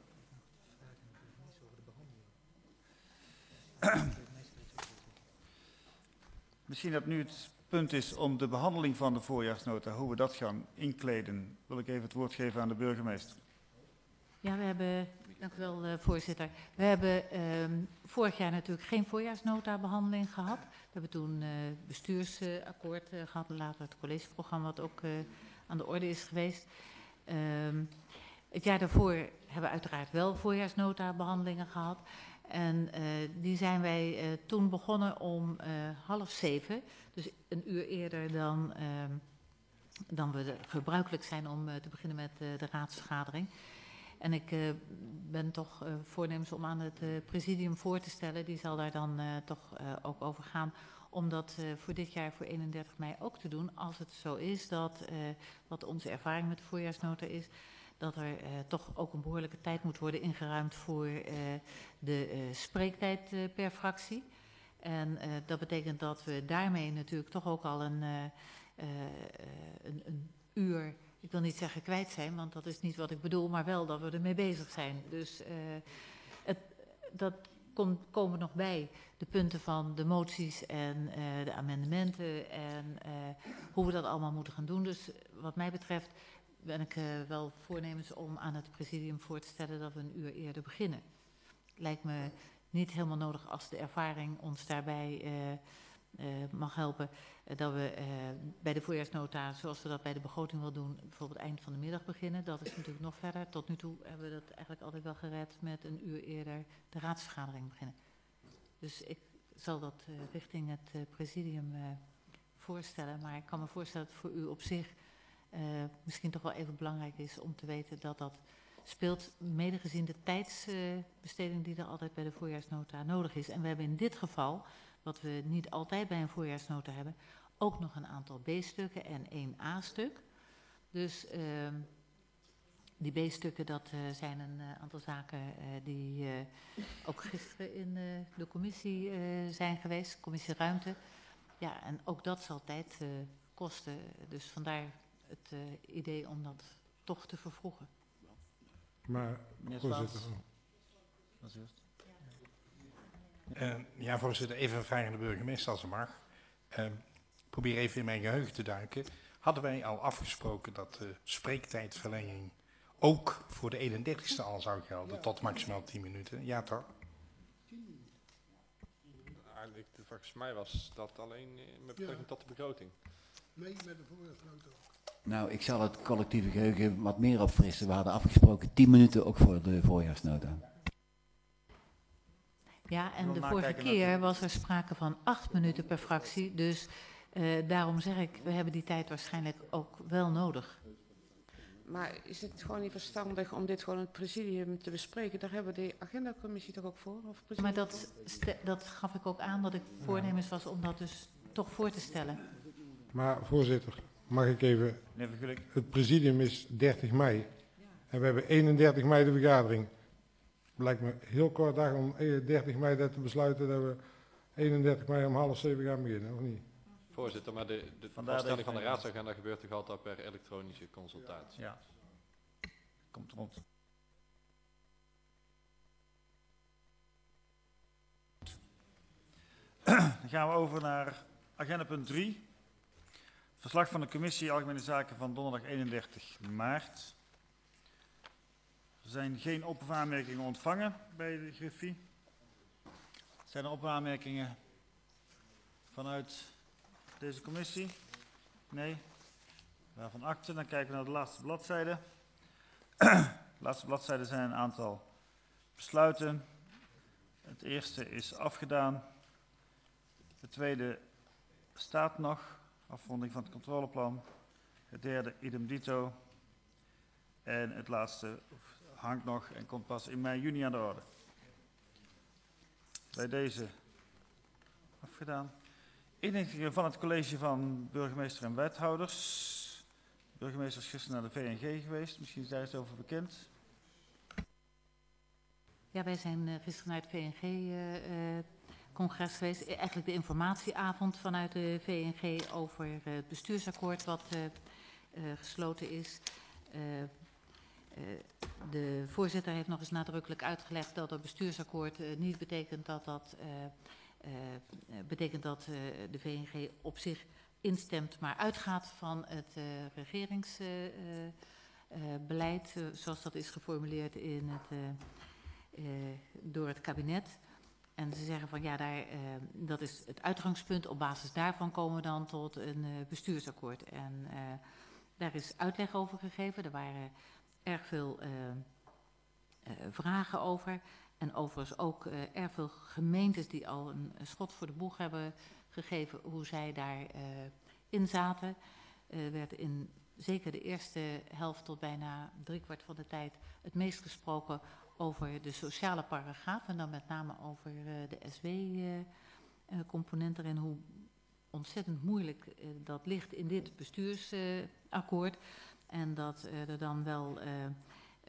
Misschien dat nu het punt is om de behandeling van de voorjaarsnota, hoe we dat gaan inkleden, wil ik even het woord geven aan de burgemeester. Ja, we hebben, dank u wel uh, voorzitter. We hebben uh, vorig jaar natuurlijk geen voorjaarsnota-behandeling gehad. We hebben toen uh, bestuursakkoord uh, gehad, later het collegeprogramma wat ook uh, aan de orde is geweest. Uh, het jaar daarvoor hebben we uiteraard wel voorjaarsnota-behandelingen gehad. En uh, die zijn wij uh, toen begonnen om uh, half zeven, dus een uur eerder dan, uh, dan we gebruikelijk zijn om uh, te beginnen met uh, de raadsvergadering. En ik uh, ben toch uh, voornemens om aan het uh, presidium voor te stellen, die zal daar dan uh, toch uh, ook over gaan, om dat uh, voor dit jaar, voor eenendertig mei, ook te doen. Als het zo is dat, uh, wat onze ervaring met de voorjaarsnota is, dat er uh, toch ook een behoorlijke tijd moet worden ingeruimd voor uh, de uh, spreektijd uh, per fractie. En uh, dat betekent dat we daarmee natuurlijk toch ook al een, uh, uh, een, een uur, ik wil niet zeggen kwijt zijn, want dat is niet wat ik bedoel, maar wel dat we ermee bezig zijn. Dus uh, het, dat komt, komen nog bij, de punten van de moties en uh, de amendementen en uh, hoe we dat allemaal moeten gaan doen. Dus wat mij betreft ben ik uh, wel voornemens om aan het presidium voor te stellen dat we een uur eerder beginnen. Lijkt me niet helemaal nodig als de ervaring ons daarbij uh, uh, mag helpen. Uh, dat we uh, bij de voorjaarsnota, zoals we dat bij de begroting wil doen, bijvoorbeeld eind van de middag beginnen. Dat is natuurlijk nog verder. Tot nu toe hebben we dat eigenlijk altijd wel gered met een uur eerder de raadsvergadering beginnen. Dus ik zal dat uh, richting het uh, presidium uh, voorstellen. Maar ik kan me voorstellen dat het voor u op zich uh, misschien toch wel even belangrijk is om te weten dat dat speelt, mede gezien de tijdsbesteding uh, die er altijd bij de voorjaarsnota nodig is. En we hebben in dit geval, wat we niet altijd bij een voorjaarsnota hebben, ook nog een aantal B-stukken en één A-stuk. Dus uh, die B-stukken, dat uh, zijn een uh, aantal zaken uh, die uh, ook gisteren in uh, de commissie uh, zijn geweest, commissie Ruimte. Ja, en ook dat zal tijd uh, kosten. Dus vandaar het uh, idee om dat toch te vervroegen. Maar, voorzitter. Uh, ja, voorzitter, even een vraag aan de burgemeester als het mag. Uh, probeer even in mijn geheugen te duiken. Hadden wij al afgesproken dat de spreektijdverlenging ook voor de eenendertigste al zou gelden, ja, tot maximaal tien minuten? Ja, toch? Eigenlijk, volgens mij was dat alleen met betrekking ja. tot de begroting. Nee, met de voorjaarsnota ook. Nou, ik zal het collectieve geheugen wat meer opfrissen. We hadden afgesproken tien minuten ook voor de voorjaarsnota. Ja, en de vorige keer was er sprake van acht minuten per fractie. Dus uh, daarom zeg ik, we hebben die tijd waarschijnlijk ook wel nodig. Maar is het gewoon niet verstandig om dit gewoon in het presidium te bespreken? Daar hebben we de agendacommissie toch ook voor? Of maar dat, dat gaf ik ook aan, dat ik voornemens was om dat dus toch voor te stellen. Maar voorzitter, mag ik even... Het presidium is dertig mei. En we hebben eenendertig mei de vergadering. Het lijkt me heel kort dag om dertig mei dat te besluiten dat we eenendertig mei om half zeven gaan beginnen, of niet? Voorzitter, maar de, de vaststelling van de raadsagenda gebeurt toch altijd per elektronische consultatie? Ja, komt rond. Dan gaan we over naar agenda punt drie. Verslag van de Commissie Algemene Zaken van donderdag eenendertig maart. Er zijn geen op- of aanmerkingen ontvangen bij de Griffie. Zijn er op- of aanmerkingen vanuit deze commissie? Nee. Waarvan akte. Dan kijken we naar de laatste bladzijde. De laatste bladzijde zijn een aantal besluiten. Het eerste is afgedaan. Het tweede staat nog. Afronding van het controleplan. Het derde idem dito. En het laatste hangt nog en komt pas in mei, juni aan de orde. Bij deze afgedaan. Inlichtingen van het college van burgemeester en wethouders. De burgemeester is gisteren naar de V N G geweest. Misschien is daar iets over bekend. Ja, wij zijn uh, gisteren naar het V N G-congres uh, uh, geweest. Eigenlijk de informatieavond vanuit de V N G over uh, het bestuursakkoord wat uh, uh, gesloten is. Uh, uh, de voorzitter heeft nog eens nadrukkelijk uitgelegd dat het bestuursakkoord uh, niet betekent dat dat... Uh, Uh, betekent dat uh, de V N G op zich instemt, maar uitgaat van het uh, regeringsbeleid, uh, uh, uh, zoals dat is geformuleerd in het, uh, uh, door het kabinet. En ze zeggen van ja, daar, uh, dat is het uitgangspunt. Op basis daarvan komen we dan tot een uh, bestuursakkoord. En uh, daar is uitleg over gegeven. Er waren erg veel uh, uh, vragen over. En overigens ook uh, erg veel gemeentes die al een, een schot voor de boeg hebben gegeven hoe zij daarin uh, zaten. Er uh, werd in zeker de eerste helft tot bijna driekwart van de tijd het meest gesproken over de sociale paragraaf. En dan met name over uh, de S W-component uh, erin, hoe ontzettend moeilijk uh, dat ligt in dit bestuursakkoord. Uh, en dat uh, er dan wel uh, uh,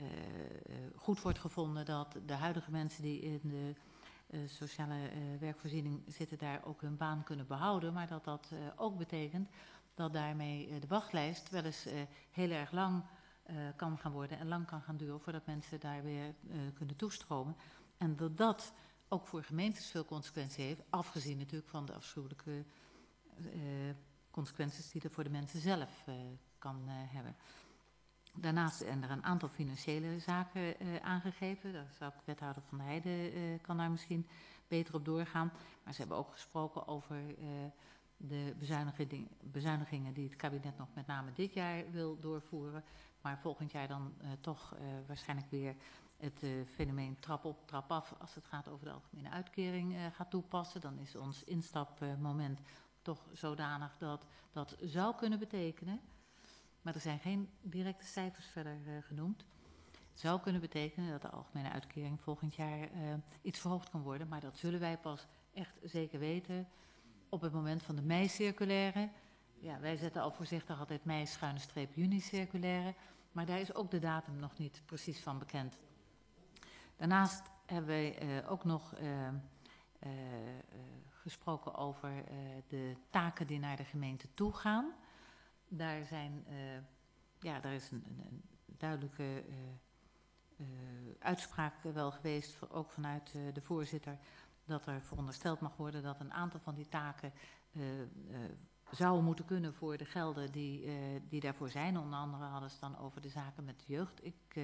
goed wordt gevonden dat de huidige mensen die in de uh, sociale uh, werkvoorziening zitten daar ook hun baan kunnen behouden. Maar dat dat uh, ook betekent dat daarmee uh, de wachtlijst wel eens uh, heel erg lang uh, kan gaan worden en lang kan gaan duren voordat mensen daar weer uh, kunnen toestromen. En dat dat ook voor gemeentes veel consequenties heeft, afgezien natuurlijk van de afschuwelijke uh, consequenties die er voor de mensen zelf uh, kan uh, hebben. Daarnaast zijn er een aantal financiële zaken uh, aangegeven. Daar zou ik wethouder Van der Heijden uh, kan daar misschien beter op doorgaan. Maar ze hebben ook gesproken over uh, de bezuiniging, bezuinigingen die het kabinet nog met name dit jaar wil doorvoeren. Maar volgend jaar dan uh, toch uh, waarschijnlijk weer het uh, fenomeen trap op, trap af als het gaat over de algemene uitkering uh, gaat toepassen. Dan is ons instapmoment uh, toch zodanig dat dat zou kunnen betekenen. Maar er zijn geen directe cijfers verder uh, genoemd. Het zou kunnen betekenen dat de algemene uitkering volgend jaar uh, iets verhoogd kan worden. Maar dat zullen wij pas echt zeker weten op het moment van de mei-circulaire. Ja, wij zetten al voorzichtig altijd mei schuine streep juni circulaire. Maar daar is ook de datum nog niet precies van bekend. Daarnaast hebben wij uh, ook nog uh, uh, uh, gesproken over uh, de taken die naar de gemeente toe gaan. Daar, zijn, uh, ja, daar is een, een duidelijke uh, uh, uitspraak wel geweest, voor, ook vanuit uh, de voorzitter, dat er verondersteld mag worden dat een aantal van die taken uh, uh, zouden moeten kunnen voor de gelden die, uh, die daarvoor zijn. Onder andere hadden ze dan over de zaken met de jeugd. Ik uh,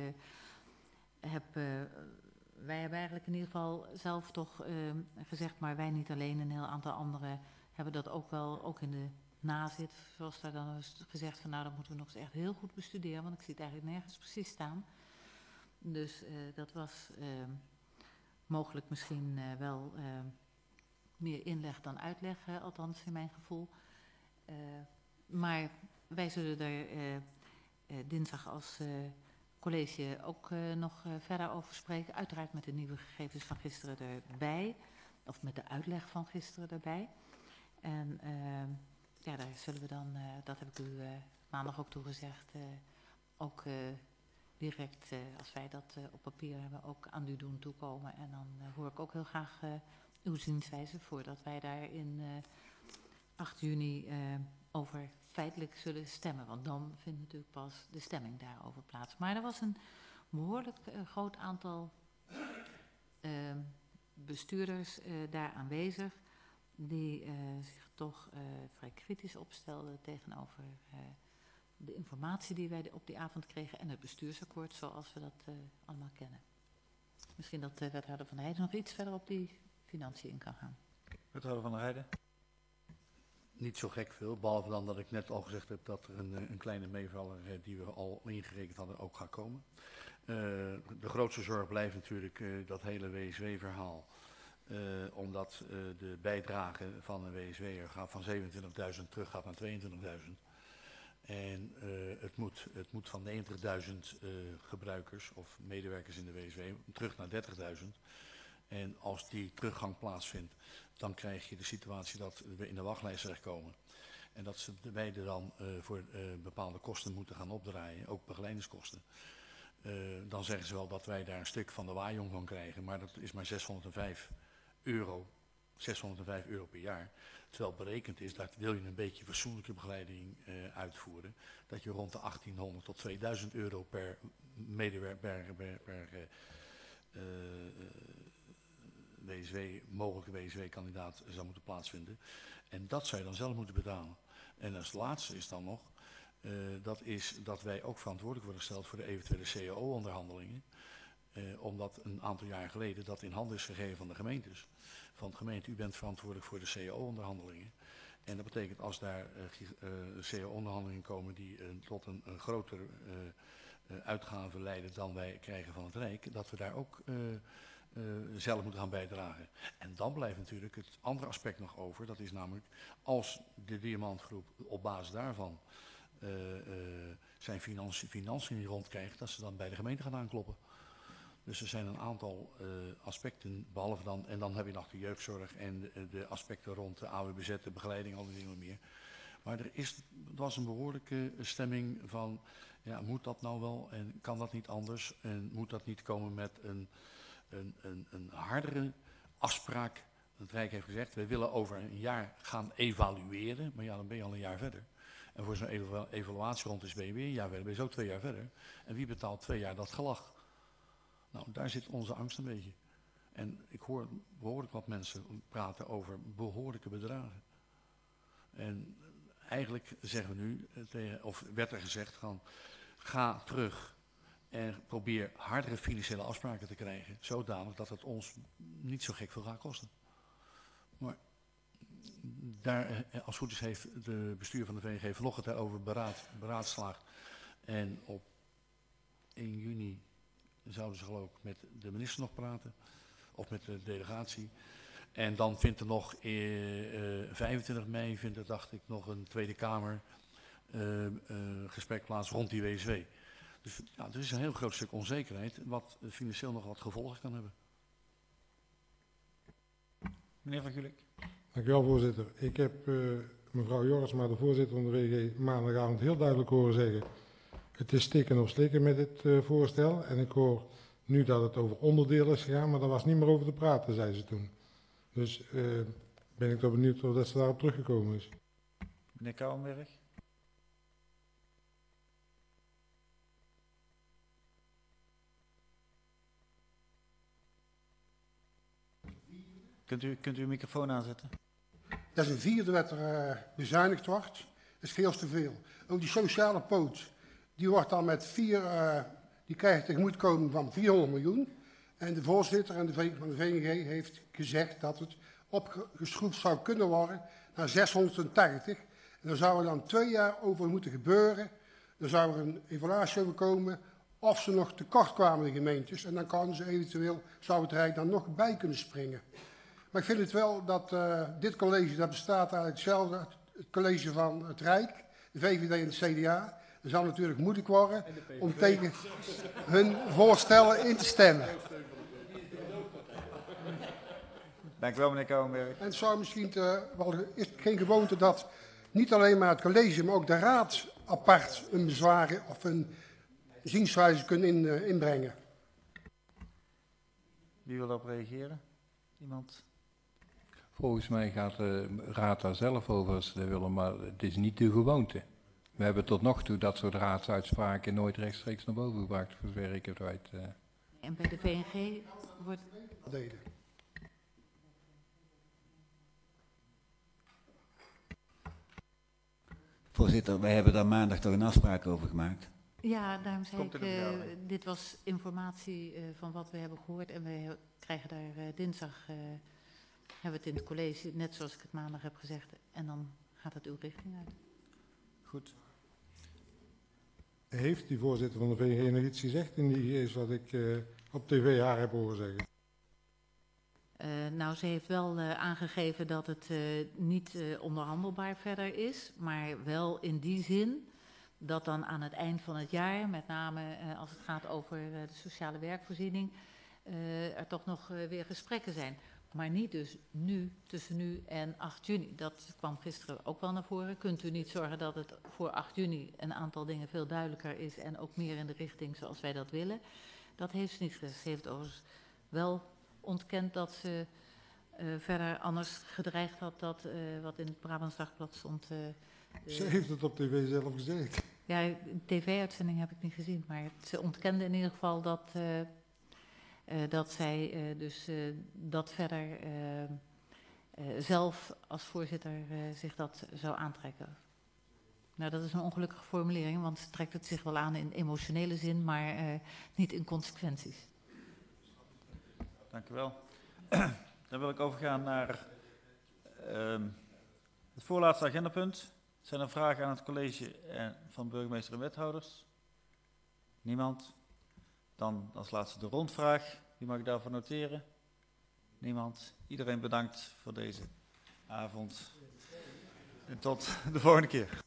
heb, uh, wij hebben eigenlijk in ieder geval zelf toch uh, gezegd, maar wij niet alleen, een heel aantal anderen hebben dat ook wel, ook in de nazit, zoals daar dan is gezegd van nou, dat moeten we nog eens echt heel goed bestuderen, want ik zie het eigenlijk nergens precies staan. Dus uh, dat was uh, mogelijk misschien uh, wel uh, meer inleg dan uitleg, uh, althans in mijn gevoel. Uh, maar wij zullen er uh, uh, dinsdag als uh, college ook uh, nog uh, verder over spreken. Uiteraard met de nieuwe gegevens van gisteren erbij, of met de uitleg van gisteren erbij. En uh, ja, daar zullen we dan, uh, dat heb ik u uh, maandag ook toegezegd, uh, ook uh, direct, uh, als wij dat uh, op papier hebben, ook aan u doen toekomen. En dan uh, hoor ik ook heel graag uh, uw zienswijze voordat wij daar in uh, acht juni uh, over feitelijk zullen stemmen. Want dan vindt natuurlijk pas de stemming daarover plaats. Maar er was een behoorlijk uh, groot aantal uh, bestuurders uh, daar aanwezig die uh, zich toch uh, vrij kritisch opstelden tegenover uh, de informatie die wij op die avond kregen en het bestuursakkoord zoals we dat uh, allemaal kennen. Misschien dat de wethouder Van der Heijden nog iets verder op die financiën in kan gaan. Wethouder Van der Heijden. Niet zo gek veel, behalve dan dat ik net al gezegd heb dat er een, een kleine meevaller die we al ingerekend hadden ook gaat komen. Uh, de grootste zorg blijft natuurlijk uh, dat hele W S W-verhaal. Uh, omdat uh, de bijdrage van een W S W'er gaat van zevenentwintigduizend terug gaat naar tweeëntwintigduizend. En uh, het, moet, het moet van negentigduizend uh, gebruikers of medewerkers in de W S W terug naar dertigduizend. En als die teruggang plaatsvindt, dan krijg je de situatie dat we in de wachtlijst terechtkomen. En dat ze de beide dan uh, voor uh, bepaalde kosten moeten gaan opdraaien, ook begeleidingskosten. Uh, dan zeggen ze wel dat wij daar een stuk van de waaijong van krijgen, maar dat is maar zeshonderdvijf euro, zeshonderdvijf euro per jaar. Terwijl berekend is dat wil je een beetje fatsoenlijke begeleiding uh, uitvoeren, dat je rond de achttienhonderd tot tweeduizend euro per medewerker, per, per, per uh, uh, W S W, mogelijke W S W-kandidaat zou moeten plaatsvinden. En dat zou je dan zelf moeten betalen. En als laatste is dan nog, uh, dat is dat wij ook verantwoordelijk worden gesteld voor de eventuele C A O-onderhandelingen. Uh, omdat een aantal jaar geleden dat in handen is gegeven van de gemeentes. Van de gemeente, u bent verantwoordelijk voor de C A O-onderhandelingen. En dat betekent als daar uh, uh, C A O-onderhandelingen komen die uh, tot een, een grotere uh, uh, uitgave leiden dan wij krijgen van het Rijk, dat we daar ook uh, uh, zelf moeten gaan bijdragen. En dan blijft natuurlijk het andere aspect nog over, dat is namelijk als de Diamantgroep op basis daarvan uh, uh, zijn financiën, financiën niet rondkrijgt, dat ze dan bij de gemeente gaan aankloppen. Dus er zijn een aantal uh, aspecten, behalve dan, en dan heb je nog de jeugdzorg en de, de aspecten rond de A W B Z, de begeleiding, al die dingen meer. Maar er is, het was een behoorlijke stemming van, ja, moet dat nou wel en kan dat niet anders? En moet dat niet komen met een, een, een, een hardere afspraak? Het Rijk heeft gezegd, wij willen over een jaar gaan evalueren, maar ja, dan ben je al een jaar verder. En voor zo'n evalu evaluatie rond is ben je weer een jaar verder, ben je zo twee jaar verder. En wie betaalt twee jaar dat gelag? Nou, daar zit onze angst een beetje. En ik hoor behoorlijk wat mensen praten over behoorlijke bedragen. En eigenlijk zeggen we nu, tegen, of werd er gezegd, van, ga terug en probeer hardere financiële afspraken te krijgen. Zodanig dat het ons niet zo gek veel gaat kosten. Maar daar, als het goed is, heeft de bestuur van de V N G vanochtend daarover beraad, beraadslaagd. En op één juni zouden ze geloof ik met de minister nog praten. Of met de delegatie. En dan vindt er nog eh, uh, vijfentwintig mei, vindt er, dacht ik, nog een Tweede Kamer uh, uh, gesprek plaats rond die W S W. Dus ja, er is een heel groot stuk onzekerheid, wat financieel nog wat gevolgen kan hebben. Meneer Van Gulik. Dank u wel, voorzitter. Ik heb uh, mevrouw Jorisma, de voorzitter van de W G, maandagavond heel duidelijk horen zeggen, het is stikken of slikken met dit uh, voorstel. En ik hoor nu dat het over onderdelen is gegaan, maar daar was niet meer over te praten, zei ze toen. Dus uh, ben ik toch benieuwd of dat ze daarop teruggekomen is. Meneer Kouwenberg. Kunt u, kunt u uw microfoon aanzetten? Dat is een vierde wat er uh, bezuinigd wordt. Dat is veel te veel. Ook die sociale poot, die wordt dan met vier, uh, die krijgt tegemoetkoming van vierhonderd miljoen. En de voorzitter en de van de V N G heeft gezegd dat het opgeschroefd zou kunnen worden naar zeshonderdtachtig. En daar zou er dan twee jaar over moeten gebeuren. Er zou er een evaluatie over komen of ze nog tekort kwamen, de gemeentes. En dan kan ze eventueel, zou het Rijk dan nog bij kunnen springen. Maar ik vind het wel dat uh, dit college, dat bestaat eigenlijk hetzelfde, het college van het Rijk, de V V D en het C D A. Het zal natuurlijk moeilijk worden om tegen hun voorstellen in te stemmen. Dank u wel, meneer Kouwenberg. En het zou misschien, te, wel, is het geen gewoonte dat niet alleen maar het college, maar ook de raad apart een bezwaar of een zienswijze kunnen in, uh, inbrengen. Wie wil daarop reageren? Iemand? Volgens mij gaat de raad daar zelf over als ze dat willen, maar het is niet de gewoonte. We hebben tot nog toe dat soort raadsuitspraken nooit rechtstreeks naar boven gebracht, voor zover ik het weet. Uh. En bij de V N G wordt... Voorzitter, wij hebben daar maandag toch een afspraak over gemaakt. Ja, daarom zei Komt ik, uh, dit was informatie uh, van wat we hebben gehoord en we krijgen daar uh, dinsdag, uh, hebben we het in het college, net zoals ik het maandag heb gezegd, en dan gaat het uw richting uit. Goed. Heeft die voorzitter van de V N G nog iets gezegd in die is wat ik uh, op tv haar heb horen zeggen? Uh, nou, ze heeft wel uh, aangegeven dat het uh, niet uh, onderhandelbaar verder is, maar wel in die zin dat dan aan het eind van het jaar, met name uh, als het gaat over uh, de sociale werkvoorziening, uh, er toch nog uh, weer gesprekken zijn. Maar niet dus nu, tussen nu en acht juni. Dat kwam gisteren ook wel naar voren. Kunt u niet zorgen dat het voor acht juni een aantal dingen veel duidelijker is en ook meer in de richting zoals wij dat willen? Dat heeft ze niet gezegd. Ze heeft overigens wel ontkend dat ze uh, verder anders gedreigd had dat uh, wat in het Brabants Dagblad stond. Uh, de... Ze heeft het op tv zelf gezegd. Ja, een tv-uitzending heb ik niet gezien, maar ze ontkende in ieder geval dat, uh, uh, dat zij uh, dus uh, dat verder uh, uh, zelf als voorzitter uh, zich dat zou aantrekken. Nou, dat is een ongelukkige formulering, want ze trekt het zich wel aan in emotionele zin, maar uh, niet in consequenties. Dank u wel. Dan wil ik overgaan naar uh, het voorlaatste agendapunt. Zijn er vragen aan het college en van burgemeester en wethouders? Niemand? Dan als laatste de rondvraag. Wie mag ik daarvoor noteren? Niemand. Iedereen bedankt voor deze avond. En tot de volgende keer.